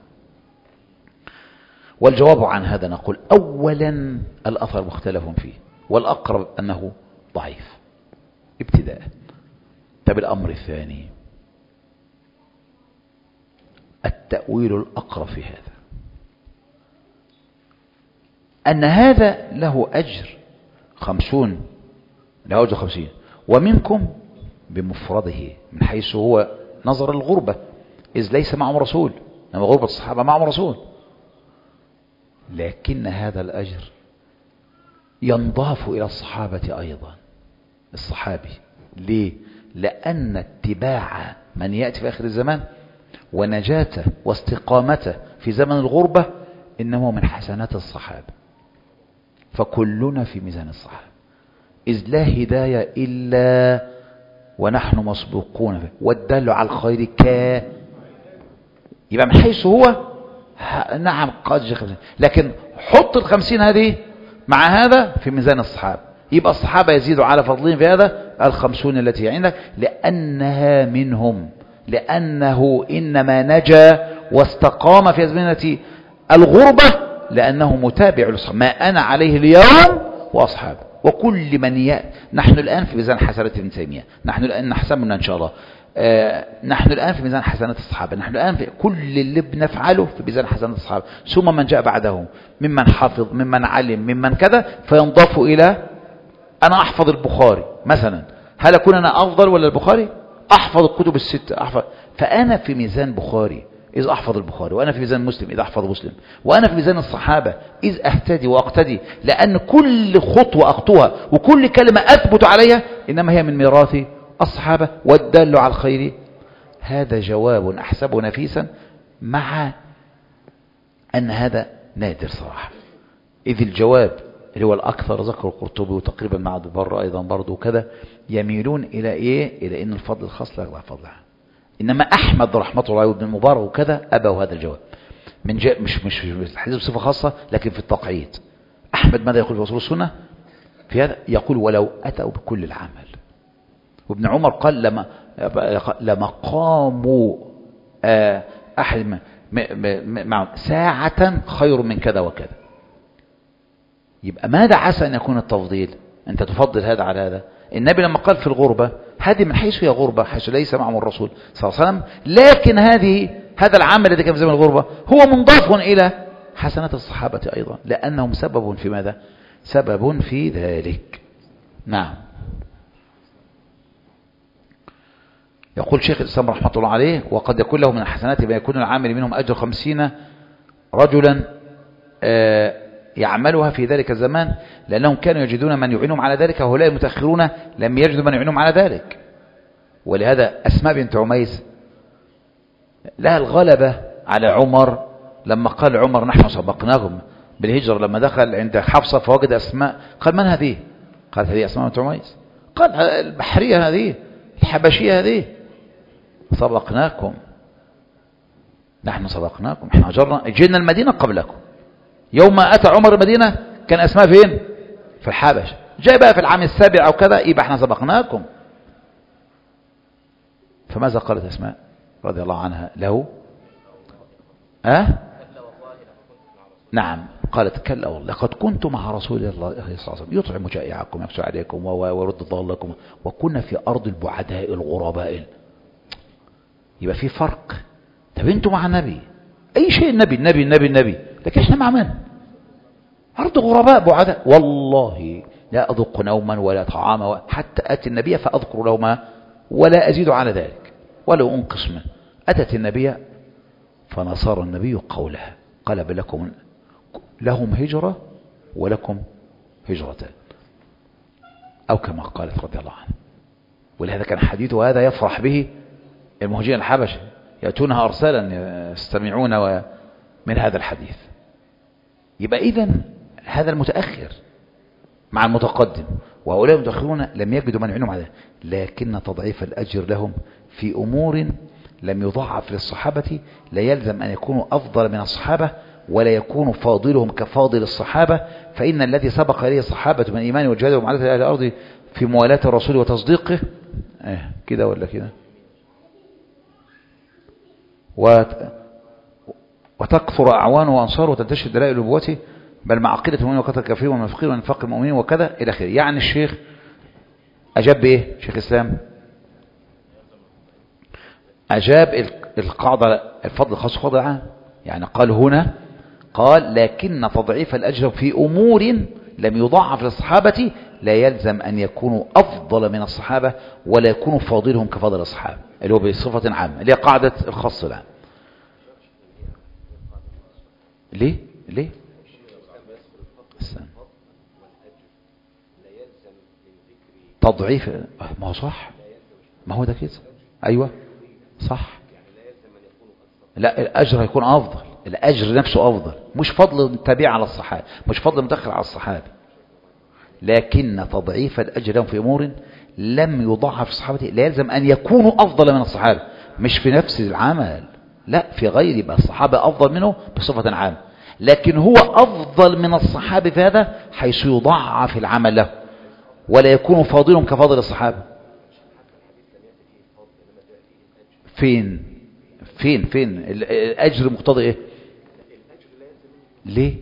Speaker 1: والجواب عن هذا نقول أولا الأثر مختلف فيه، والأقرب أنه ضعيف ابتداء. طب الأمر الثاني التأويل الأقرب في هذا أن هذا له أجر خمسون، له أجر خمسين، ومنكم بمفرده من حيث هو نظر الغربة، إذ ليس معهم رسول، إنما غربة الصحابة معهم رسول، لكن هذا الأجر ينضاف إلى الصحابة أيضا. الصحابي ليه؟ لأن اتباع من يأتي في آخر الزمان ونجاته واستقامته في زمن الغربة إنه من حسنات الصحابة، فكلنا في ميزان الصحابة، إذ لا هداية إلا ونحن مسبوقون به، والدل على الخير ك يبقى من حيث هو نعم قد خمسين، لكن حط الخمسين هذه مع هذا في ميزان الصحابة، يبقى الصحابة يزيدوا على فضلهم في هذا الخمسون التي عندك، لأنها منهم، لأنه إنما نجا واستقام في أزمنة الغربة لأنه متابع للصحابة، ما أنا عليه اليوم وأصحابه. وكل من ي... نحن الآن في ميزان حسنات ابن تيمية، نحن الآن نحسبنا إن شاء الله، آه... نحن الآن في ميزان حسنات الصحابة، نحن الآن في كل اللي بنفعله في ميزان حسنات الصحابة، ثم من جاء بعده ممن حفظ ممن علم ممن كذا، فينضاف إلى أنا أحفظ البخاري مثلا، هل أكون أنا أفضل ولا البخاري؟ أحفظ الكتب الستة أحفظ، فأنا في ميزان بخاري إذ أحفظ البخاري، وأنا في ميزان مسلم إذ أحفظ مسلم، وأنا في ميزان الصحابة إذ أهتدي وأقتدي، لأن كل خطوة أخطوها وكل كلمة أثبت عليها إنما هي من ميراث الصحابة، والدل على الخير. هذا جواب أحسبه نفيسا، مع أن هذا نادر صراحة، إذ الجواب اللي هو الأكثر ذكر القرطبي وتقريبا مع البر أيضا برضو كذا، يميلون إلى إيه؟ إلى أن الفضل الخاص لا يغلى فضلها. إنما أحمد رحمة الله وابن المبارك وكذا أبوا هذا الجواب، من جاء مش مش الحديث بصفة خاصة لكن في التقعيد. أحمد ماذا يقول في أصول السنة في هذا؟ يقول ولو أتوا بكل العمل. وابن عمر قال لما لما قاموا أحد معهم ساعة خير من كذا وكذا. يبقى ماذا عسى أن يكون التفضيل؟ أنت تفضل هذا على هذا. النبي لما قال في الغربة، هذه من حيث هي غربة، حيث ليس معهم الرسول صلى الله عليه وسلم، لكن هذه هذا العمل الذي كان في زمن الغربة هو منضاف إلى حسنات الصحابة أيضا، لأنهم سبب في ماذا؟ سبب في ذلك. نعم. يقول شيخ الإسلام رحمة الله عليه: وقد يكون له من الحسنات ما يكون العامل منهم أجر خمسين رجلا يعملها في ذلك الزمان، لأنهم كانوا يجدون من يعينهم على ذلك، وهؤلاء المتأخرون لم يجدوا من يعينهم على ذلك. ولهذا أسماء بنت عميس لها الغلبة على عمر، لما قال عمر نحن سبقناهم بالهجرة، لما دخل عند حفصة فوجد أسماء، قال من هذه؟ قالت هذه أسماء بنت عميس. قال البحرية هذه، الحبشية هذه، سبقناكم، نحن سبقناكم، احنا هجرنا جينا المدينة قبلكم. يوم ما أتى عمر المدينة كان أسماء فين؟ في الحبش. جاء بقى في العام السابع أو كذا، يبقى احنا سبقناكم. فماذا قالت أسماء رضي الله عنها له؟ أه؟ نعم، قالت كلا والله لقد كنت مع رسول الله صلى الله عليه وسلم يطعم جائعكم يكسو عليكم ويرد ضالكم، وكنا في أرض البعداء الغرباء. يبقى في فرق. طب انتوا مع النبي، أي شيء النبي النبي النبي النبي، لكن احنا مع من؟ أرض غرباء بعداء. والله لا أذوق نوما ولا طعاما حتى أتي النبي فأذكر له ما ولا أزيد على ذلك ولو أنقص منه. أتت النبي فنصر النبي قولها، قال بل لكم لهم هجرة ولكم هجرتان، أو كما قالت رضي الله عنها. ولهذا كان حديثه هذا يفرح به المهاجرين الحبشة، يأتونها أرسالا يستمعون من هذا الحديث. يبقى إذن هذا المتأخر مع المتقدم، وهؤلاء المتأخرون لم يجدوا من يعينهم على، لكن تضعيف الأجر لهم في أمور لم يضاعف للصحابة لا يلزم أن يكونوا أفضل من الصحابة، ولا يكون فاضلهم كفاضل الصحابة، فإن الذي سبق إليه الصحابة من إيمان وجهاد ومعرفة أهل الأرض في موالاة الرسول وتصديقه اه كده ولا كده، وتكثر أعوانه وأنصاره وتنتشر دلائل نبوته، بل مع عقيدة المؤمنين وقتل الكافرين والمنافقين ونفاق المؤمنين وكذا إلى آخره. يعني الشيخ أجاب بإيه؟ شيخ الإسلام أجاب القاعدة الفضل الخاص والفضل العام. يعني قال هنا، قال لكن تضعيف الأجر في أمور لم يضاعف للصحابة لا يلزم أن يكونوا أفضل من الصحابة ولا يكونوا فاضلهم كفضل الصحابة، اللي هو بصفة عامة اللي هي قاعدة الخاص العام. ليه؟ ليه؟ تضعيف، ما هو صح، ما هو ده كده. أيوة صح. لا الأجر هيكون أفضل، الأجر نفسه أفضل، مش فضل التابع على الصحابة، مش فضل المتأخر على الصحابة، لكن تضعيف الأجر لهم في أمور لم يضعف الصحابة لا يلزم أن يكونوا أفضل من الصحابة، مش في نفس العمل، لا في غير، يبقى الصحابة أفضل منه بصفة عامة، لكن هو أفضل من الصحابة في هذا حيث يضعف العمل له ولا يكون فاضل كفاضل الصحابة. فين فين فين الأجر مقتضي إيه؟ ليه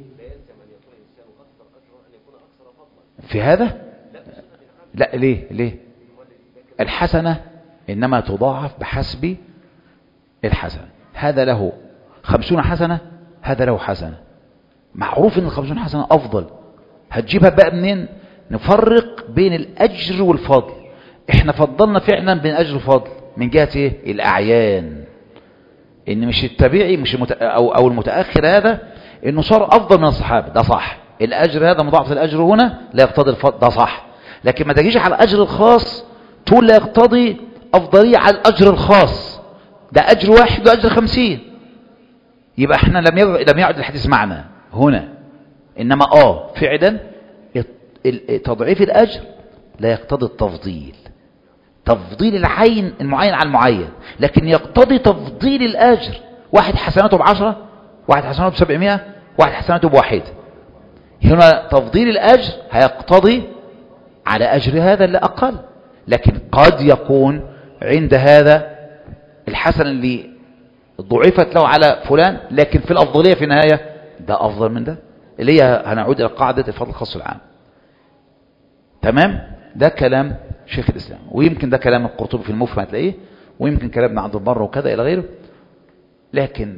Speaker 1: في هذا؟ لا ليه ليه الحسنة إنما تضاعف بحسب الحسنة، هذا له خمسون حسنة، هذا له حسنة، معروف ان الخمسون حسنة افضل، هتجيبها بقى منين؟ نفرق بين الاجر والفضل. احنا فضلنا فعلا بين الاجر والفضل من جهة ايه؟ الاعيان، ان مش التابعي مش المت... او او المتاخر هذا انه صار افضل من الصحابه، ده صح، الاجر هذا مضاعف الاجر هنا لا يقتضي الفضل، ده صح، لكن ما تجيش على الاجر الخاص تقول لا يقتضي افضليه على الاجر الخاص، ده اجر واحد واجر خمسين، يبقى احنا لم يعد لم يعد الحديث معنا هنا، انما اه فعلا تضعيف الاجر لا يقتضي التفضيل، تفضيل العين المعين على المعين، لكن يقتضي تفضيل الاجر، واحد حسناته بعشرة، واحد حسناته بسبعمائة، واحد حسناته بواحد، هنا تفضيل الاجر هيقتضي على اجر هذا اللي اقل، لكن قد يكون عند هذا الحسن اللي ضعفت له على فلان، لكن في الافضليه في النهايه ده افضل من ده، اللي هي هنعود الى قاعده الفضل الخاص العام. تمام؟ ده كلام شيخ الاسلام، ويمكن ده كلام القرطبي في المفهم هتلاقيه، ويمكن كلام ابن عبد البر وكذا الى غيره، لكن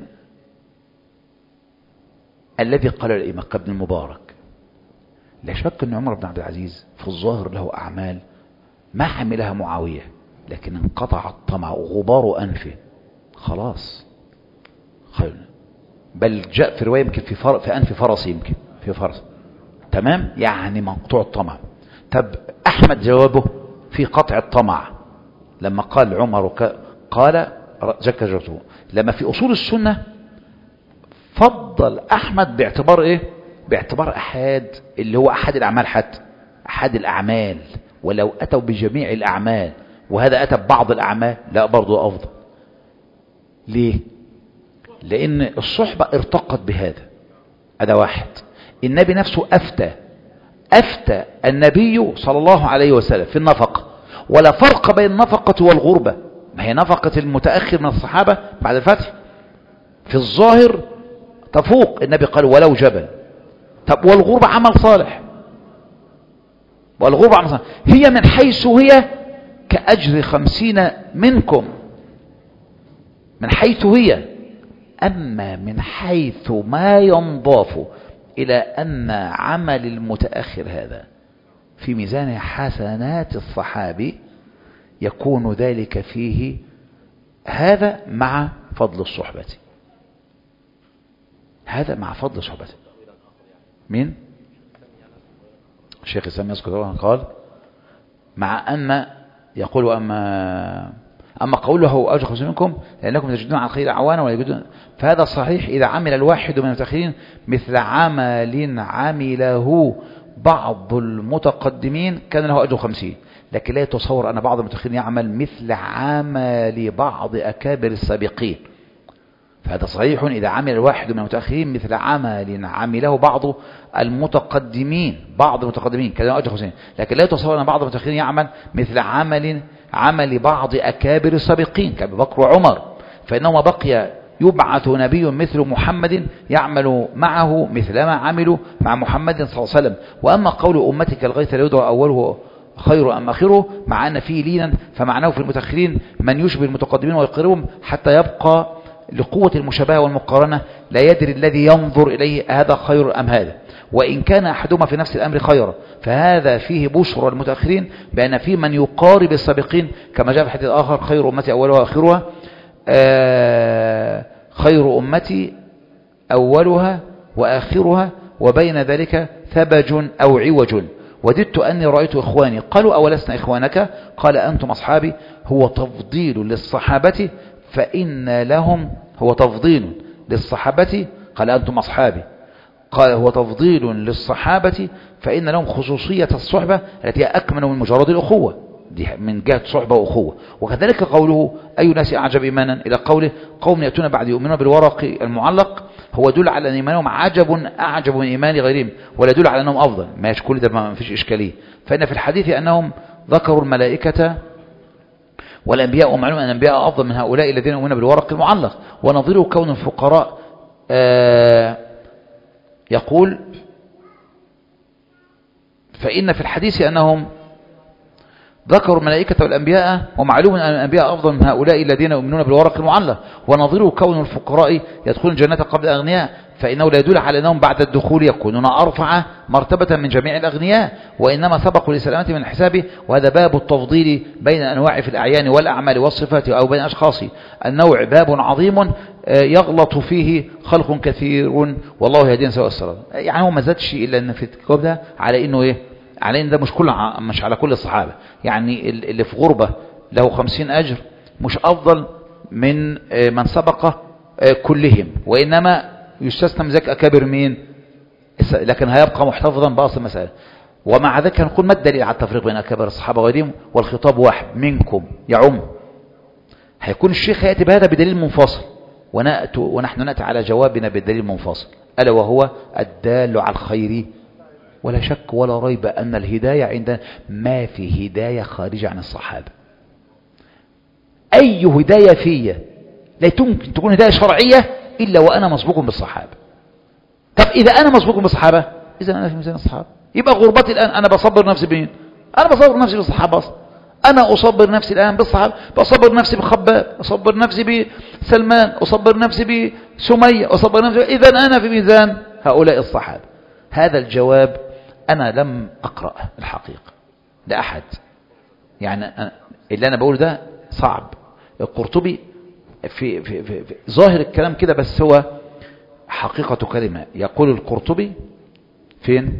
Speaker 1: الذي قال الامام ابن المبارك لا شك ان عمر بن عبد العزيز في الظاهر له اعمال ما عملها معاويه، لكن انقطع الطمع وغبار انفه خلاص خير، بل جاء في روايه يمكن في فر... في انف فرس، يمكن في فرس، تمام، يعني مقطوع الطمع. طب احمد جوابه في قطع الطمع لما قال عمر وك... قال ذكرته، لما في اصول السنه فضل احمد باعتبار ايه؟ باعتبار احاد اللي هو احد الاعمال، حتى احد الاعمال، ولو اتوا بجميع الاعمال وهذا اتى ببعض الاعمال لا برضه افضل. ليه؟ لان الصحبه ارتقت بهذا، هذا واحد. النبي نفسه افتى افتى النبي صلى الله عليه وسلم في النفقه، ولا فرق بين النفقه والغربه، ما هي نفقه المتاخر من الصحابه بعد الفتح في الظاهر تفوق، النبي قال ولو جبل. طب والغربة عمل صالح، والغربة عمل صالح هي من حيث هي كأجر خمسين منكم، من حيث هي، أما من حيث ما ينضاف إلى أن عمل المتأخر هذا في ميزان حسنات الصحابي يكون ذلك فيه هذا مع فضل الصحبة، هذا مع فضل صحبته. مين؟ الشيخ الإسلام يذكر طبعا قال مع أن يقول أما أما قوله أجر خمسين منكم لأنكم تجدون على الخير أعوانا ولا يجدون، فهذا صحيح إذا عمل الواحد من المتأخرين مثل عمل عمله بعض المتقدمين كان له أجر خمسين، لكن لا يتصور أن بعض المتأخرين يعمل مثل عمل بعض أكابر السابقين، فهذا صحيح إذا عمل الواحد من المتأخرين مثل عمل عمله بعض المتقدمين، بعض المتقدمين كان له أجر خمسين، لكن لا يتصور أن بعض المتأخرين يعمل مثل عمل عمل بعض أكابر السابقين كأبي بكر وعمر، فإنه ما بقي يبعث نبي مثل محمد يعمل معه مثل ما عملوا مع محمد صلى الله عليه وسلم. وأما قول أمتك الغيث لا يدرى أوله خير أم آخره مع أن فيه لينا، فمعناه في المتأخرين من يشبه المتقدمين ويقربهم حتى يبقى لقوة المشابهة والمقارنة لا يدري الذي ينظر إليه هذا خير أم هذا، وإن كان أحدهما في نفس الأمر خيرا، فهذا فيه بشرى المتأخرين بأن فيه من يقارب السابقين، كما جاء في الحديث الآخر خير أمتي أولها وآخرها، آه خير أمتي أولها وآخرها وبين ذلك ثبج أو عوج وددت أني رأيت إخواني قالوا أولسنا إخوانك قال أنتم أصحابي هو تفضيل للصحابة فإن لهم هو تفضيل للصحابة قال أنتم أصحابي قال هو تفضيل للصحابة فإن لهم خصوصية الصحبة التي هي أكمل من مجرد الأخوة دي من جهة صحبة وأخوة. وكذلك قوله أي ناس أعجب إيمانا إلى قوله قوم يأتون بعد يؤمنون بالورق المعلق هو دل على أن إيمانهم عجب أعجب من إيمان غيرهم ولا يدل على أنهم أفضل ما كل ده ما فيش إشكالية. فإن في الحديث أنهم ذكروا الملائكة والأنبياء ومعلوم أن الأنبياء أفضل من هؤلاء الذين يؤمنون بالورق المعلق ونظيره كون الفقراء آه يقول فإن في الحديث أنهم ذكروا الملائكة والأنبياء ومعلوم أن الأنبياء أفضل من هؤلاء الذين يؤمنون بالورق المعلق ونظيره كون الفقراء يدخلون الجنة قبل الأغنياء فإنه لا يدل على أنهم بعد الدخول يكونون أرفع مرتبة من جميع الأغنياء وإنما سبقوا لسلامة من الحساب. وهذا باب التفضيل بين أنواع في الأعيان والأعمال والصفات أو بين أشخاص النوع باب عظيم يغلط فيه خلق كثير والله يهدينا سواء الصراط. يعني هو ما زادش إلا أن في الكتاب ده على إنه إيه على إن ده مش كل مش على كل الصحابة يعني اللي في غربة له خمسين أجر مش أفضل من من سبق كلهم وإنما يستثنى من ذلك أكابر مين لكن هيبقى محتفظا بأصل المسألة. ومع ذلك نقول ما الدليل على التفريق بين أكابر الصحابة وغيرهم والخطاب واحد منكم يعم هيكون الشيخ يأتي بهذا بدليل منفصل ونحن نأتي على جوابنا بالدليل منفصل ألا وهو الدال على الخير ولا شك ولا ريب أن الهداية عندنا ما في هداية خارجة عن الصحابة. أي هداية فيها لا يمكن تكون هداية شرعية إلا وأنا مسبوق بالصحابة. طب إذا أنا مسبوق بالصحابة إذا أنا في ميزان الصحابة يبقى غربتي الآن أنا بصبر نفسي بمين؟ أنا بصبر نفسي بالصحابة أصلا. أنا أصبر نفسي الآن بالصحابة بصبر نفسي بخباب أصبر نفسي بسلمان أصبر نفسي بسمية أصبر نفسي إذا أنا في ميزان هؤلاء الصحابة. هذا الجواب أنا لم أقرأ الحقيقة لأحد يعني أنا اللي أنا بقول ده صعب. القرطبي في, في, في, في ظاهر الكلام كده بس هو حقيقة كلمة. يقول القرطبي فين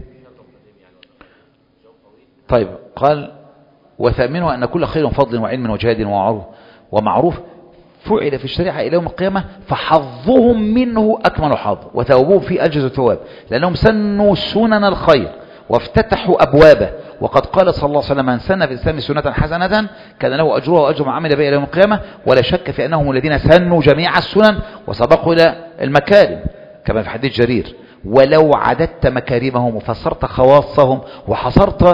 Speaker 1: طيب قال وثامنها أن كل خير وفضل وعلم وجهاد ومعروف ومعروف فعل في الشريعة إلى يوم القيامة فحظهم منه أكمل حظ وثوابهم فيه أجز الثواب لأنهم سنوا سنن الخير وافتتحوا أبوابه. وقد قال صلى الله عليه وسلم من سن في الإسلام سنة حسنة كان له أجرها وأجر ما عمل بها إلى يوم القيامة ولا شك في أنهم الذين سنوا جميع السنن وسبقوا إلى المكارم كما في حديث جرير ولو عددت مكارمهم وفسرت خواصهم وحصرت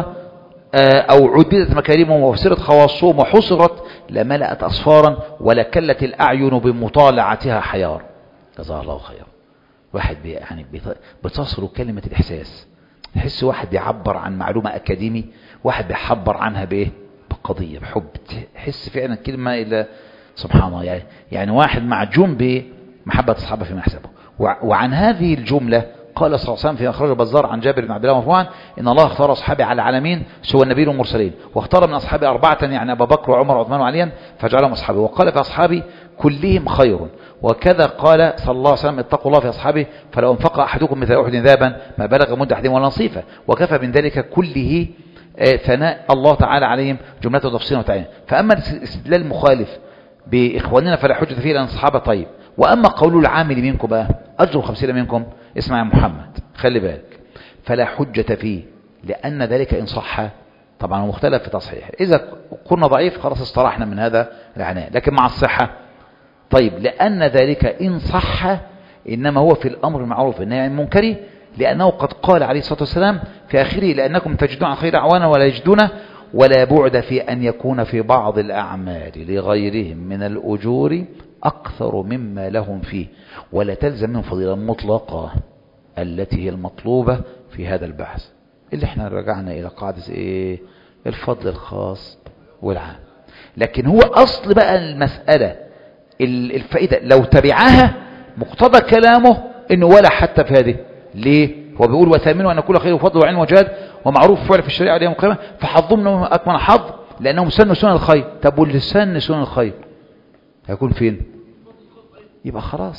Speaker 1: أو عددت مكارمهم وفسرت خواصهم وحصرت لملأت أصفارا ولكلت الأعين بمطالعتها حيار. جزاه الله خيرا. واحد بي يعني بتصل كلمة الإحساس تحس واحد بيعبر عن معلومة أكاديمي واحد بيعبر عنها بإيه بقضية بحب تحس فعلا كلمة إلى سبحان الله يعني, يعني واحد معجون بمحبة الصحابة في محسبه. وعن هذه الجملة قال صلى الله عليه وسلم في أخرج البزار عن جابر بن عبد الله مرفوعا إن الله اختار أصحابي على العالمين سوى النبي والمرسلين واختار من أصحابي أربعة يعني أبا بكر وعمر وعثمان وعليا فجعلهم أصحابي وقال في أصحابي كلهم خير. وكذا قال صلى الله عليه وسلم اتقوا الله في أصحابه فلو انفق أحدكم مثل أحد ذهبا ما بلغ مد أحدهم ولا نصيفا وكفى من ذلك كله ثناء الله تعالى عليهم جملة تفصيلا وتعيين. فأما الاستدلال المخالف بإخواننا فلا حجة فيه لأن الصحابة طيب. وأما قول العامل منكم بقى أجر خمسين منكم اسمع يا محمد خلي بالك فلا حجة فيه لأن ذلك إن صح طبعا مختلف في تصحيح إذا كنا ضعيف خلاص استراحنا من هذا العناء لكن مع الصحة طيب لأن ذلك إن صح إنما هو في الأمر المعروف النهي عن المنكر لأنه قد قال عليه الصلاة والسلام في آخره لأنكم تجدون خير أعوانا ولا يجدون ولا بعد في أن يكون في بعض الأعمال لغيرهم من الأجور أكثر مما لهم فيه ولا تلزم من فضيلة مطلقة التي هي المطلوبة في هذا البحث اللي احنا رجعنا إلى قاعدة إيه الفضل الخاص والعام. لكن هو أصل بقى المسألة الفائدة لو تبعها مقتضى كلامه إنه ولا حتى في هذه ليه هو بيقول وثامنوا أن كل خير وفضل وعلم وجهاد ومعروف فعل في الشريعة اليوم القيامة فحظهم منهم أكمل حظ لأنهم سنوا سنن الخير. طب واللي سن سنن الخير هيكون فين؟ يبقى خلاص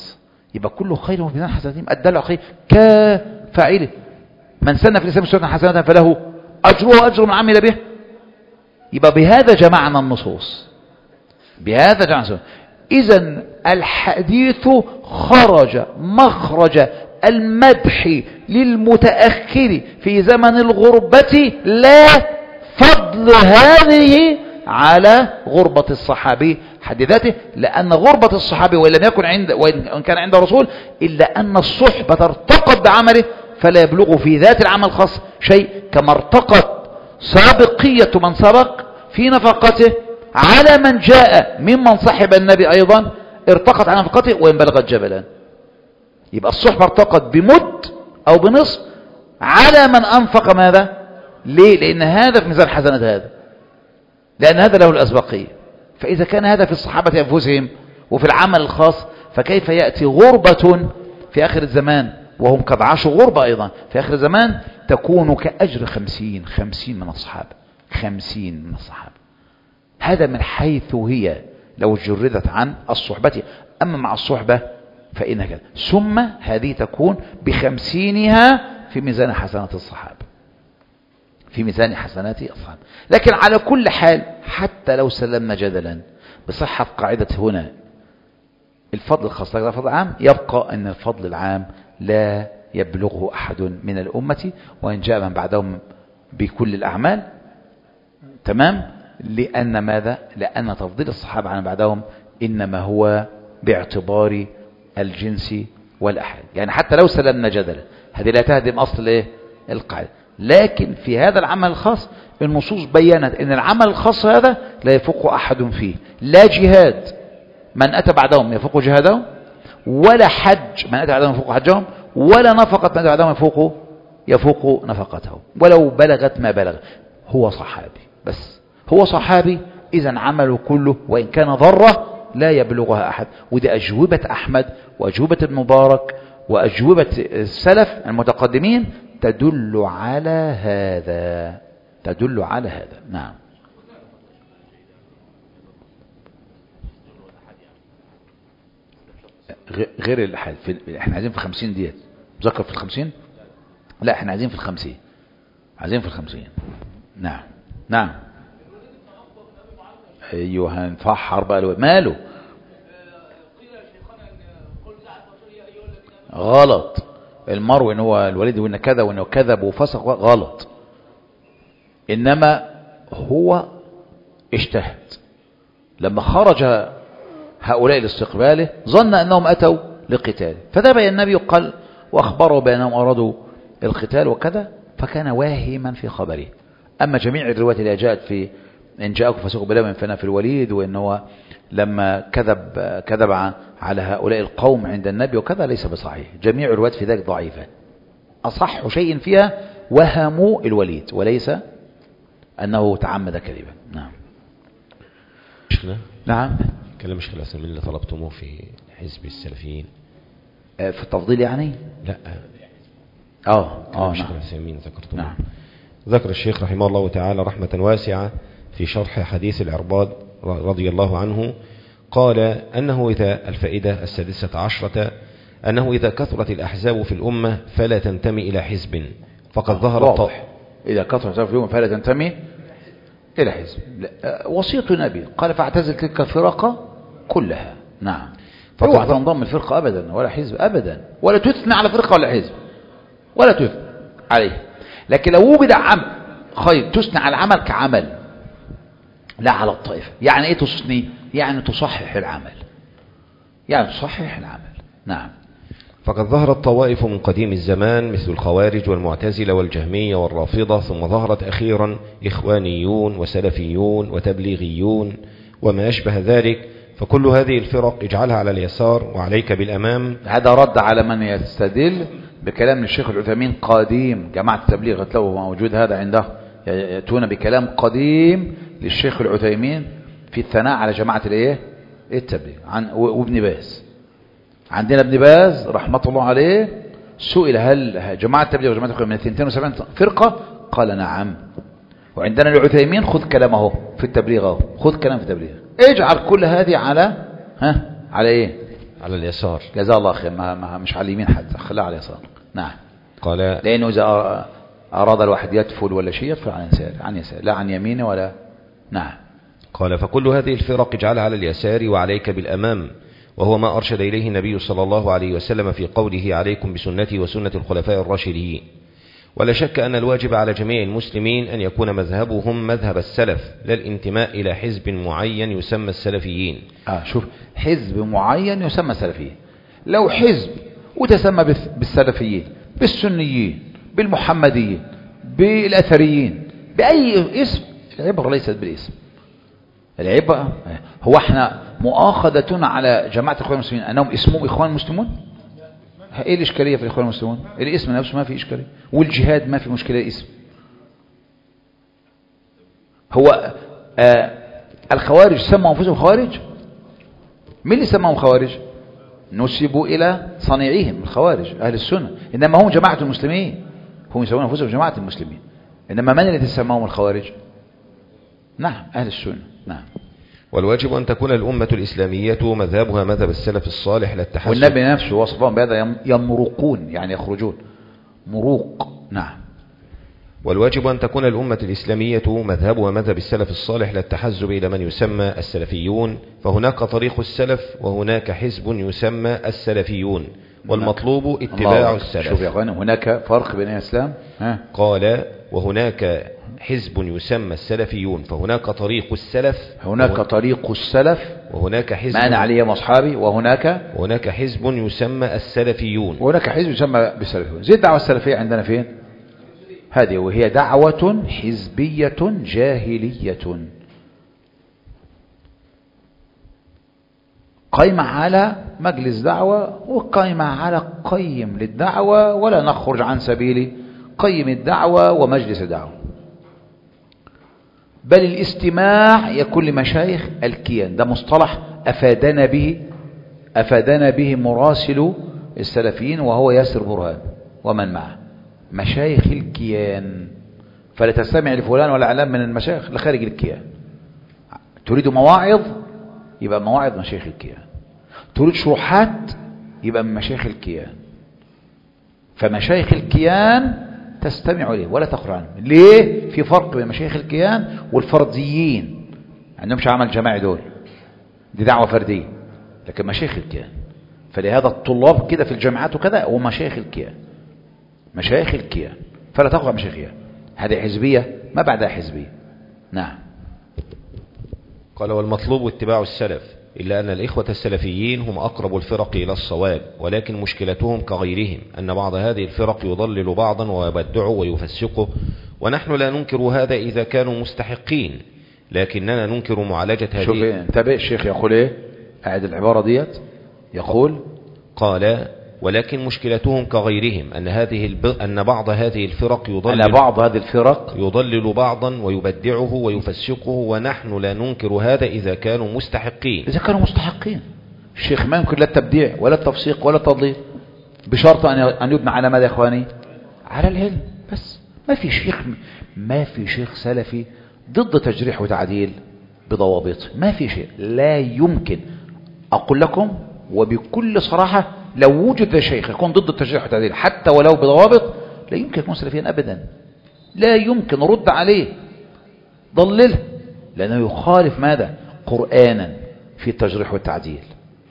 Speaker 1: يبقى كله خير وفي ميزان حسناتهم الدال على خير كفاعله. من سن في الإسلام سنة حسنة فله أجره أجر من عمل به. يبقى بهذا جمعنا النصوص، بهذا جمعنا. إذن الحديث خرج مخرج المدح للمتأخر في زمن الغربة، لا فضل هذه على غربة الصحابي حد ذاته، لأن غربة الصحابي وإن لم يكن عند وإن كان عند رسول إلا أن الصحبة ارتقت بعمله فلا يبلغ في ذات العمل الخاص شيء، كما ارتقت سابقية من سبق في نفقته على من جاء ممن صحب النبي أيضا ارتقت على نفقته وإن بلغت جبلا. يبقى الصحبة ارتقت بمد أو بنصف على من أنفق ماذا؟ ليه؟ لأن هذا في ميزان حسنات هذا، لأن هذا له الأسبقية. فإذا كان هذا في الصحابة أنفسهم وفي العمل الخاص، فكيف يأتي غربة في آخر الزمان وهم قد عاشوا غربة أيضا في آخر الزمان تكون كأجر خمسين خمسين من الصحابة، خمسين من الصحابة. هذا من حيث هي لو جردت عن الصحبة. أما مع الصحبة فإنها كذا، ثم هذه تكون بخمسينها في ميزان حسنات الصحابة، في ميزان حسنات الصحابة. لكن على كل حال حتى لو سلمنا جدلا بصحة قاعدة هنا الفضل الخاص لا فضل عام، يبقى أن الفضل العام لا يبلغه أحد من الأمة وإن جاء من بعدهم بكل الأعمال. تمام؟ لأن ماذا؟ لأن تفضيل الصحابة عن بعدهم إنما هو باعتبار الجنس والأحد. يعني حتى لو سلمنا جدلا هذه لا تهدم أصل إيه؟ القاعدة. لكن في هذا العمل الخاص النصوص بيّنت أن العمل الخاص هذا لا يفوق أحد فيه، لا جهاد من أتى بعدهم يفوق جهادهم، ولا حج من أتى بعدهم يفوق حجهم، ولا نفقة من أتى بعدهم يفوق يفوق نفقتهم ولو بلغت ما بلغ. هو صحابي بس، هو صحابي إذا عمله كله وإن كان ذرة لا يبلغها أحد. ودي أجوبة أحمد وأجوبة المبارك وأجوبة السلف المتقدمين تدل على هذا، تدل على هذا. نعم. غير الحال في احنا عايزين في الخمسين ديت مذكر في الخمسين، لا احنا عايزين في الخمسين، عايزين في الخمسين. نعم نعم. ايوه هنفحر بقى الو... ماله غلط. المروي ان هو الوليد وانه كذا وانه كذب وفسق غلط، انما هو اجتهد لما خرج هؤلاء لاستقباله ظن انهم اتوا لقتال، فذهب الى النبي قال واخبره بانهم ارادوا القتال وكذا، فكان واهما في خبره. اما جميع الروايات اللي جاءت في ان جاءكم فسوق بلا فانا في الوليد وان هو لما كذب كذب على هؤلاء القوم عند النبي وكذا ليس بصحيح. جميع الروايات في ذلك ضعيفة. أصح شيء فيها وهموا الوليد وليس أنه تعمد كذبا. نعم.
Speaker 2: شيخنا
Speaker 1: نعم.
Speaker 2: كلام شيخ الأسلام اللي طلبتموه في حزب السلفيين
Speaker 1: في التفضيل يعني؟
Speaker 2: لا
Speaker 1: اه اه
Speaker 2: شيخ
Speaker 1: نعم.
Speaker 2: الأسلامين ذكرتموه.
Speaker 1: نعم.
Speaker 2: ذكر الشيخ رحمه الله تعالى رحمة واسعة في شرح حديث العرباض رضي الله عنه، قال أنه إذا الفائدة السادسة عشرة أنه إذا كثرت الأحزاب في الأمة فلا تنتمي إلى حزب فقد ظهر
Speaker 1: واضح. إذا كثرت الأحزاب في الأمة فلا تنتمي إلى حزب. وصية النبي قال فاعتزل تلك الفرقة كلها. نعم. اوعى تنضم الفرقة أبدا ولا حزب أبدا، ولا تثنى على فرقة ولا حزب ولا تثنى عليه. لكن لو وجد عمل خير تثنى على العمل كعمل لا على الطائفة. يعني ايه تصني؟ يعني تصحح العمل، يعني تصحح العمل. نعم.
Speaker 2: فقد ظهرت طوائف من قديم الزمان مثل الخوارج والمعتزلة والجهمية والرافضة، ثم ظهرت أخيرا إخوانيون وسلفيون وتبليغيون وما أشبه ذلك، فكل هذه الفرق اجعلها على اليسار وعليك بالأمام.
Speaker 1: هذا رد على من يستدل بكلام الشيخ العثيمين قديم. جماعة التبليغ لو موجود هذا عنده يأتون بكلام قديم للشيخ العثيمين في الثناء على جماعة الايه التبليغ عن وابن باز. عندنا ابن باز رحمة الله عليه سئل هل جماعة التبليغ وجماعة التبليغ من اثنتين وسبعين فرقة؟ قال نعم. وعندنا العثيمين خذ كلامه في التبليغ، خذ كلام في التبليغ، اجعل كل هذه على ها على ايه
Speaker 2: على اليسار.
Speaker 1: جزاه الله خير، ما ما مش على اليمين حتى، خليها على اليسار. نعم.
Speaker 2: قال
Speaker 1: لأنه إذا أراد الواحد يدفل ولا شيء يدفل عن يسار، عن يسار لا عن يمينه ولا. نعم.
Speaker 2: قال فكل هذه الفرق اجعلها على اليسار وعليك بالأمام، وهو ما أرشد إليه النبي صلى الله عليه وسلم في قوله عليكم بسنتي وسنة الخلفاء الراشدين. ولا شك أن الواجب على جميع المسلمين أن يكون مذهبهم مذهب السلف، لا الانتماء إلى حزب معين يسمى السلفيين.
Speaker 1: آه شوف، حزب معين يسمى السلفيين. لو حزب وتسمى بالسلفيين، بالسنيين، بالمحمديين، بالأثريين، بأي اسم، العبرة ليست بالاسم. العبرة هو احنا مؤاخذة على جماعة الإخوان المسلمين أنهم اسمهم إخوان المسلمون. ايه الإشكالية في الإخوان المسلمون؟ الاسم نفسه ما في إشكالية، والجهاد ما في مشكلة الاسم. هو آه الخوارج سموا أنفسهم خوارج؟ مين اللي سماهم خوارج؟ نسبوا إلى صنيعيهم الخوارج أهل السنة، إنما هم جماعة المسلمين، هم يسمون أنفسهم جماعة المسلمين. إنما من الذي سماهم الخوارج؟ نعم أهل السنة. نعم.
Speaker 2: والواجب أن تكون الأمة الإسلامية مذهبها مذهب السلف الصالح لا التحسن.
Speaker 1: والنبي نفسه وصفهم بهذا، يمرقون يعني يخرجون مروق. نعم.
Speaker 2: والواجب أن تكون الأمة الإسلامية مذهبها مذهب السلف الصالح لا التحزب إلى من يسمى السلفيون، فهناك طريق السلف وهناك حزب يسمى السلفيون، والمطلوب اتباع السلف.
Speaker 1: شوف يا أخوان، هناك فرق بين الإسلام. ها؟
Speaker 2: قال وهناك حزب يسمى السلفيون، فهناك طريق السلف،
Speaker 1: هناك وهن... طريق السلف،
Speaker 2: وهناك حزب
Speaker 1: ما أنا عليه وأصحابي، وهناك
Speaker 2: وهناك حزب يسمى السلفيون،
Speaker 1: وهناك حزب يسمى بالسلفيون. زي الدعوة السلفية عندنا فين؟ هذه وهي دعوة حزبية جاهلية قائمة على مجلس دعوة، وقائمة على قيم للدعوة، ولا نخرج عن سبيل قيم الدعوة ومجلس الدعوة، بل الاستماع يكون لمشايخ الكيان. ده مصطلح أفادنا به أفادنا به مراسل السلفيين وهو ياسر برهان ومن معه، مشايخ الكيان. فلا تستمع لفلان ولا علام من المشايخ لخارج الكيان. تريد مواعظ يبقى مواعظ مشايخ الكيان، تريد شروحات يبقى من مشايخ الكيان. فمشايخ الكيان تستمع إليه ولا تقرأ عنه. ليه؟ في فرق بين مشايخ الكيان والفرديين، عندهمش عمل جماعي، دول دي دعوة فردية، لكن مشايخ الكيان. فلهذا الطلاب كده في الجامعات وكذا هم مشايخ الكيان، مشايخ الكيان، فلا تقرأ مشايخ الكيان. هذه حزبية ما بعدها حزبية. نعم.
Speaker 2: قال والمطلوب اتباع السلف، إلا أن الإخوة السلفيين هم أقرب الفرق إلى الصواب، ولكن مشكلتهم كغيرهم أن بعض هذه الفرق يضلل بعضا ويبدعه ويفسقه، ونحن لا ننكر هذا إذا كانوا مستحقين، لكننا ننكر معالجة هذه.
Speaker 1: شوف انتبه، الشيخ يقول ايه؟ أعد العبارة ديت. يقول
Speaker 2: قال ولكن مشكلتهم كغيرهم أن هذه الب... أن بعض هذه الفرق يضلل
Speaker 1: أن بعض هذه الفرق
Speaker 2: يضلل بعضا ويبدعه ويفسقه، ونحن لا ننكر هذا إذا كانوا مستحقين.
Speaker 1: إذا كانوا مستحقين الشيخ ما يمكن لا التبديع ولا التفسيق ولا التضليل، بشرط أن يبنى على ماذا يا إخواني؟ على العلم بس. ما في شيخ ما في شيخ سلفي ضد تجريح وتعديل بضوابط، ما في شيء. لا يمكن، أقول لكم وبكل صراحة، لو وجد شيخ يكون ضد التجريح والتعديل حتى ولو بضوابط لا يمكن يكون سلفيا أبدا. لا يمكن، رد عليه، ضلله، لأنه يخالف ماذا؟ قرآنا في التجريح والتعديل،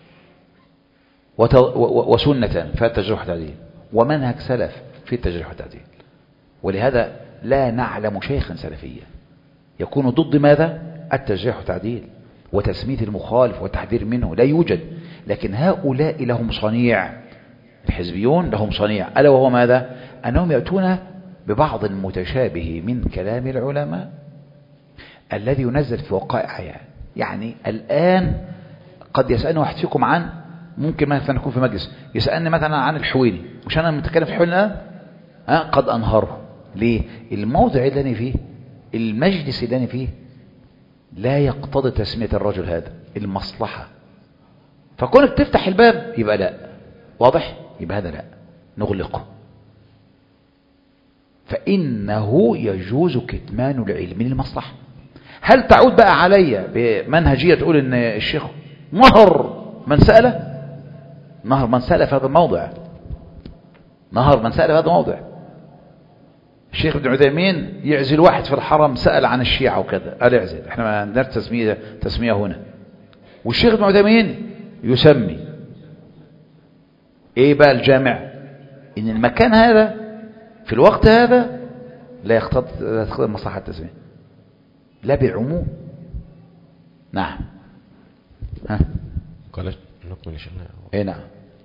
Speaker 1: وسنة في التجريح والتعديل، ومنهج سلف في التجريح والتعديل. ولهذا لا نعلم شيخا سلفيا يكون ضد ماذا؟ التجريح والتعديل وتسمية المخالف والتحذير منه، لا يوجد. لكن هؤلاء لهم صنيع، الحزبيون لهم صنيع، ألا وهو ماذا؟ أنهم يأتون ببعض المتشابه من كلام العلماء الذي ينزل في وقائع. يعني الآن قد يسألني واحد فيكم عن، ممكن مثلا نكون في مجلس يسألني مثلا عن الحويني، مش أنا متكلم في الحويني الآن؟ أه قد أنهره. ليه؟ الموضع اللي أنا فيه، المجلس اللي أنا فيه لا يقتضي تسمية الرجل هذا، المصلحة. فكونك تفتح الباب يبقى لا، واضح؟ يبقى هذا لا، نغلقه. فإنه يجوز كتمان العلم للمصلحة. هل تعود بقى علي بمنهجية تقول ان الشيخ نهر من سأله؟ نهر من سأل في هذا الموضع، نهر من سأل في هذا الموضع. الشيخ ابن عثيمين يعزل واحد في الحرم سأل عن الشيعة وكذا، قال اعزل، احنا ما عندنا تسمية تسمية هنا. والشيخ ابن عثيمين يسمي ايه بقى الجامع؟ ان المكان هذا في الوقت هذا لا يقتضي لا تقتضي مصلحة التسمية، لا بعموم. نعم. ها
Speaker 2: قال نكمل شيخنا.
Speaker 1: ايه نعم.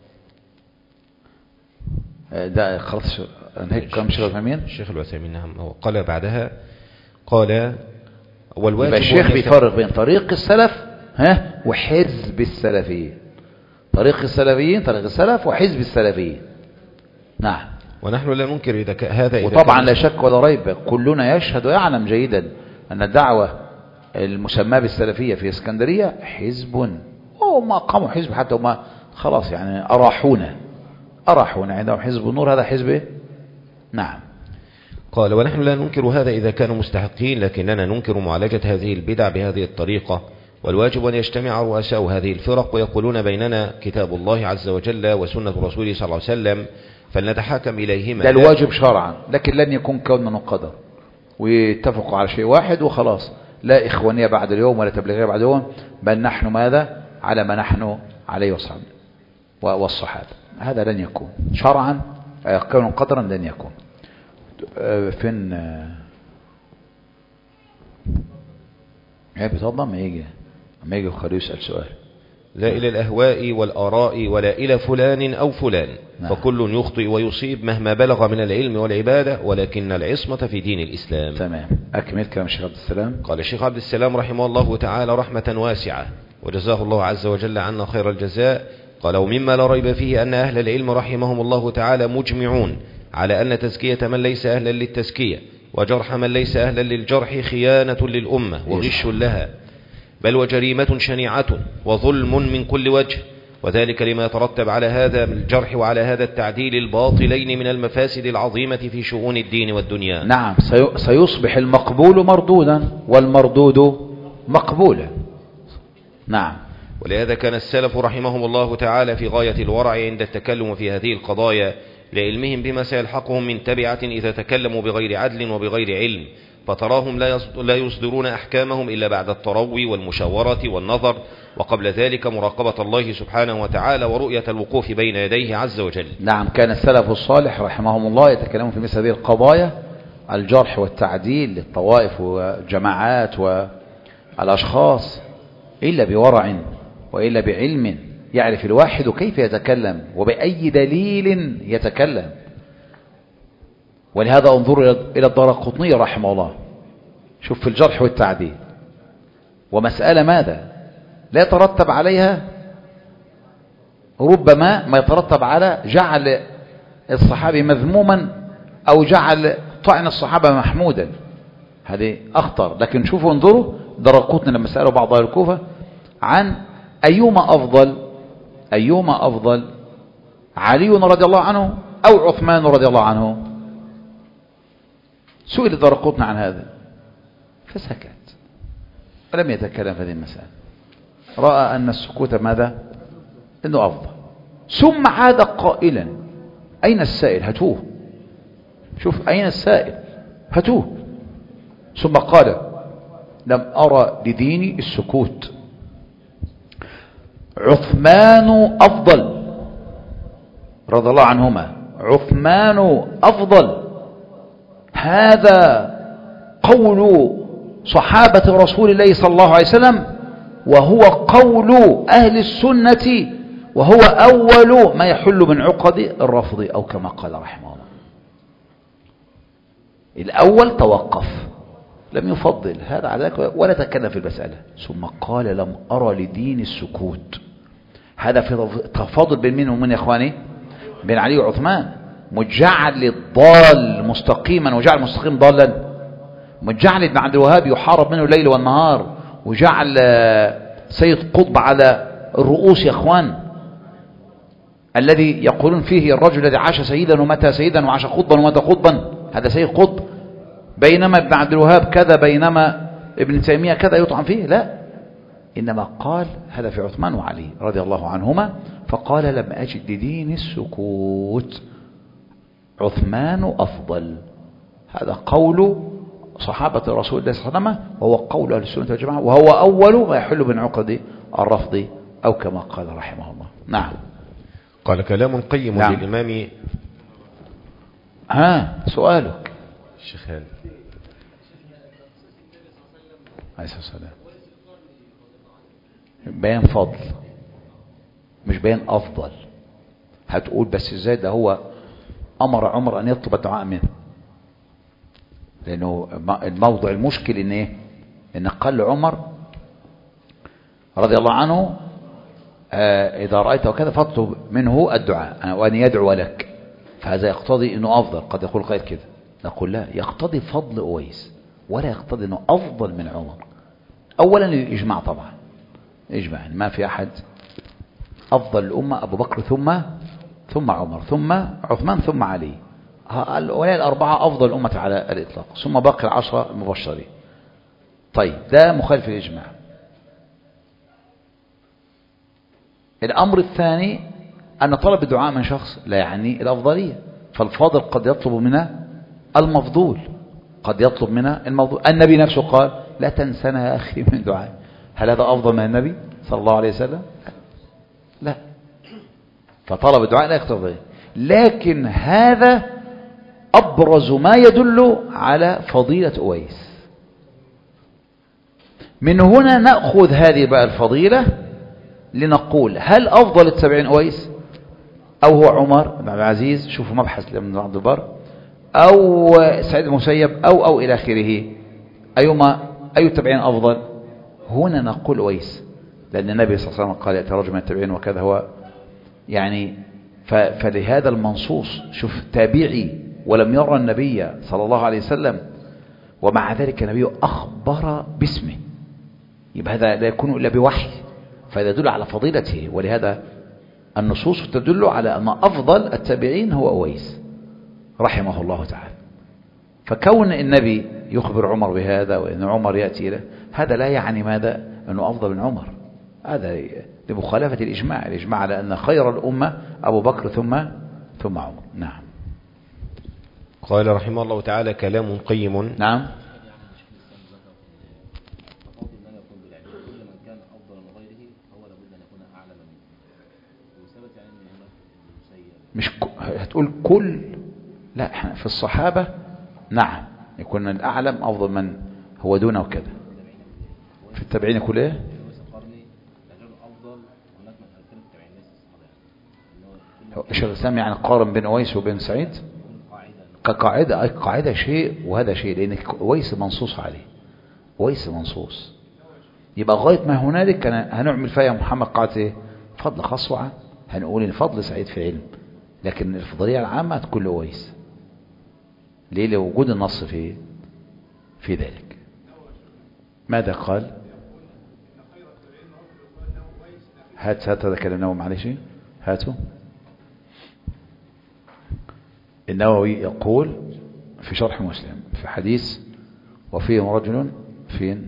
Speaker 1: ده خلاص انهيك كلام الشيخ العثيمين.
Speaker 2: الشيخ العثيمين نعم. قال بعدها قال والواجب
Speaker 1: الشيخ بيفرق بين طريق السلف ها وحزب السلفيين. طريق السلفيين طريق السلف وحزب السلفيين. نعم.
Speaker 2: ونحن لا ننكر إذا هذا إذا
Speaker 1: وطبعا لا شك ولا ريب كلنا يشهد ويعلم جيدا أن الدعوة المسمى بالسلفية في اسكندرية حزب، وما قاموا حزب حتى وما خلاص يعني أراحونا أراحونا عندهم حزب النور، هذا حزب. نعم.
Speaker 2: قال ونحن لا ننكر هذا إذا كانوا مستحقين، لكننا ننكر معالجة هذه البدع بهذه الطريقة. والواجب أن يجتمع رؤساء هذه الفرق ويقولون بيننا كتاب الله عز وجل وسنة رسوله صلى الله عليه وسلم فلنتحاكم إليهما.
Speaker 1: ده الواجب شرعا، لكن لن يكون كون من قدر ويتفقوا على شيء واحد وخلاص، لا إخوانية بعد اليوم ولا تبليغية بعد اليوم، بل نحن ماذا على ما نحن عليه وصحبه والصحابة. هذا لن يكون شرعا كون قدرا، لن يكون. فين هي بتضم ما يجي ما يجي خليه يسأل سؤال،
Speaker 2: لا إلى الأهواء والآراء ولا إلى فلان أو فلان. نعم. فكل يخطئ ويصيب مهما بلغ من العلم والعبادة، ولكن العصمة في دين الإسلام.
Speaker 1: تمام. أكمل كلام الشيخ عبد السلام.
Speaker 2: قال الشيخ عبد السلام رحمه الله تعالى رحمة واسعة وجزاه الله عز وجل عنا خير الجزاء. قال ومما لا ريب فيه أن أهل العلم رحمهم الله تعالى مجمعون على أن تزكية من ليس أهلا للتزكية وجرح من ليس أهلا للجرح خيانة للأمة وغش لها، بل وجريمة شنيعة وظلم من كل وجه، وذلك لما يترتب على هذا الجرح وعلى هذا التعديل الباطلين من المفاسد العظيمة في شؤون الدين والدنيا.
Speaker 1: نعم. سيصبح المقبول مردودا والمردود مقبولا. نعم.
Speaker 2: ولهذا كان السلف رحمهم الله تعالى في غاية الورع عند التكلم في هذه القضايا لعلمهم بما سيلحقهم من تبعة إذا تكلموا بغير عدل وبغير علم، فتراهم لا يصدرون أحكامهم إلا بعد التروي والمشاورة والنظر، وقبل ذلك مراقبة الله سبحانه وتعالى ورؤية الوقوف بين يديه عز وجل.
Speaker 1: نعم. كان السلف الصالح رحمهم الله يتكلمون في مثل هذه القضايا، الجرح والتعديل للطوائف والجماعات والأشخاص، إلا بورع وإلا بعلم يعرف الواحد كيف يتكلم وبأي دليل يتكلم. ولهذا انظر إلى الدارقطني رحمه الله، شوف في الجرح والتعديل ومسألة ماذا لا يترتب عليها ربما ما يترتب على جعل الصحابي مذموما أو جعل طعن الصحابة محمودا، هذه أخطر. لكن شوفوا انظروا دارقطني لما سألوا بعض أهل الكوفة عن أيهما أفضل أيهما أفضل علي رضي الله عنه أو عثمان رضي الله عنه، سئل دارقطني عن هذا فسكت ولم يتكلم في هذه المسألة، رأى أن السكوت ماذا أنه أفضل. ثم عاد قائلا أين السائل هاتوه، شوف أين السائل هاتوه. ثم قال لم أرى لديني السكوت، عثمان أفضل رضي الله عنهما، عثمان أفضل، هذا قول صحابة رسول الله صلى الله عليه وسلم، وهو قول أهل السنة، وهو أول ما يحل من عقد الرفض أو كما قال رحمه الله. الأول توقف لم يفضل هذا على ذلك ولا تكلم في المسألة، ثم قال لم أرى لدين السكوت. هذا في تفاضل بين مين ومن يا إخواني؟ بين علي وعثمان. مجعل الضال مستقيما وجعل المستقيم ضالا، مجعل ابن عبد الوهاب يحارب منه الليل والنهار، وجعل سيد قطب على الرؤوس يا اخوان، الذي يقولون فيه الرجل الذي عاش سيدا ومتى سيدا وعاش خطبا ومتى خطبا، هذا سيد قطب، بينما ابن عبد الوهاب كذا، بينما ابن تيمية كذا يطعن فيه. لا، إنما قال هذا في عثمان وعلي رضي الله عنهما، فقال لم أجد لدين السكوت، عثمان أفضل. هذا قول صحابة رسول الله صلى الله عليه وسلم، وهو قول أهل السنة والجماعة، وهو أول ما يحل من عقد الرفض أو كما قال رحمه الله. نعم.
Speaker 2: قال كلام قيم
Speaker 1: نعم.
Speaker 2: للإمام.
Speaker 1: ها سؤالك
Speaker 2: الشيخ هاني
Speaker 1: عليه الصلاة والسلام بيان فضل مش بيان أفضل. هتقول بس ازاي ده هو أمر عمر أن يطلب الدعاء منه، لأنه الموضوع المشكل إن إيه؟ إن قال عمر رضي الله عنه آه إذا رأيت وكذا فاطلب منه الدعاء وأن يدعو لك، فهذا يقتضي إنه أفضل. قد يقول غير كده، نقول لا، يقتضي فضل أويس ولا يقتضي إنه أفضل من عمر. أولا الإجماع طبعا، إجماع ما في أحد أفضل الأمة أبو بكر ثم ثم عمر ثم عثمان ثم علي، هؤلاء الأربعة أفضل الأمة على الإطلاق، ثم باقي العشرة المبشرين. طيب ده مخالف الإجماع. الأمر الثاني أن طلب الدعاء من شخص لا يعني الأفضلية، فالفاضل قد يطلب منه المفضول، قد يطلب منه المفضول. النبي نفسه قال لا تنسنا يا أخي من دعاء. هل هذا أفضل من النبي صلى الله عليه وسلم؟ لا. فطلب الدعاء لا يقتضي، لكن هذا أبرز ما يدل على فضيلة أويس. من هنا نأخذ هذه بقى الفضيلة لنقول هل أفضل التابعين أويس أو هو عمر بن عبد العزيز، شوفوا مبحث لابن عبد البر، أو سعيد المسيب أو أو إلى آخره، أيما أي التابعين أفضل؟ هنا نقول أويس، لأن النبي صلى الله عليه وسلم قال يأتي رجل من التابعين وكذا هو يعني. فلهذا المنصوص شوف تابعي ولم يرى النبي صلى الله عليه وسلم ومع ذلك النبي أخبر باسمه، يبقى هذا لا يكون إلا بوحي، فهذا يدل على فضيلته. ولهذا النصوص تدل على أن أفضل التابعين هو أويس رحمه الله تعالى. فكون النبي يخبر عمر بهذا وأن عمر يأتي له، هذا لا يعني ماذا أنه أفضل من عمر، هذا لمخالفة الإجماع. الإجماع على أن خير الأمة أبو بكر ثم ثم عمر. نعم.
Speaker 2: قال رحمه الله تعالى كلام قيم.
Speaker 1: نعم. مش ك... هتقول كل، لا احنا في الصحابة نعم يكون الأعلم أفضل من هو دونه وكذا. في التابعين يقول ايه؟ الشيخ الإسلام يعني قارن بين أويس وبين سعيد كقاعدة، أي قاعدة شيء وهذا شيء، لأن أويس منصوص عليه، أويس منصوص، يبقى غاية ما هنالك هنعمل فيها محمد قاعدة ايه؟ فضل خاص، هنقول الفضل سعيد في علم، لكن الفضلية العامة تكون أويس. ليه؟ لوجود النص في في ذلك. ماذا قال؟ هات هات هذا كلام معلش، هاتوا. النووي يقول في شرح مسلم في حديث وفيهم رجل فين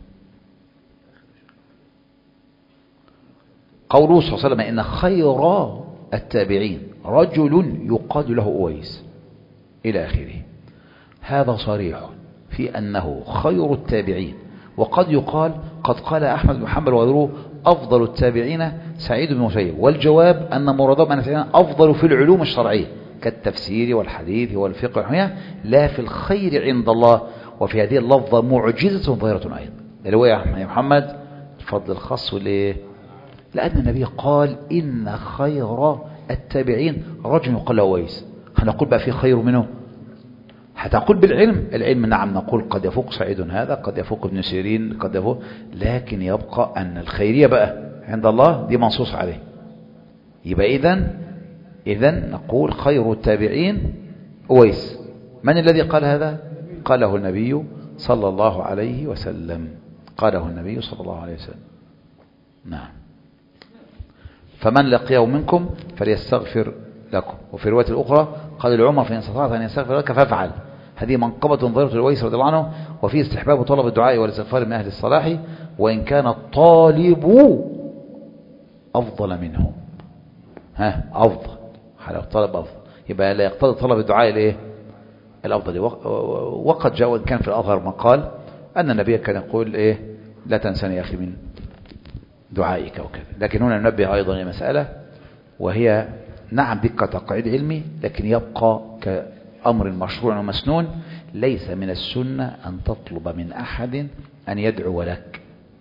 Speaker 1: قوله صلى الله عليه وسلم إن خير التابعين رجل يقال له أويس إلى آخره. هذا صريح في أنه خير التابعين، وقد يقال قد قال أحمد بن حنبل وغيره أفضل التابعين سعيد بن المسيب، والجواب أن مرادهم أن التابعين أفضل في العلوم الشرعية كالتفسير والحديث والفقه لا في الخير عند الله. وفي هذه اللفظة معجزة ظاهرة أيضا اللي هو يا محمد الفضل الخاص والإيه، لأن النبي قال إن خير التابعين رجل يقال له أويس. هنقول بقى في خير منه؟ هتقول بالعلم، العلم نعم نقول قد يفوق سعيد هذا، قد يفوق ابن سيرين، قد يفوق، لكن يبقى أن الخيرية بقى عند الله دي منصوص عليه. يبقى إذن إذن نقول خير التابعين أويس. من الذي قال هذا؟ قاله النبي صلى الله عليه وسلم، قاله النبي صلى الله عليه وسلم. نعم. فمن لقيه منكم فليستغفر لكم. وفي رواية الأخرى قال لعمر فإن استطعت أن يستغفر لك فافعل. هذه منقبة ظاهرة الأويس رضي الله عنه، وفي استحباب طلب الدعاء والاستغفار من أهل الصلاح وإن كان الطالب أفضل منه. ها أفضل، حال الطالب أفضل، يبقى لا يقتضي طلب الدعاء الإيه الأفضل. وقد جاء وإن كان في الأظهر مقال أن النبي كان يقول إيه لا تنسني يا أخي من دعائك وكذا. لكن هنا ننبه أيضا إلى مسألة، وهي نعم دقة تقعيد علمي، لكن يبقى كأمر مشروع ومسنون. ليس من السنة أن تطلب من أحد أن يدعو لك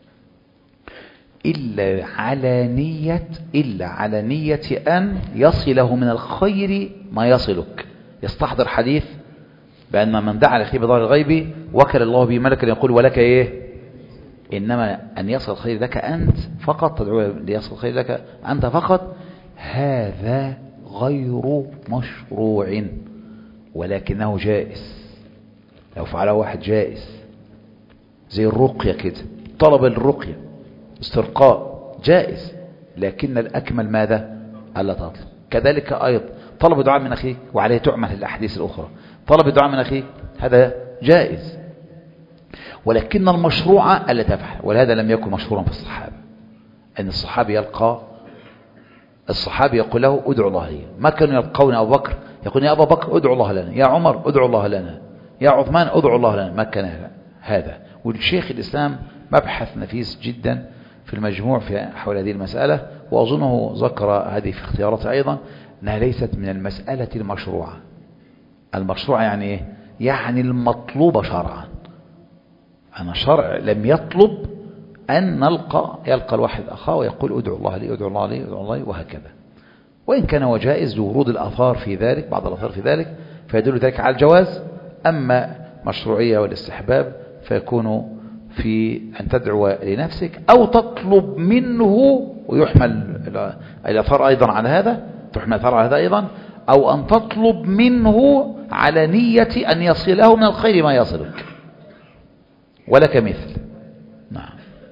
Speaker 1: إلا على نية إلا على نية أن يصله من الخير ما يصلك. يستحضر حديث بأن من دعا لأخيه بظهر الغيب وكل الله به ملكا يقول ولك إيه، إنما أن يصل الخير لك أنت فقط، تدعو ليصل الخير لك أنت فقط، هذا غير مشروع ولكنه جائز. لو فعله واحد جائز، زي الرقية كده، طلب الرقية استرقاء جائز، لكن الأكمل ماذا؟ ألا تطلب. كذلك أيضا طلب دعاء من أخيك وعليه تعمل الأحاديث الأخرى. طلب دعاء من أخيك هذا جائز، ولكن المشروع ألا تفعل. ولهذا لم يكن مشهورا في الصحابة أن الصحابي يلقى الصحابي يقول له ادعو الله لي. ما كانوا يلقون أبو بكر يقول يا أبا بكر ادعو الله لنا، يا عمر ادعو الله لنا، يا عثمان ادعو الله لنا. ما كان هذا. والشيخ الإسلام مبحث نفيس جدا في المجموع في حول هذه المسألة، وأظنه ذكر هذه في اختياراته أيضا، أنها ليست من المسألة المشروعة. المشروع يعني إيه؟ يعني المطلوب شرعا. أنا شرع لم يطلب أن نلقى يلقى الواحد أخاه ويقول ادعو الله لي ادعو الله لي ادعو الله لي وهكذا. وإن كان هو جائز لورود الآثار في ذلك، بعض الآثار في ذلك فيدل ذلك على الجواز. أما مشروعية والاستحباب فيكون في أن تدعو لنفسك أو تطلب منه، ويحمل الآثار أيضا على هذا، تحمل الآثار على هذا أيضا، أو أن تطلب منه على نية أن يصله من الخير ما يصلك ولك مثل. نعم.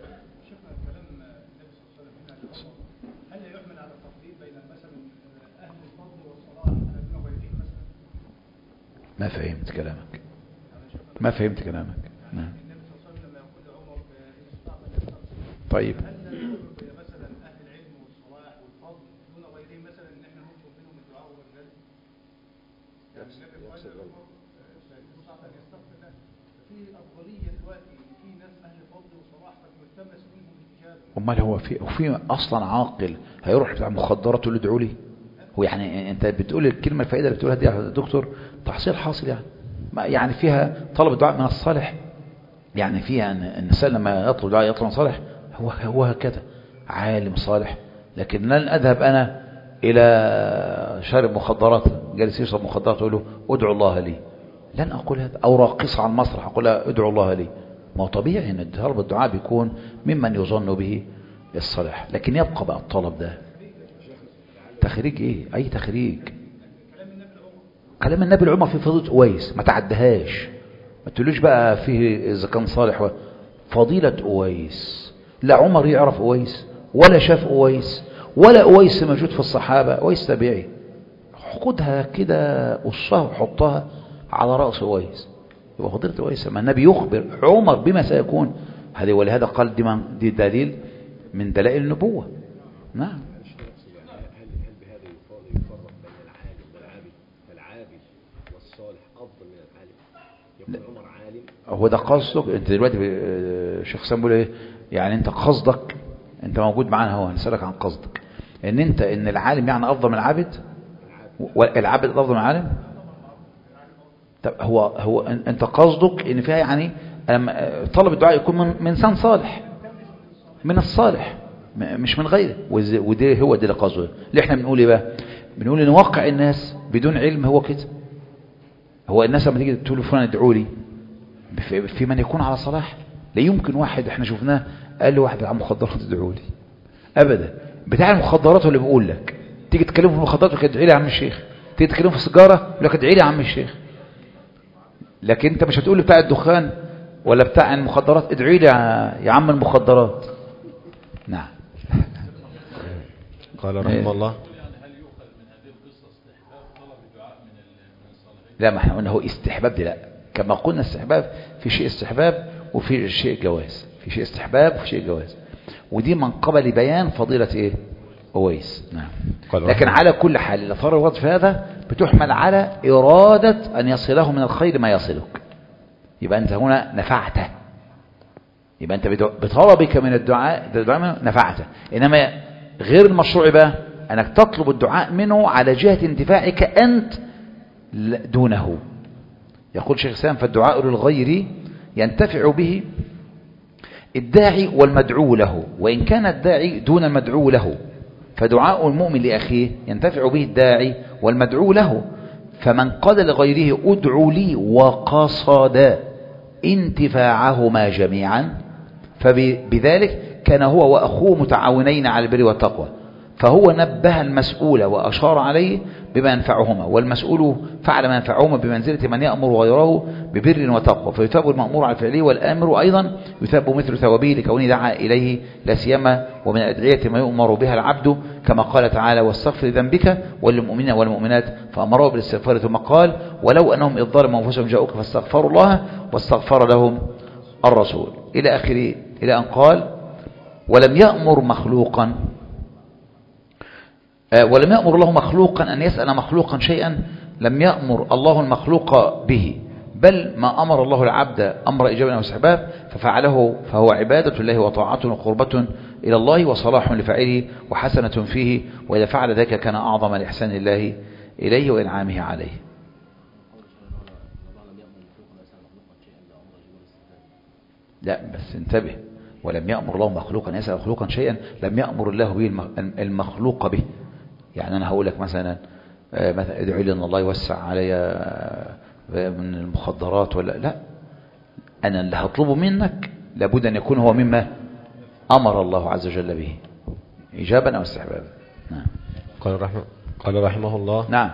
Speaker 1: ما فهمت كلامك ما فهمت كلامك نعم. طيب
Speaker 3: مثلا اهل العلم والصلاح والفضل دون غيرهم، مثلا ان احنا نطلب منهم الدعاء والجلد، يعني النبي قال لهم يستغفر له. في افضليه دلوقتي في ناس اهل فضل وصلاح فالملتمس منهم الاجابه.
Speaker 1: امال هو في في اصلا عاقل هيروح بتاع مخدرات يقول له ادعوا لي؟ هو يعني انت بتقول الكلمه الفائده اللي بتقولها دي يا دكتور تحصيل حاصل، يعني يعني فيها طلب الدعاء من الصالح، يعني فيها ان الانسان لما يطلب دعاء يطلب من صالح هو هو هكذا عالم صالح. لكن لن اذهب انا الى شارب مخدرات جالس يشرب مخدرات اقول له ادعو الله لي، لن اقول هذا. او راقص على المسرح اقول له ادعو الله لي. ما هو طبيعي ان طلب الدعاء بيكون ممن يظن به الصلاح، لكن يبقى بقى الطلب ده تخريج ايه؟ اي تخريج؟ كلام النبي العمر في فضيلة أويس ما تعدهاش، ما تقولوش بقى فيه إذا كان صالح. فضيلة أويس لا عمر يعرف أويس ولا شاف أويس ولا أويس موجود في الصحابة، أويس تابعي. خدها كده قصها وحطها على رأس أويس، يبقى فضيلة أويس. ما النبي يخبر عمر بما سيكون هذه، ولهذا قال دي, دي دليل من دلائل النبوة. نعم. هو ده قصدك انت دلوقتي؟ الشيخ سام بيقول ايه يعني؟ انت قصدك انت موجود معانا هو هنسألك عن قصدك ان انت ان العالم يعني افضل من العابد والعابد افضل من العالم؟ طب هو هو انت قصدك ان فيها يعني طلب الدعاء يكون من من انسان صالح، من الصالح مش من غيره. وده هو ده اللي قصده. اللي احنا بنقول ايه بقى؟ بنقول ان واقع الناس بدون علم هو كده. هو الناس لما تيجي تقول فلان ادعوا لي في من يكون على صلاح، لا يمكن واحد احنا شفناه قال له واحد عن مخدرات ادعوا لي ابدا. بتاع المخدرات هو اللي بيقول لك، تيجي تكلمه في المخدرات يقول لك ادعي لي يا عم الشيخ، تيجي تكلمه في السيجاره يقول لك ادعي لي يا عم الشيخ. لكن انت مش هتقول بتاع الدخان ولا بتاع المخدرات ادعي لي يا عم المخدرات. نعم.
Speaker 2: قال رحمه الله
Speaker 1: لا، ما احنا قلنا هو استحباب دي، لا كما قلنا استحباب في شيء استحباب وفي شيء جواز. في شيء استحباب وفي شيء جواز، ودي منقبة لبيان فضيلة ايه أويس. نعم. لكن على كل حال الأثار الوضع في هذا بتحمل على إرادة أن يصله من الخير ما يصلك، يبقى أنت هنا نفعته، يبقى أنت بطلبك من الدعاء نفعته. إنما غير المشروع بقى أنك تطلب الدعاء منه على جهة انتفاعك أنت دونه. يقول شيخ الإسلام: فالدعاء للغير ينتفع به الداعي والمدعو له، وإن كان الداعي دون المدعو له، فدعاء المؤمن لأخيه ينتفع به الداعي والمدعو له. فمن قال لغيره ادعوا لي وقصد انتفاعهما جميعا، فبذلك كان هو وأخوه متعاونين على البر والتقوى، فهو نبه المسؤول وأشار عليه بما ينفعهما، والمسؤول فعل ما ينفعهما بمنزلة من يأمر غيره ببر وتقوى، فيثاب المأمور على فعله، والآمر أيضا يثاب مثل ثوابه لكونه دعا إليه، لا سيما ومن أدعية ما يؤمر بها العبد، كما قال تعالى: واستغفر ذنبك وللمؤمنين والمؤمنات، فأمره بالاستغفار ثم قال: ولو أنهم إذ ظلموا أنفسهم جاءوك فاستغفروا الله واستغفر لهم الرسول، إلى آخره، إلى أن قال: ولم يأمر مخلوقا ولم يأمر الله مخلوقا أن يسأل مخلوقا شيئا لم يأمر الله المخلوق به، بل ما أمر الله العبد أمر إجابة واستحباب ففعله فهو عبادة الله وطاعة وقربة إلى الله وصلاح لفاعله وحسنة فيه، وإذا فعل ذلك كان أعظم الإحسان الله إليه وإنعامه عليه. لا بس انتبه، ولم يأمر الله مخلوقا أن يسأل مخلوقا شيئا لم يأمر الله به المخلوق به. يعني أنا هقول لك مثلا مثلا ادعي لي أن الله يوسع علي من المخدرات ولا لا، أنا اللي هطلبه منك لابد أن يكون هو مما أمر الله عز وجل به إجابا أو استحبابا. نعم.
Speaker 2: قال رحمه قال رحمه الله.
Speaker 1: نعم.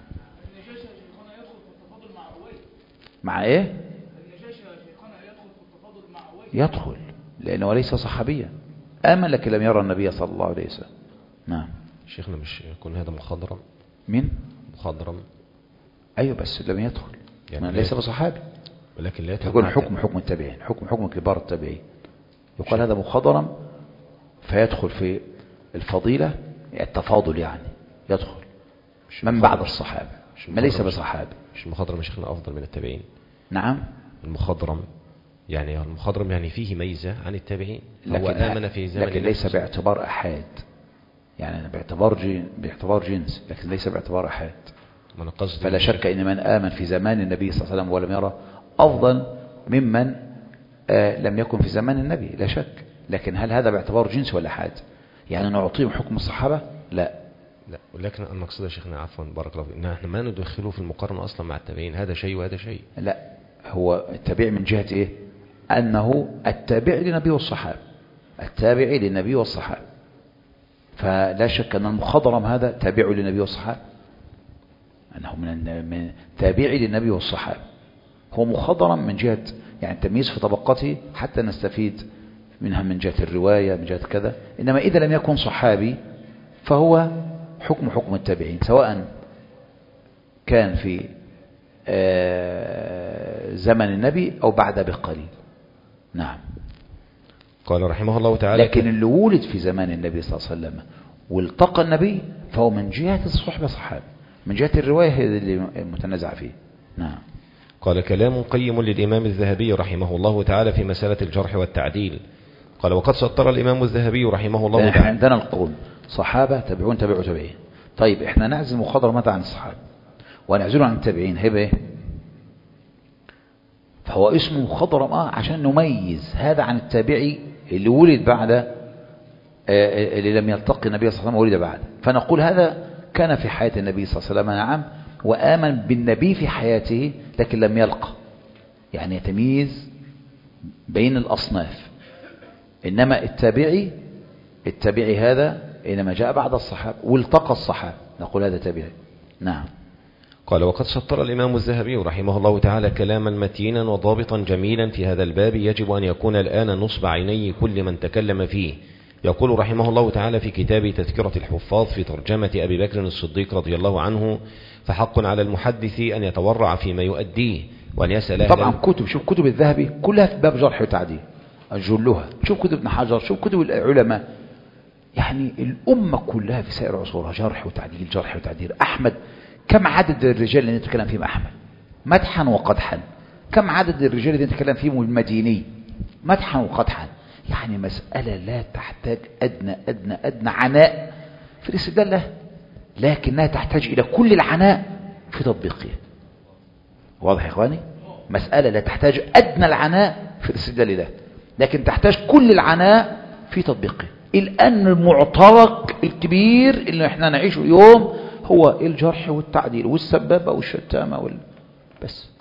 Speaker 1: مع إيه؟ يدخل لأنه ليس صحابيا، آمن لكن لم يرى النبي صلى الله عليه وسلم. نعم.
Speaker 2: شيخنا مش يكون هذا مخضرم؟
Speaker 1: مين؟
Speaker 2: مخضرم.
Speaker 1: أيوة بس لم يدخل يعني ليس بصحابي، ولكن لا يقول حكم حكم التابعين، حكم حكم كبار التابعين، يقال هذا مخضرم فيدخل في الفضيلة التفاضل، يعني يدخل من بعد الصحابة ما ليس بصحابي.
Speaker 2: مش المخضرم يا شيخنا أفضل من التابعين؟
Speaker 1: نعم.
Speaker 2: المخضرم يعني المخضرم يعني فيه ميزة عن التابعين،
Speaker 1: لكن
Speaker 2: هو آمن في زمن
Speaker 1: لكن ليس باعتبار أحاد، يعني باعتبار جن باعتبار جنس، لكن ليس باعتبار أحاد. فلا شك أن من آمن في زمان النبي صلى الله عليه وسلم ولم يرى أفضل ممن آه لم يكن في زمان النبي، لا شك. لكن هل هذا باعتبار جنس ولا أحاد؟ يعني نعطيهم حكم الصحابة؟ لا
Speaker 2: لا. ولكن المقصود يا شيخنا عفوا بارك الله فيك ان احنا ما ندخله في المقارنة أصلا مع التابعين، هذا شيء وهذا شيء.
Speaker 1: لا، هو التابع من جهة إيه؟ أنه التابع للنبي والصحابة، التابع للنبي والصحابة، فلا شك أن المخضرم هذا تابع للنبي والصحابة، أنه من من تابع للنبي والصحابة، هو مخضرم من جهة يعني التمييز في طبقته حتى نستفيد منها من جهة الرواية من جهة كذا. إنما إذا لم يكن صحابي فهو حكم حكم التابعين، سواء كان في زمن النبي أو بعد بقليل. نعم.
Speaker 2: قال رحمه الله تعالى:
Speaker 1: لكن اللي ولد في زمان النبي صلى الله عليه وسلم والتقى النبي فهو من جهة الصحبة صحابي، من جهة الرواية هي اللي متنازع فيه. نعم.
Speaker 2: قال: كلام قيم للإمام الذهبي رحمه الله تعالى في مسألة الجرح والتعديل. قال: وقد سطر الإمام الذهبي رحمه الله تعالى.
Speaker 1: احنا عندنا القرون صحابة تابعون تابعوا تابعين. طيب احنا نعزل مخاضرة ماذا عن الصحابة ونعزله عن التابعين، هيبقى ايه؟ فهو اسمه مخضرم اه عشان نميز هذا عن التابعي اللي ولد بعد آه اللي لم يلتقي النبي صلى الله عليه وسلم ولد بعد، فنقول هذا كان في حياة النبي صلى الله عليه وسلم نعم، وآمن بالنبي في حياته لكن لم يلقى، يعني يتميز بين الأصناف. إنما التابعي التابعي هذا إنما جاء بعد الصحابة والتقى الصحابة نقول هذا تابعي. نعم.
Speaker 2: قال: وقد سطر الإمام الذهبي رحمه الله تعالى كلاما متينا وضابطا جميلا في هذا الباب يجب أن يكون الآن نصب عيني كل من تكلم فيه. يقول رحمه الله تعالى في كتاب تذكرة الحفاظ في ترجمة أبي بكر الصديق رضي الله عنه: فحق على المحدث أن يتورع فيما يؤديه وأن يسأل.
Speaker 1: طبعا كتب، شوف كتب الذهبي كلها في باب جرح وتعديل، جلها، شوف كتب ابن حجر، شوف كتب العلماء، يعني الأمة كلها في سائر عصورها جرح وتعديل جرح وتعديل. أحمد كم عدد الرجال اللي نتكلم فيهم أحمد مدحا وقدحا؟ كم عدد الرجال اللي نتكلم فيهم المديني مدحا وقدحا؟ يعني مسألة لا تحتاج أدنى أدنى أدنى عناء في الاستدلال له، لكنها تحتاج إلى كل العناء في تطبيقها. واضح يا إخواني؟ مسألة لا تحتاج أدنى العناء في الاستدلال له، لكن تحتاج كل العناء في تطبيقه. الآن المعترك الكبير اللي احنا نعيشه اليوم هو الجرح والتعديل والسبابة والشتامة وال... بس.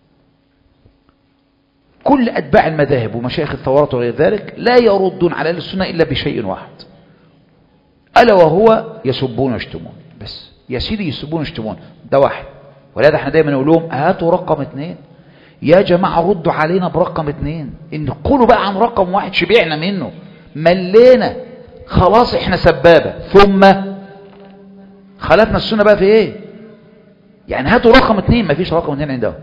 Speaker 1: كل أتباع المذاهب ومشايخ الثورات وغير ذلك لا يردون على أهل السنة إلا بشيء واحد، ألا وهو يسبون ويشتمون. بس يا سيدي يسبون ويشتمون ده واحد، ولهذا احنا دايما نقول لهم هاتوا رقم اثنين يا جماعة، ردوا علينا برقم اثنين. ان قولوا بقى عن رقم واحد شبعنا منه ملينا خلاص، احنا سبابة ثم خلفنا السنة بقى في ايه؟ يعني هاتوا رقم اثنين، ما فيش رقم اثنين عندهم.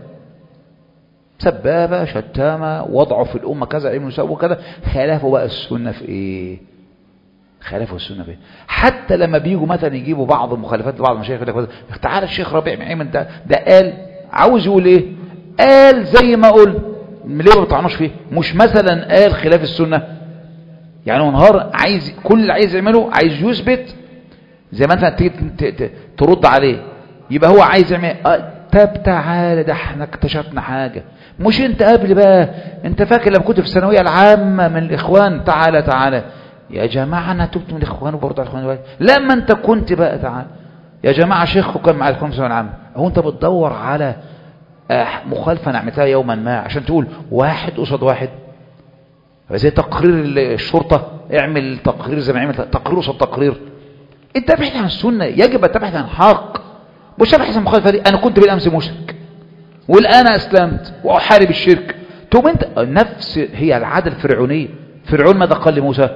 Speaker 1: سبابة شتامة وضعوا في الأمة كذا علم وسووا كذا، خلافوا بقى السنة في ايه؟ خلافوا السنة في ايه؟ حتى لما بيجوا مثلا يجيبوا بعض المخالفات لبعض المشايخ يقول لك تعالى الشيخ ربيع معين ده ده قال، عاوز يقول ايه؟ قال زي ما قول، ليه ما بتطعنوش فيه؟ مش مثلا قال خلاف السنة، يعني هو نهار عايز كل اللي عايز يعمله عايز يثبت، زي ما انت تيجي ترد عليه يبقى هو عايز يعمل اه طب تعالى ده احنا اكتشفنا حاجة، مش انت قبل بقى، انت فاكر لما كنت في الثانويه العامة من الاخوان؟ تعالى تعالى يا جماعة انا تبت من الاخوان وبرضه على الاخوان، لما انت كنت بقى تعالى يا جماعة شيخ كان مع الاخوان في الثانويه العامة. هو انت بتدور على مخالفة نعمتها يوما ما عشان تقول واحد قصاد واحد؟ زي تقرير الشرطة، اعمل تقرير زي ما عمل تقرير قصاد تقرير. انت بحث عن السنة، يجب ان تبحث عن الحق، مش تبحث عن المخالفة دي. انا كنت بالامس مشرك والان اسلمت واحارب الشرك، تقوم انت نفس هي العادة الفرعونية. فرعون ماذا قال لموسى؟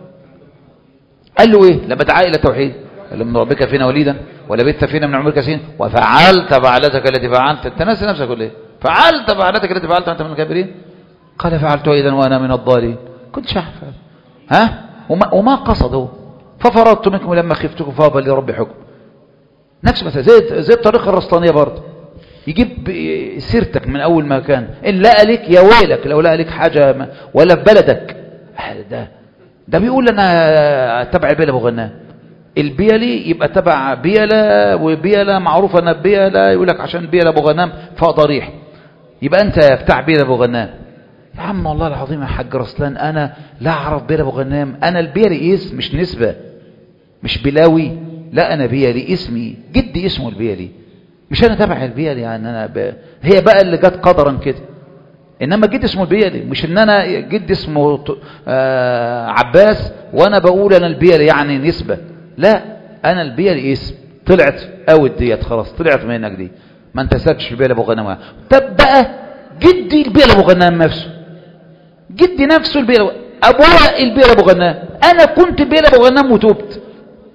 Speaker 1: قال له ايه لما دعا الى التوحيد؟ قال له من ربك فينا وليدا ولبثت فينا من عمرك سنين وفعلت فعلتك التي فعلت. انت ناسي نفسك ولا ايه؟ فعلت فعلتك التي فعلت انت من الكافرين؟ قال فعلت اذا وانا من الضالين. كنت شاعر ها وما, وما قصده ففرضت منكم لما خفتكم فابى لي ربي حكم. نفس مثلا زي زي الطريقه الرسطانيه برضه، يجيب سيرتك من اول ما كان، ان لقى لك يا ويلك لو لقى لك حاجه ما ولا في بلدك. ده ده بيقول انا تبع البيلة ابو غنام، البيلي يبقى تبع بيلة، وبيلة معروفه انها بيلة، يقول لك عشان بيلة ابو غنام فضريح يبقى انت بتاع بيلة ابو غنام. يا عم والله العظيم يا حاج رسلان انا لا اعرف بيلة ابو غنام، انا البيلي اسم مش نسبه، مش بلاوي، لا انا بيلي اسمي، جدي اسمه البيلي، مش انا تبع البيلي يعني انا ب... هي بقى اللي جت قدرا كده، انما جدي اسمه البيلي، مش ان انا جدي اسمه آه عباس وانا بقول انا البيلي يعني نسبه، لا انا البيلي اسم، طلعت اوت ديت خلاص طلعت منك دي، ما انت سابتش البيلي ابو غنام. طب بقى جدي البيلي ابو غنام نفسه، جدي نفسه البيلي، ابويا البيلي ابو غنام، انا كنت البيلي ابو غنام وتوبت.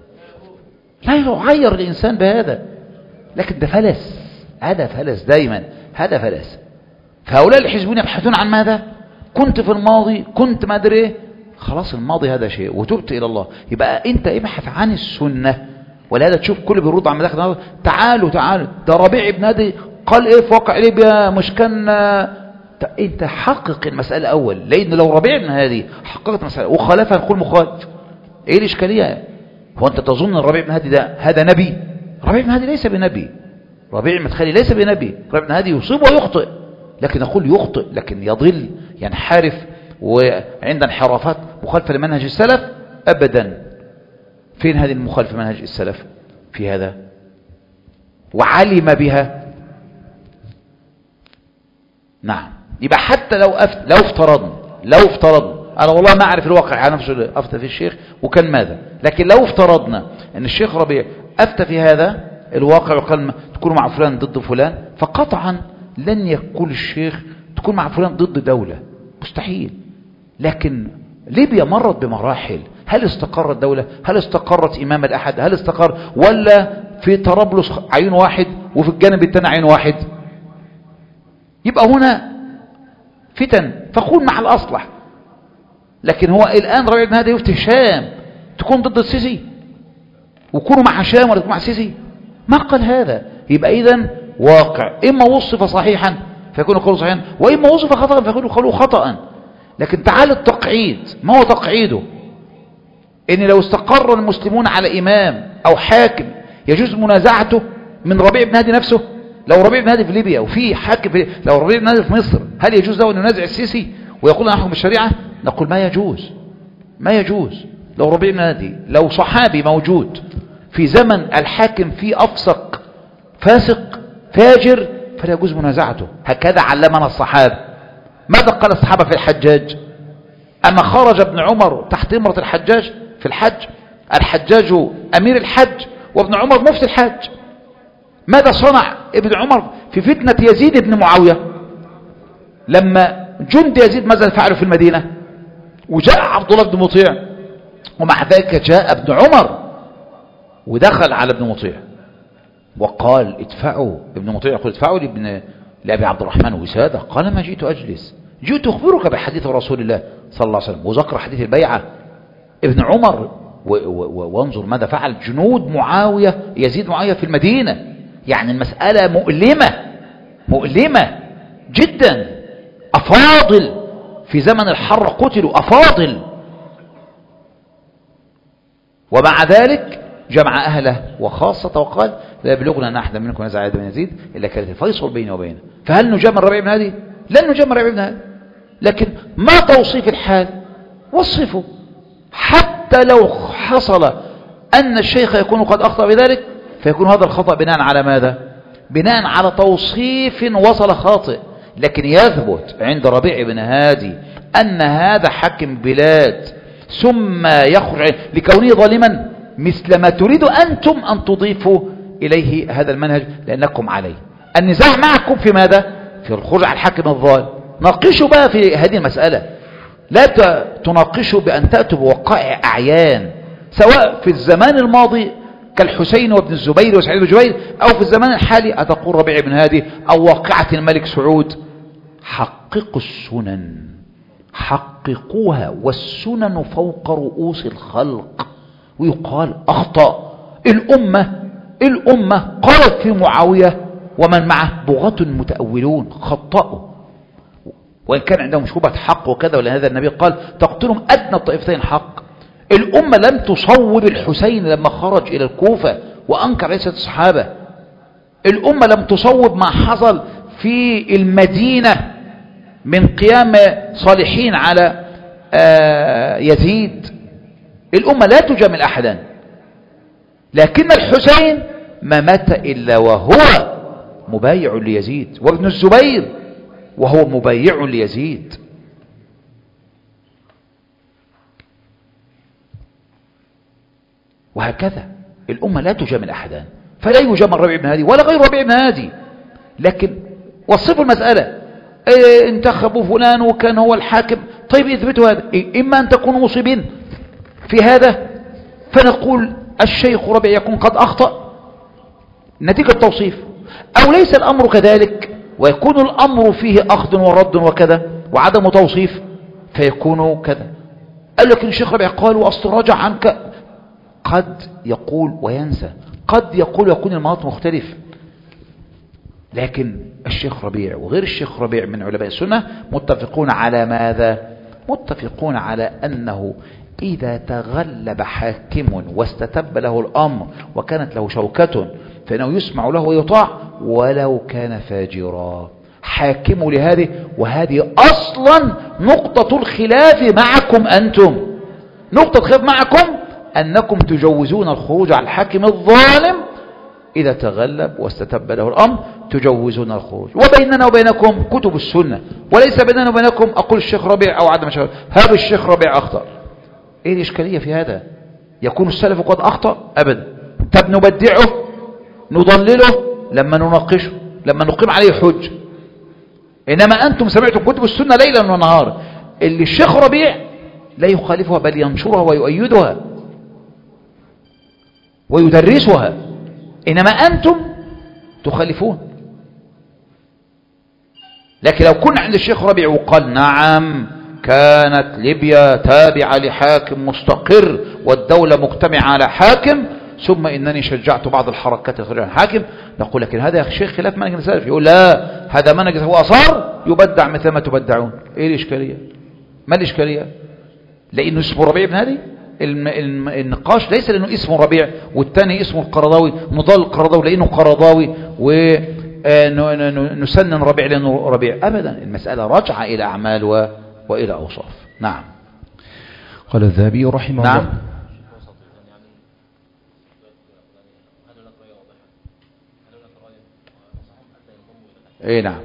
Speaker 1: لا يعير الانسان بهذا، لكن ده فلس، هذا فلس دايما، هذا فلس. فهؤلاء الحزبون يبحثون عن ماذا؟ كنت في الماضي، كنت ما ادري ايه، خلاص الماضي هذا شيء وتبت الى الله. يبقى انت ابحث عن السنه، ولهذا تشوف كل بيرد عن مداخل تعالوا تعالوا ده ربيع بن هادي قال ايه في واقع ليبيا، مش كان انت حقق المساله اول، لان لو ربيع بن هادي حققت مساله وخالفها نقول مخالف، ايه الاشكاليه؟ هو انت تظن الربيع بن هادي ده هذا نبي؟ ربيع بن هادي ليس بنبي، ربيع المدخلي ليس بنبي، ربيع بن هادي يصيب ويخطئ، لكن أقول يخطئ لكن يضل ينحرف وعند انحرافات مخالفة لمنهج السلف أبدا. فين هذه المخالفة منهج السلف في هذا؟ وعلم بها. نعم، يبقى حتى لو أفت... لو افترضنا لو افترضنا أنا والله ما أعرف الواقع على نفسه أفتى في الشيخ وكان ماذا، لكن لو افترضنا أن الشيخ ربيع أفتى في هذا الواقع وقال تكون مع فلان ضد فلان، فقطعا لن يقول الشيخ تكون مع فلان ضد دولة، مستحيل. لكن ليبيا مرت بمراحل، هل استقرت دولة؟ هل استقرت إمام الأحد؟ هل استقر؟ ولا في طرابلس عين واحد وفي الجانب الثاني عين واحد؟ يبقى هنا فتن، فقول مع الأصلح. لكن هو الآن ربيع بن هادي يفتي هشام تكون ضد السيسي وكونوا مع هشام ولا تكونوا مع السيسي، ما قال هذا. يبقى إذن واقع إما وصف صحيحا فيكون قوله صحيحا، وإما وصف خطأ فيكون قوله خطأ. لكن تعال التقعيد، ما هو تقعيده؟ إن لو استقر المسلمون على إمام أو حاكم يجوز منازعته من ربيع بن هادي نفسه. لو ربيع بن هادي في ليبيا وفي حاكم في، لو ربيع بن هادي في مصر، هل يجوز له أن ينازع السيسي ويقول أنا أحكم بالشريعة؟ نقول ما يجوز، ما يجوز. لو ربيع بن هادي، لو صحابي موجود في زمن الحاكم فيه أفسق فاسق فاجر فلا يجوز منازعته. هكذا علمنا الصحابة. ماذا قال الصحابة في الحجاج؟ أما خرج ابن عمر تحت امرة الحجاج في الحج، الحجاج أمير الحج وابن عمر مفتي الحج. ماذا صنع ابن عمر في فتنة يزيد بن معاوية؟ لما جند يزيد ماذا فعلوا في المدينة؟ وجاء عبد الله بن مطيع، ومع ذلك جاء ابن عمر ودخل على ابن مطيع وقال ادفعوا. ابن مطيع يقول ادفعوا لابن لأبي عبد الرحمن وسادة. قال ما جئت أجلس، جئت أخبرك بحديث رسول الله صلى الله عليه وسلم، وذكر حديث البيعة. ابن عمر وانظر ماذا فعل جنود معاوية يزيد معاوية في المدينة. يعني المسألة مؤلمة مؤلمة جدا. أفاضل في زمن الحر قتلوا، أفاضل، ومع ذلك جمع أهله وخاصة وقال لا يبلغنا أن أحد منكم نزع يد بن يزيد إلا كانت الفيصل بيني وبينه. فهل نجمع ربيع بن هادي؟ لن نجمع ربيع بن هادي، لكن ما توصيف الحال؟ وصفه. حتى لو حصل أن الشيخ يكون قد أخطأ بذلك فيكون هذا الخطأ بناء على ماذا؟ بناء على توصيف وصل خاطئ. لكن يثبت عند ربيع بن هادي أن هذا حاكم بلاد ثم يخرج لكونه ظالما مثل ما تريد أنتم أن تضيفوا إليه هذا المنهج لأنكم عليه. النزاع معكم في ماذا؟ في الخروج على الحاكم الظالم. ناقشوا بقى في هذه المسألة، لا تناقشوا بأن تأتوا بوقائع أعيان سواء في الزمان الماضي كالحسين وابن الزبير وسعيد بن جبير، أو في الزمان الحالي أتقول ربيع بن هادي أو واقعة الملك سعود. حققوا السنن، حققوها، والسنن فوق رؤوس الخلق. ويقال أخطأ الأمة الأمة قالت في معاوية ومن معه بغاة متأولون خطأوا، وإن كان عندهم شبهة حق وكذا، ولهذا النبي قال تقتلهم أدنى الطائفتين حق. الأمة لم تصوب الحسين لما خرج إلى الكوفة وأنكر رئيسة الصحابة. الأمة لم تصوب ما حصل في المدينة من قيام صالحين على يزيد. الأمة لا تجامل أحدا، لكن الحسين ما مات إلا وهو مبايع ليزيد، وابن الزبير وهو مبايع ليزيد. وهكذا الأمة لا تجامل أحدا، فلا يجامل ربيع بن هادي ولا غير ربيع بن هادي. لكن وصفوا المسألة، إيه انتخبوا فلان وكان هو الحاكم، طيب اثبتوا هذا. إيه إما أن تكونوا مصيبين في هذا فنقول الشيخ ربيع يكون قد أخطأ نتيجة توصيف، أو ليس الأمر كذلك ويكون الأمر فيه أخذ ورد وكذا وعدم توصيف فيكون كذا. قال لك الشيخ ربيع قال وأصل رجع عنك، قد يقول وينسى، قد يقول يكون المناط مختلف. لكن الشيخ ربيع وغير الشيخ ربيع من علماء السنة متفقون على ماذا؟ متفقون على أنه إذا تغلب حاكم واستتب له الأمر وكانت له شوكة فإنه يسمع له ويطاع ولو كان فاجرا. حاكم لهذه، وهذه أصلا نقطة الخلاف معكم أنتم. نقطة الخلاف معكم أنكم تجوزون الخروج على الحاكم الظالم إذا تغلب واستتب له الأمر، تجوزون الخروج. وبيننا وبينكم كتب السنة، وليس بيننا وبينكم أقول الشيخ ربيع أو عدم الشيخ. هذا الشيخ ربيع أخطأ، إيه الإشكالية في هذا؟ يكون السلف قد أخطأ؟ أبدا. طب نبدعه نضلله لما نناقشه، لما نقيم عليه حج. إنما أنتم سمعتم كتب السنة ليلا ونهارا، اللي الشيخ ربيع لا يخالفها بل ينشرها ويؤيدها ويدرسها، إنما أنتم تخالفون. لكن لو كنا عند الشيخ ربيع وقال نعم كانت ليبيا تابعة لحاكم مستقر والدولة مجتمعة على حاكم، ثم إنني شجعت بعض الحركات الخارجية عن الحاكم، نقول لكن هذا يا شيخ خلاف منهج السلف. يقول لا، هذا منهج هو أصار يبدع مثل ما تبدعون. إيه الإشكالية؟ ما الإشكالية؟ لأنه اسمه ربيع بن هادي. النقاش ليس لأنه اسمه ربيع والتاني اسمه القرضاوي، نضال القرضاوي لأنه قرضاوي ونسنن ربيع لأنه ربيع. أبدا، المسألة راجعة إلى أعمال و... وإلى أوصاف. نعم.
Speaker 4: قال الذهبي رحمه
Speaker 1: نعم.
Speaker 4: الله.
Speaker 1: اي نعم.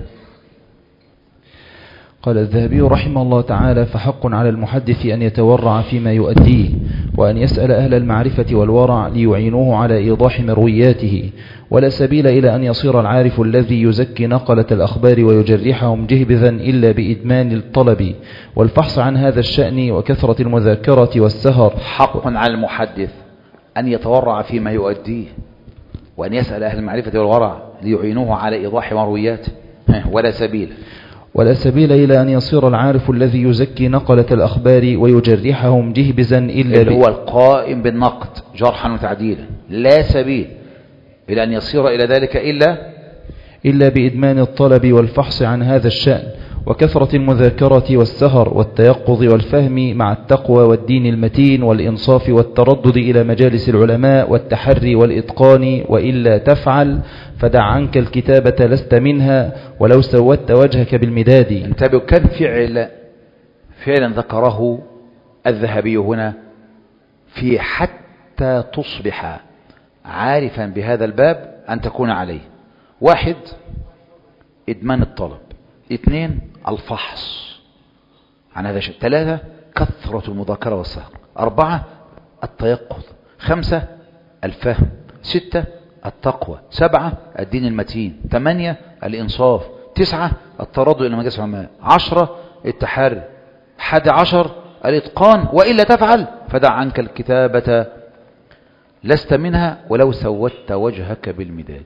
Speaker 4: قال الذهبي رحمه الله تعالى: فحق على المحدث أن يتورع فيما يؤديه، وأن يسأل أهل المعرفة والورع ليعينوه على إيضاح مروياته، ولا سبيل إلى أن يصير العارف الذي يزكي نقلة الأخبار ويجرحهم جهبذا إلا بإدمان الطلب والفحص عن هذا الشأن وكثرة المذاكرة والسهر.
Speaker 1: حق على المحدث أن يتورع فيما يؤديه، وأن يسأل أهل المعرفة والورع ليعينوه على إيضاح مروياته، ولا سبيل
Speaker 4: ولا سبيل إلى أن يصير العارف الذي يزكي نقلة الأخبار ويجرحهم جهبزا إلا
Speaker 1: اللي هو القائم بالنقد جرحا وتعديلا، لا سبيل إلى أن يصير إلى ذلك إلا
Speaker 4: إلا بإدمان الطلب والفحص عن هذا الشأن وكثرة المذاكرة والسهر والتيقظ والفهم مع التقوى والدين المتين والإنصاف والتردد إلى مجالس العلماء والتحري والإتقان، وإلا تفعل فدع عنك الكتابة لست منها ولو سودت وجهك بالمداد.
Speaker 1: انتبهوا، كم فعل فعلا ذكره الذهبي هنا في حتى تصبح عارفا بهذا الباب أن تكون عليه. واحد، إدمان الطلب. اثنين، الفحص عن هذا الشيء. ثلاثة، كثرة المذاكرة والسهر. أربعة، التيقظ. خمسة، الفهم. ستة، التقوى. سبعة، الدين المتين. ثمانية، الإنصاف. تسعة، التردد إلى مجالس العلماء. عشرة، التحري. حادي عشر، الإتقان، وإلا تفعل فدع عنك الكتابة لست منها ولو سودت وجهك بالمداد.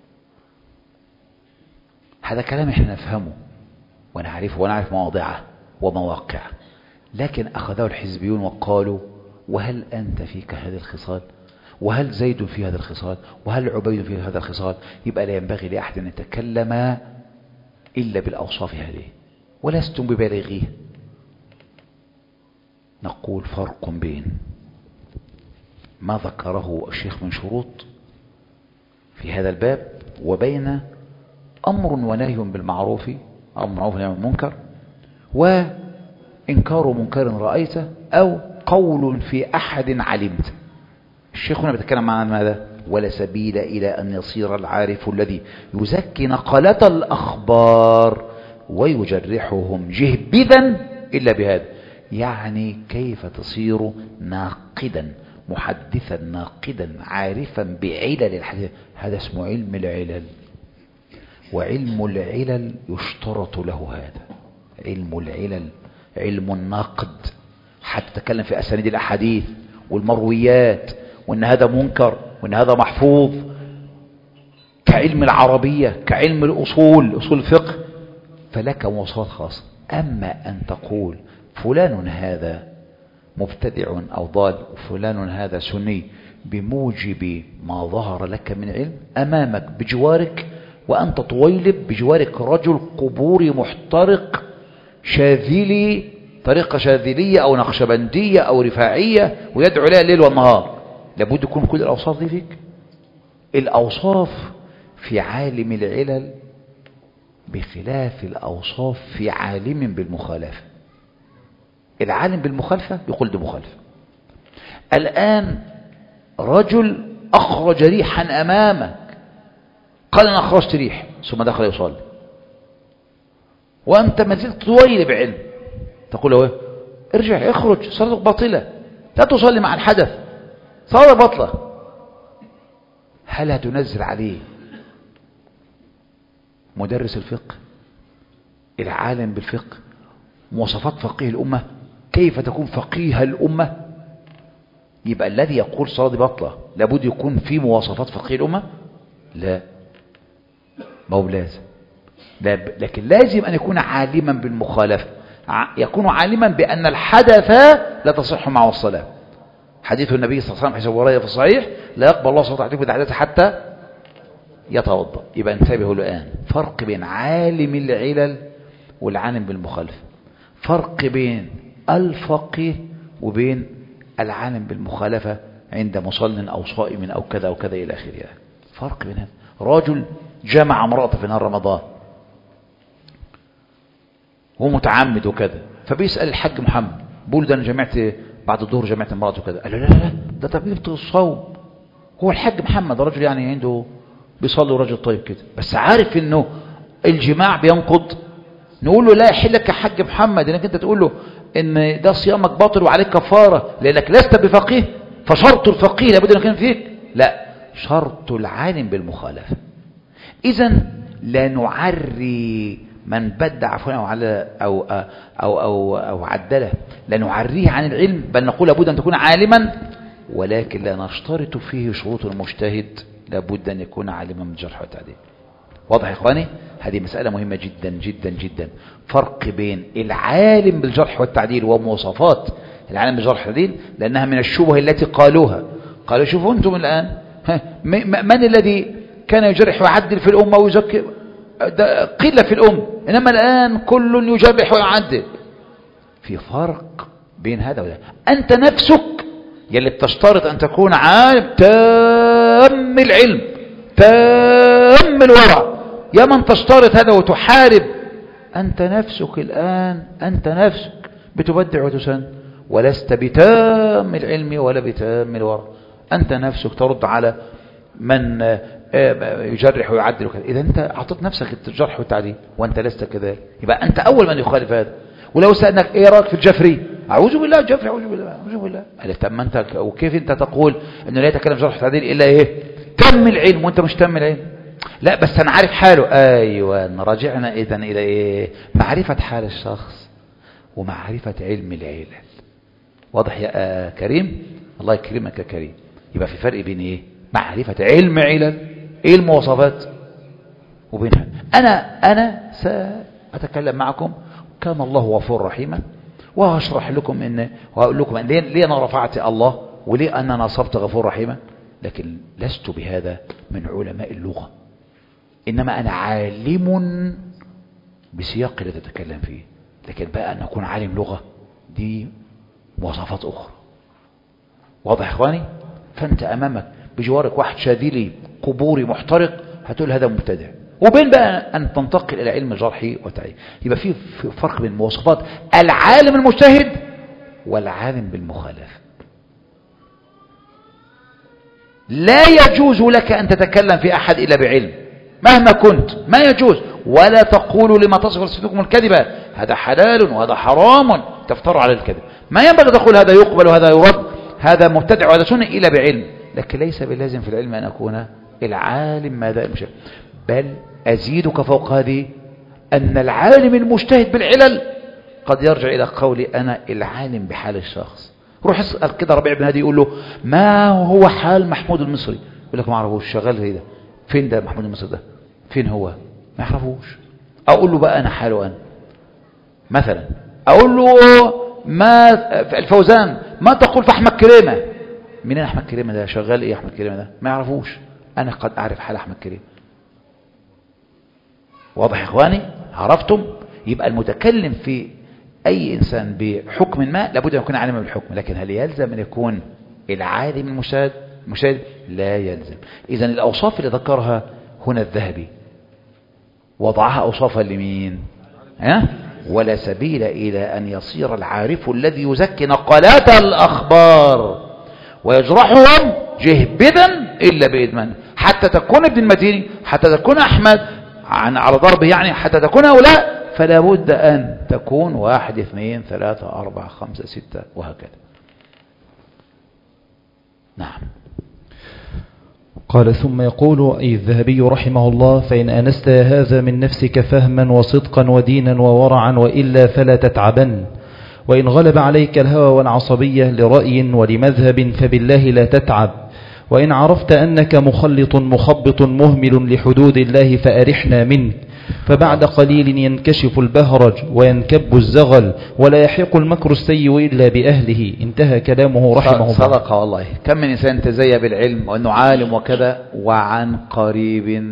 Speaker 1: هذا كلام احنا نفهمه ونعرفه ونعرف مواضعه ومواقعه، لكن أخذه الحزبيون وقالوا: وهل أنت فيك هذه الخصال؟ وهل زيد في هذا الخصال؟ وهل عبيد في هذا الخصال؟ يبقى لا ينبغي لأحد أن يتكلم إلا بالأوصاف هذه، ولستم ببالغيه. نقول فرق بين ما ذكره الشيخ من شروط في هذا الباب وبين أمر ونهي بالمعروف، أمر معروف ونهي بالمنكر، وإنكار منكر رأيته، أو قول في أحد علمت. الشيخ هنا بيتكلم عن ماذا؟ ولا سبيل إلى أن يصير العارف الذي يزكي نقلة الأخبار ويجرحهم جهبذا إلا بهذا. يعني كيف تصير ناقدا محدثا ناقدا عارفا بعلل الحديث؟ هذا اسمه علم العلل، وعلم العلل يشترط له هذا. علم العلل علم النقد، حتى تتكلم في أسانيد الأحاديث والمرويات، وأن هذا منكر وأن هذا محفوظ، كعلم العربية، كعلم الأصول، أصول الفقه، فلك مواصفات خاصة. أما أن تقول فلان هذا مبتدع أو ضال وفلان هذا سني بموجب ما ظهر لك من علم أمامك بجوارك، وأنت طويلب بجوارك رجل قبوري محترق شاذلي، طريقة شاذلية أو نقشبندية أو رفاعية، ويدعو لها الليل والنهار، لابد يكون كل الأوصاف دي فيك. الأوصاف في عالم العلل بخلاف الأوصاف في عالم بالمخالفة. العالم بالمخالفة يقول ده مخالفة. الآن رجل أخرج ريحا أمامك، قال أنا أخرجت ريح، ثم دخل يصلي، وأنت ما زلت طويل بعلم، تقول له ارجع اخرج، صلاتك باطلة، لا تصلي مع الحدث، صلاة باطلة. هل هتنزل عليه مدرس الفقه العالم بالفقه مواصفات فقيه الأمة، كيف تكون فقيه الأمة؟ يبقى الذي يقول صلاة باطلة لابد يكون في مواصفات فقيه الأمة؟ لا، ما هو لازم، لكن لازم أن يكون عالما بالمخالفة، يكون عالما بأن الحدث لا تصح معه الصلاة. حديث النبي صلى الله عليه وسلم حيث وراه في الصحيح: لا يقبل الله صلاة أحدكم إذا حدث حتى يتوضأ. يبقى انتبهوا الآن، فرق بين عالم العلل والعالم بالمخالفة، فرق بين الفقيه وبين العالم بالمخالفة عند مصل أو صائم أو كذا أو كذا إلى آخره. يعني فرق بين هذا. رجل جمع امرأته في نهار رمضان هو متعمد وكذا، فبيسأل الحاج محمد بقول ده أنا جمعت بعد الظهر جمعت امرأته وكذا. قال له لا لا ده تبيض الصوم. هو الحاج محمد رجل يعني عنده بيصلي راجل طيب كده، بس عارف انه الجماع بينقض. نقول له لا يحل لك يا حاج محمد انك انت تقول له ان ده صيامك باطل وعليك كفاره لانك لست بفقيه، فشرط الفقيه لابد ان يكون فيك. لا، شرط العالم بالمخالفه. اذا لا نعري من بدع عفوا او على او او او او, أو عدله، لا نعريه عن العلم، بل نقول لابد ان تكون عالما، ولكن لا نشترط فيه شروط المجتهد، لابد ان يكون عالما بالجرح والتعديل. واضح يا اخواني؟ هذه مسألة مهمة جدا جدا جدا. فرق بين العالم بالجرح والتعديل ومواصفات العالم بالجرح والتعديل، لأنها من الشبه التي قالوها. قالوا شوفوا أنتم الآن من الذي كان يجرح ويعدل في الأمة ويزكي؟ قلة في الأمة، إنما الآن كل يجرح ويعدل. في فرق بين هذا وذا. أنت نفسك يلي بتشترط أن تكون عالم تام العلم تام الورع، يا من تشترط هذا وتحارب، أنت نفسك الآن أنت نفسك بتبدع وتسن، ولست بتام العلم ولا بتام الورع. أنت نفسك ترد على من يجرح ويعدل وكذا. إذا أنت أعطيت نفسك الجرح والتعديل وأنت لست كذلك، يبقى أنت أول من يخالف هذا. ولو سألناك إيه رأيك في الجفري؟ أعوذ بالله جفري، أعوذ بالله أعوذ بالله. قال طب أنت وكيف أنت تقول إنه لا يتكلم جرح وتعديل إلا إيه؟ تم العلم وأنت مش تم العلم. لا بس أنا عارف حاله. أيوة، رجعنا إذن إلى إيه؟ معرفة حال الشخص ومعرفة علم العلل. واضح يا كريم؟ الله يكرمك يا كريم. يبقى في فرق بين إيه؟ معرفة علم علل، إيه المواصفات، وبينها. أنا أنا سأتكلم معكم كان الله غفور رحيما، وهشرح لكم إن وأقول لكم إن ليه, ليه أنا رفعت الله وليه أنا نصبت غفور رحيما، لكن لست بهذا من علماء اللغة، إنما أنا عالم بسياق اللي تتكلم فيه. لكن بقى أن أكون عالم لغة دي مواصفات أخرى. واضح يا إخواني؟ فأنت أمامك بجوارك واحد شاذلي قبوري محترق، هتقول هذا مبتدع. وبين بقى أن تنتقل إلى علم الجرح والتعديل، يبقى في فرق بين مواصفات العالم المجتهد والعالم بالمخالفة. لا يجوز لك أن تتكلم في أحد إلا بعلم مهما كنت، ما يجوز. ولا تقولوا لما تصف ألسنتكم الكذبة هذا حلال وهذا حرام، تفتروا على الكذب. ما ينبغي تقول هذا يقبل وهذا يرد، هذا مبتدع وهذا سنة إلا بعلم. لكن ليس باللازم في العلم أن أكون العالم ماذا المجتهد، بل أزيدك فوق هذه أن العالم المجتهد بالعلل قد يرجع إلى قولي أنا العالم بحال الشخص. روح اسأل كده ربيع بن هادي يقول له ما هو حال محمود المصري، يقول لك ما اعرفوش، شغال هي ده، فين ده محمود المصري ده، فين هو، ما يعرفوش. اقول له بقى انا حاله انا مثلا، اقول له ما الفوزان ما تقول في احمد كريمه، منين احمد كريمه ده، شغال ايه احمد كريمه ده، ما يعرفوش. انا قد اعرف حال احمد كريمه. واضح يا اخواني؟ عرفتم؟ يبقى المتكلم في أي إنسان بحكم ما لابد أن يكون عالما بالحكم، لكن هل يلزم أن يكون العالم المجتهد؟ المجتهد لا يلزم. إذن الأوصاف اللي ذكرها هنا الذهبي وضعها أوصافا لمين؟ ها؟ ولا سبيل إلى أن يصير العارف الذي يزكي نقلات الأخبار ويجرحهم جهبذا إلا بإدمان، حتى تكون ابن المديني، حتى تكون أحمد عن على ضربه يعني، حتى تكون هؤلاء، فلا بد أن تكون واحد اثنين ثلاثة أربعة خمسة ستة وهكذا. نعم.
Speaker 4: قال ثم يقول أي الذهبي رحمه الله فإن أنست هذا من نفسك فهما وصدقا ودينا وورعا وإلا فلا تتعبن، وإن غلب عليك الهوى والعصبية لرأي ولمذهب فبالله لا تتعب، وإن عرفت أنك مخلط مخبط مهمل لحدود الله فأرحنا منك، فبعد قليل ينكشف البهرج وينكب الزغل ولا يحيق المكر السيء إلا بأهله. انتهى كلامه رحمه الله.
Speaker 1: صدق والله. كم من إنسان تزيى بالعلم وأنه عالم وكذا وعن قريب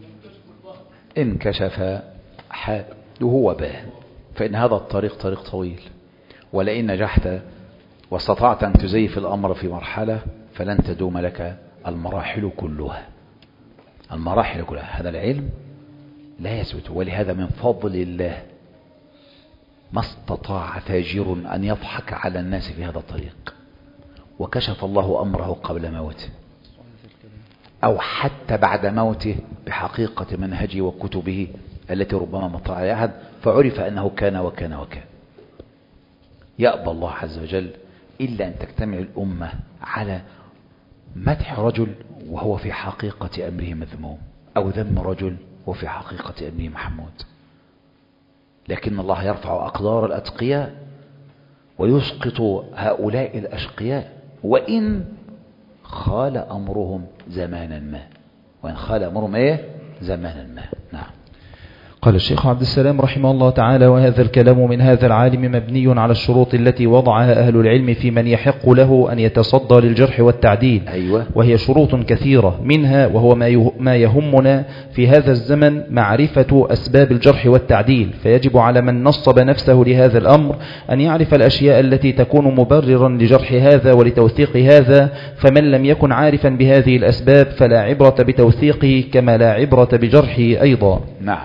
Speaker 1: انكشف حاله وهو باه. فإن هذا الطريق طريق طويل، ولئن نجحت واستطعت أن تزيف الأمر في مرحلة فلن تدوم لك المراحل كلها. المراحل كلها. هذا العلم لا يثبت، ولهذا من فضل الله ما استطاع فاجر أن يضحك على الناس في هذا الطريق، وكشف الله أمره قبل موته أو حتى بعد موته بحقيقة منهجه وكتبه التي ربما مطلع عليها أحد فعرف أنه كان وكان وكان. يأبى الله عز وجل إلا أن تجتمع الأمة على مدح رجل وهو في حقيقة أمره مذموم، أو ذم رجل وفي حقيقة أمره محمود. لكن الله يرفع أقدار الأتقياء ويسقط هؤلاء الأشقياء وإن خال أمرهم زمانا ما، وإن خال أمرهم إيه زمانا ما. نعم.
Speaker 4: قال الشيخ عبد السلام رحمه الله تعالى: وهذا الكلام من هذا العالم مبني على الشروط التي وضعها أهل العلم في من يحق له أن يتصدى للجرح والتعديل.
Speaker 1: أيوة.
Speaker 4: وهي شروط كثيرة، منها وهو ما يهمنا في هذا الزمن معرفة أسباب الجرح والتعديل، فيجب على من نصب نفسه لهذا الأمر أن يعرف الأشياء التي تكون مبررا لجرح هذا ولتوثيق هذا، فمن لم يكن عارفا بهذه الأسباب فلا عبرة بتوثيقه كما لا عبرة بجرحه أيضا.
Speaker 1: نعم.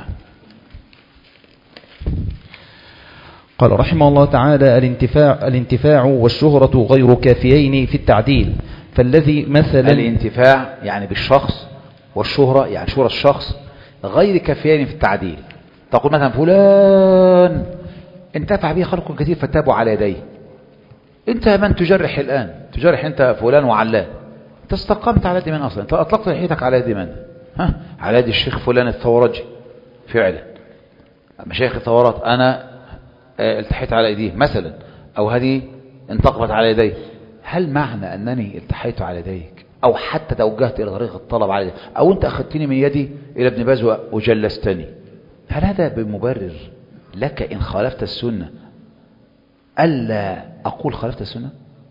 Speaker 4: قال رحمه الله تعالى: الانتفاع, الانتفاع والشهرة غير كافيين في التعديل، فالذي مثلا
Speaker 1: الانتفاع يعني بالشخص والشهرة يعني شهرة الشخص غير كافيين في التعديل. تقول مثلا فلان انتفع به خلق كثير فتابوا على يديه. انت من تجرح الآن؟ تجرح انت فلان وعلان. انت استقمت على يد من اصلا؟ انت اطلقت لحيتك على يد من؟ ها؟ على يد الشيخ فلان الثورجي فعلا. مشايخ الثورات انا التحيت على ايديه مثلا، او هذه انتقبت على يدي. هل معنى انني التحيت على يديك او حتى توجهت الى طريق الطلب على يديك او انت اخذتني من يدي الى ابن باز وجلستني، هل هذا بمبرر لك ان خالفت السنة الا اقول خالفت السنة؟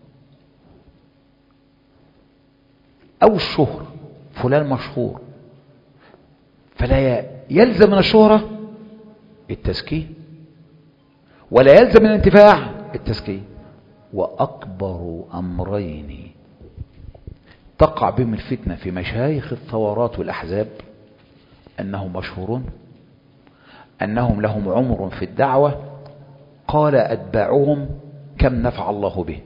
Speaker 1: او الشهر، فلان مشهور فلا يلزم من الشهرة التزكية ولا يلزم من الانتفاع التزكية. وأكبر أمرين تقع بهم الفتنة في مشايخ الثورات والأحزاب أنهم مشهورون، أنهم لهم عمر في الدعوة قال أتباعهم كم نفع الله به.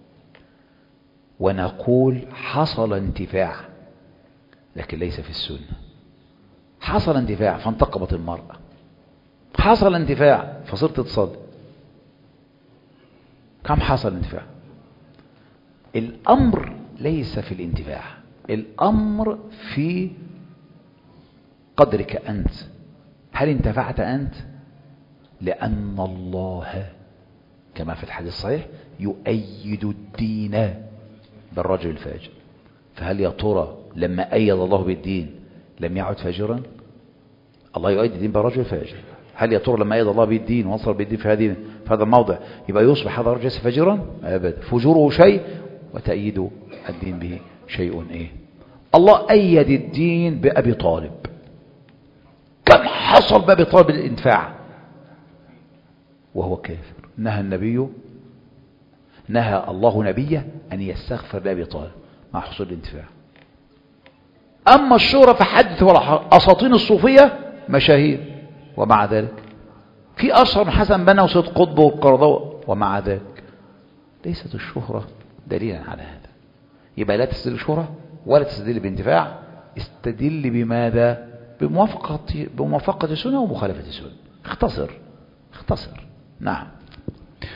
Speaker 1: ونقول حصل انتفاع لكن ليس في السنة. حصل انتفاع فانتقبت المرأة، حصل انتفاع فصرت تصلي. كم حصل انتفاع؟ الأمر ليس في الانتفاع، الأمر في قدرك أنت. هل انتفعت أنت؟ لأن الله كما في الحديث الصحيح يؤيد الدين بالرجل الفاجر. فهل يا ترى لما أيد الله بالدين لم يعد فاجرا؟ الله يؤيد الدين بالرجل الفاجر. هل يا ترى لما أيد الله بالدين وانصر بالدين في هذه في هذا الموضع يبقى يصبح هذا الرجل فاجرا؟ أبدا. فجوره شيء وتأييد الدين به شيء. إيه؟ الله أيد الدين بأبي طالب. كم حصل بأبي طالب الانتفاع وهو كافر؟ نهى النبي نهى الله نبيه أن يستغفر لأبي طالب مع حصول الانتفاع. أما الشهرة فحدث ولا أساطين الصوفية مشاهير، ومع ذلك في أشهر من حسن بنا وسيد قطب والقرضاوي، ومع ذلك ليست الشهرة دليلا على هذا. يبقى لا تستدل الشهرة ولا تستدل بانتفاع، استدل بماذا؟ بموافقة بموافقة السنة ومخالفة السنة. اختصر اختصر. نعم.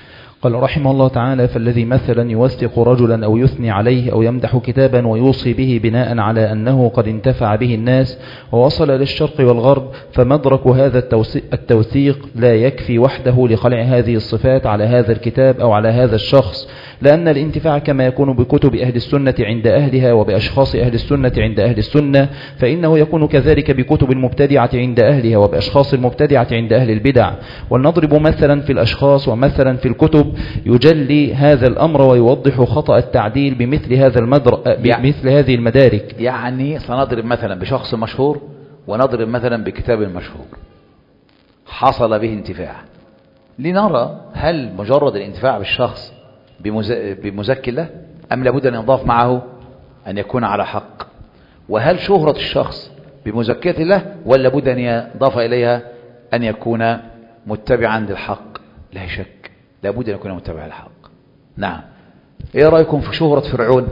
Speaker 4: قال رحمه الله تعالى: فالذي مثلا يوثق رجلا أو يثني عليه أو يمدح كتابا ويوصي به بناء على أنه قد انتفع به الناس ووصل للشرق والغرب، فمدرك هذا التوثيق لا يكفي وحده لخلع هذه الصفات على هذا الكتاب أو على هذا الشخص، لأن الانتفاع كما يكون بكتب أهل السنة عند أهلها وبأشخاص أهل السنة عند أهل السنة، فإنه يكون كذلك بكتب المبتدعة عند أهلها وبأشخاص المبتدعة عند أهل البدع. ولنضرب مثلا في الأشخاص ومثلا في الكتب يجلي هذا الأمر ويوضح خطأ التعديل بمثل هذا المدر... بمثل هذه المدارك.
Speaker 1: يعني سنضرب مثلا بشخص مشهور ونضرب مثلا بكتاب مشهور حصل به انتفاع، لنرى هل مجرد الانتفاع بالشخص بمز... بمزكي له، أم لابد أن يضاف معه أن يكون على حق؟ وهل شهرة الشخص بمزكية له، ولا لابد أن يضاف إليها أن يكون متبعا للحق؟ لا شك لابد أن يكون متبعا للحق. نعم. إيه رأيكم في شهرة فرعون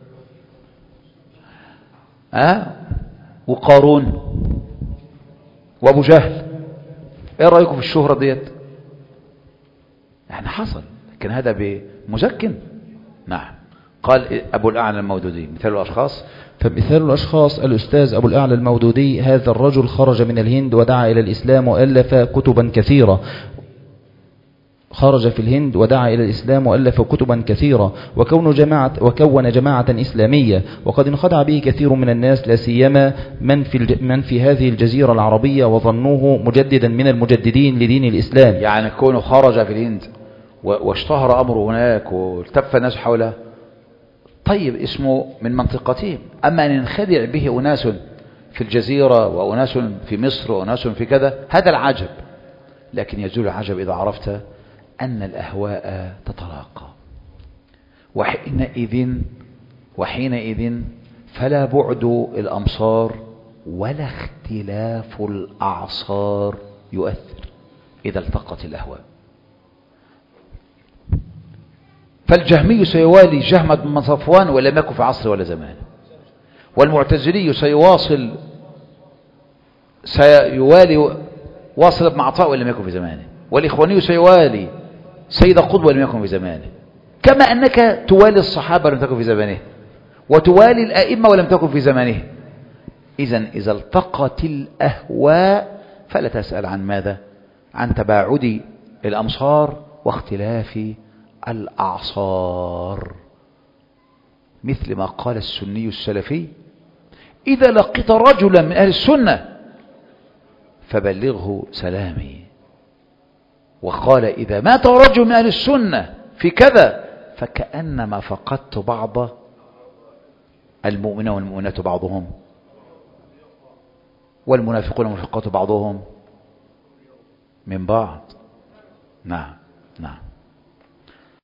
Speaker 1: أه؟ وقارون وأبو جهل؟ إيه رأيكم في الشهرة ديت؟ يعني حصل، لكن هذا بمزكٍ. نعم. قال أبو الأعلى المودودي: مثال الأشخاص.
Speaker 4: فمثال الأشخاص: الأستاذ أبو الأعلى المودودي هذا الرجل خرج من الهند ودعا إلى الإسلام وألف كتبا كثيرة خرج في الهند ودعا إلى الإسلام وألف كتبا كثيرة وكون جماعة وكون جماعة إسلامية، وقد انخدع به كثير من الناس لا سيما من في الج... من في هذه الجزيرة العربية وظنوه مجددا من المجددين لدين الإسلام.
Speaker 1: يعني كونه خرج في الهند واشتهر أمره هناك والتف الناس حوله، طيب اسمه من منطقتهم. أما أن ينخدع به أناس في الجزيرة وأناس في مصر وأناس في كذا، هذا العجب. لكن يزول العجب إذا عرفت أن الأهواء تتلاقى، وحينئذ وحينئذ فلا بعد الأمصار ولا اختلاف الأعصار يؤثر إذا التقت الأهواء. فالجهمي سيوالي جهم بن صفوان ولم يكن في عصر ولا زمان، والمعتزلي سيواصل سيوالي واصل بن عطاء ولم يكن في زمانه، والإخواني سيوالي سيد قطب ولم يكن في زمانه، كما أنك توالي الصحابة ولم تكن في زمانه، وتوالي الأئمة ولم تكن في زمانه. إذن إذا التقت الأهواء فلا تسأل عن ماذا؟ عن تباعد الأمصار واختلاف الأعصار، مثل ما قال السني السلفي: إذا لقيت رجلا من أهل السنة فبلغه سلامي. وقال: إذا مات رجل من أهل السنة في كذا فكأنما فقدت بعض المؤمنين والمؤمنات بعضهم، والمنافقون والمنافقات بعضهم من بعض. نعم.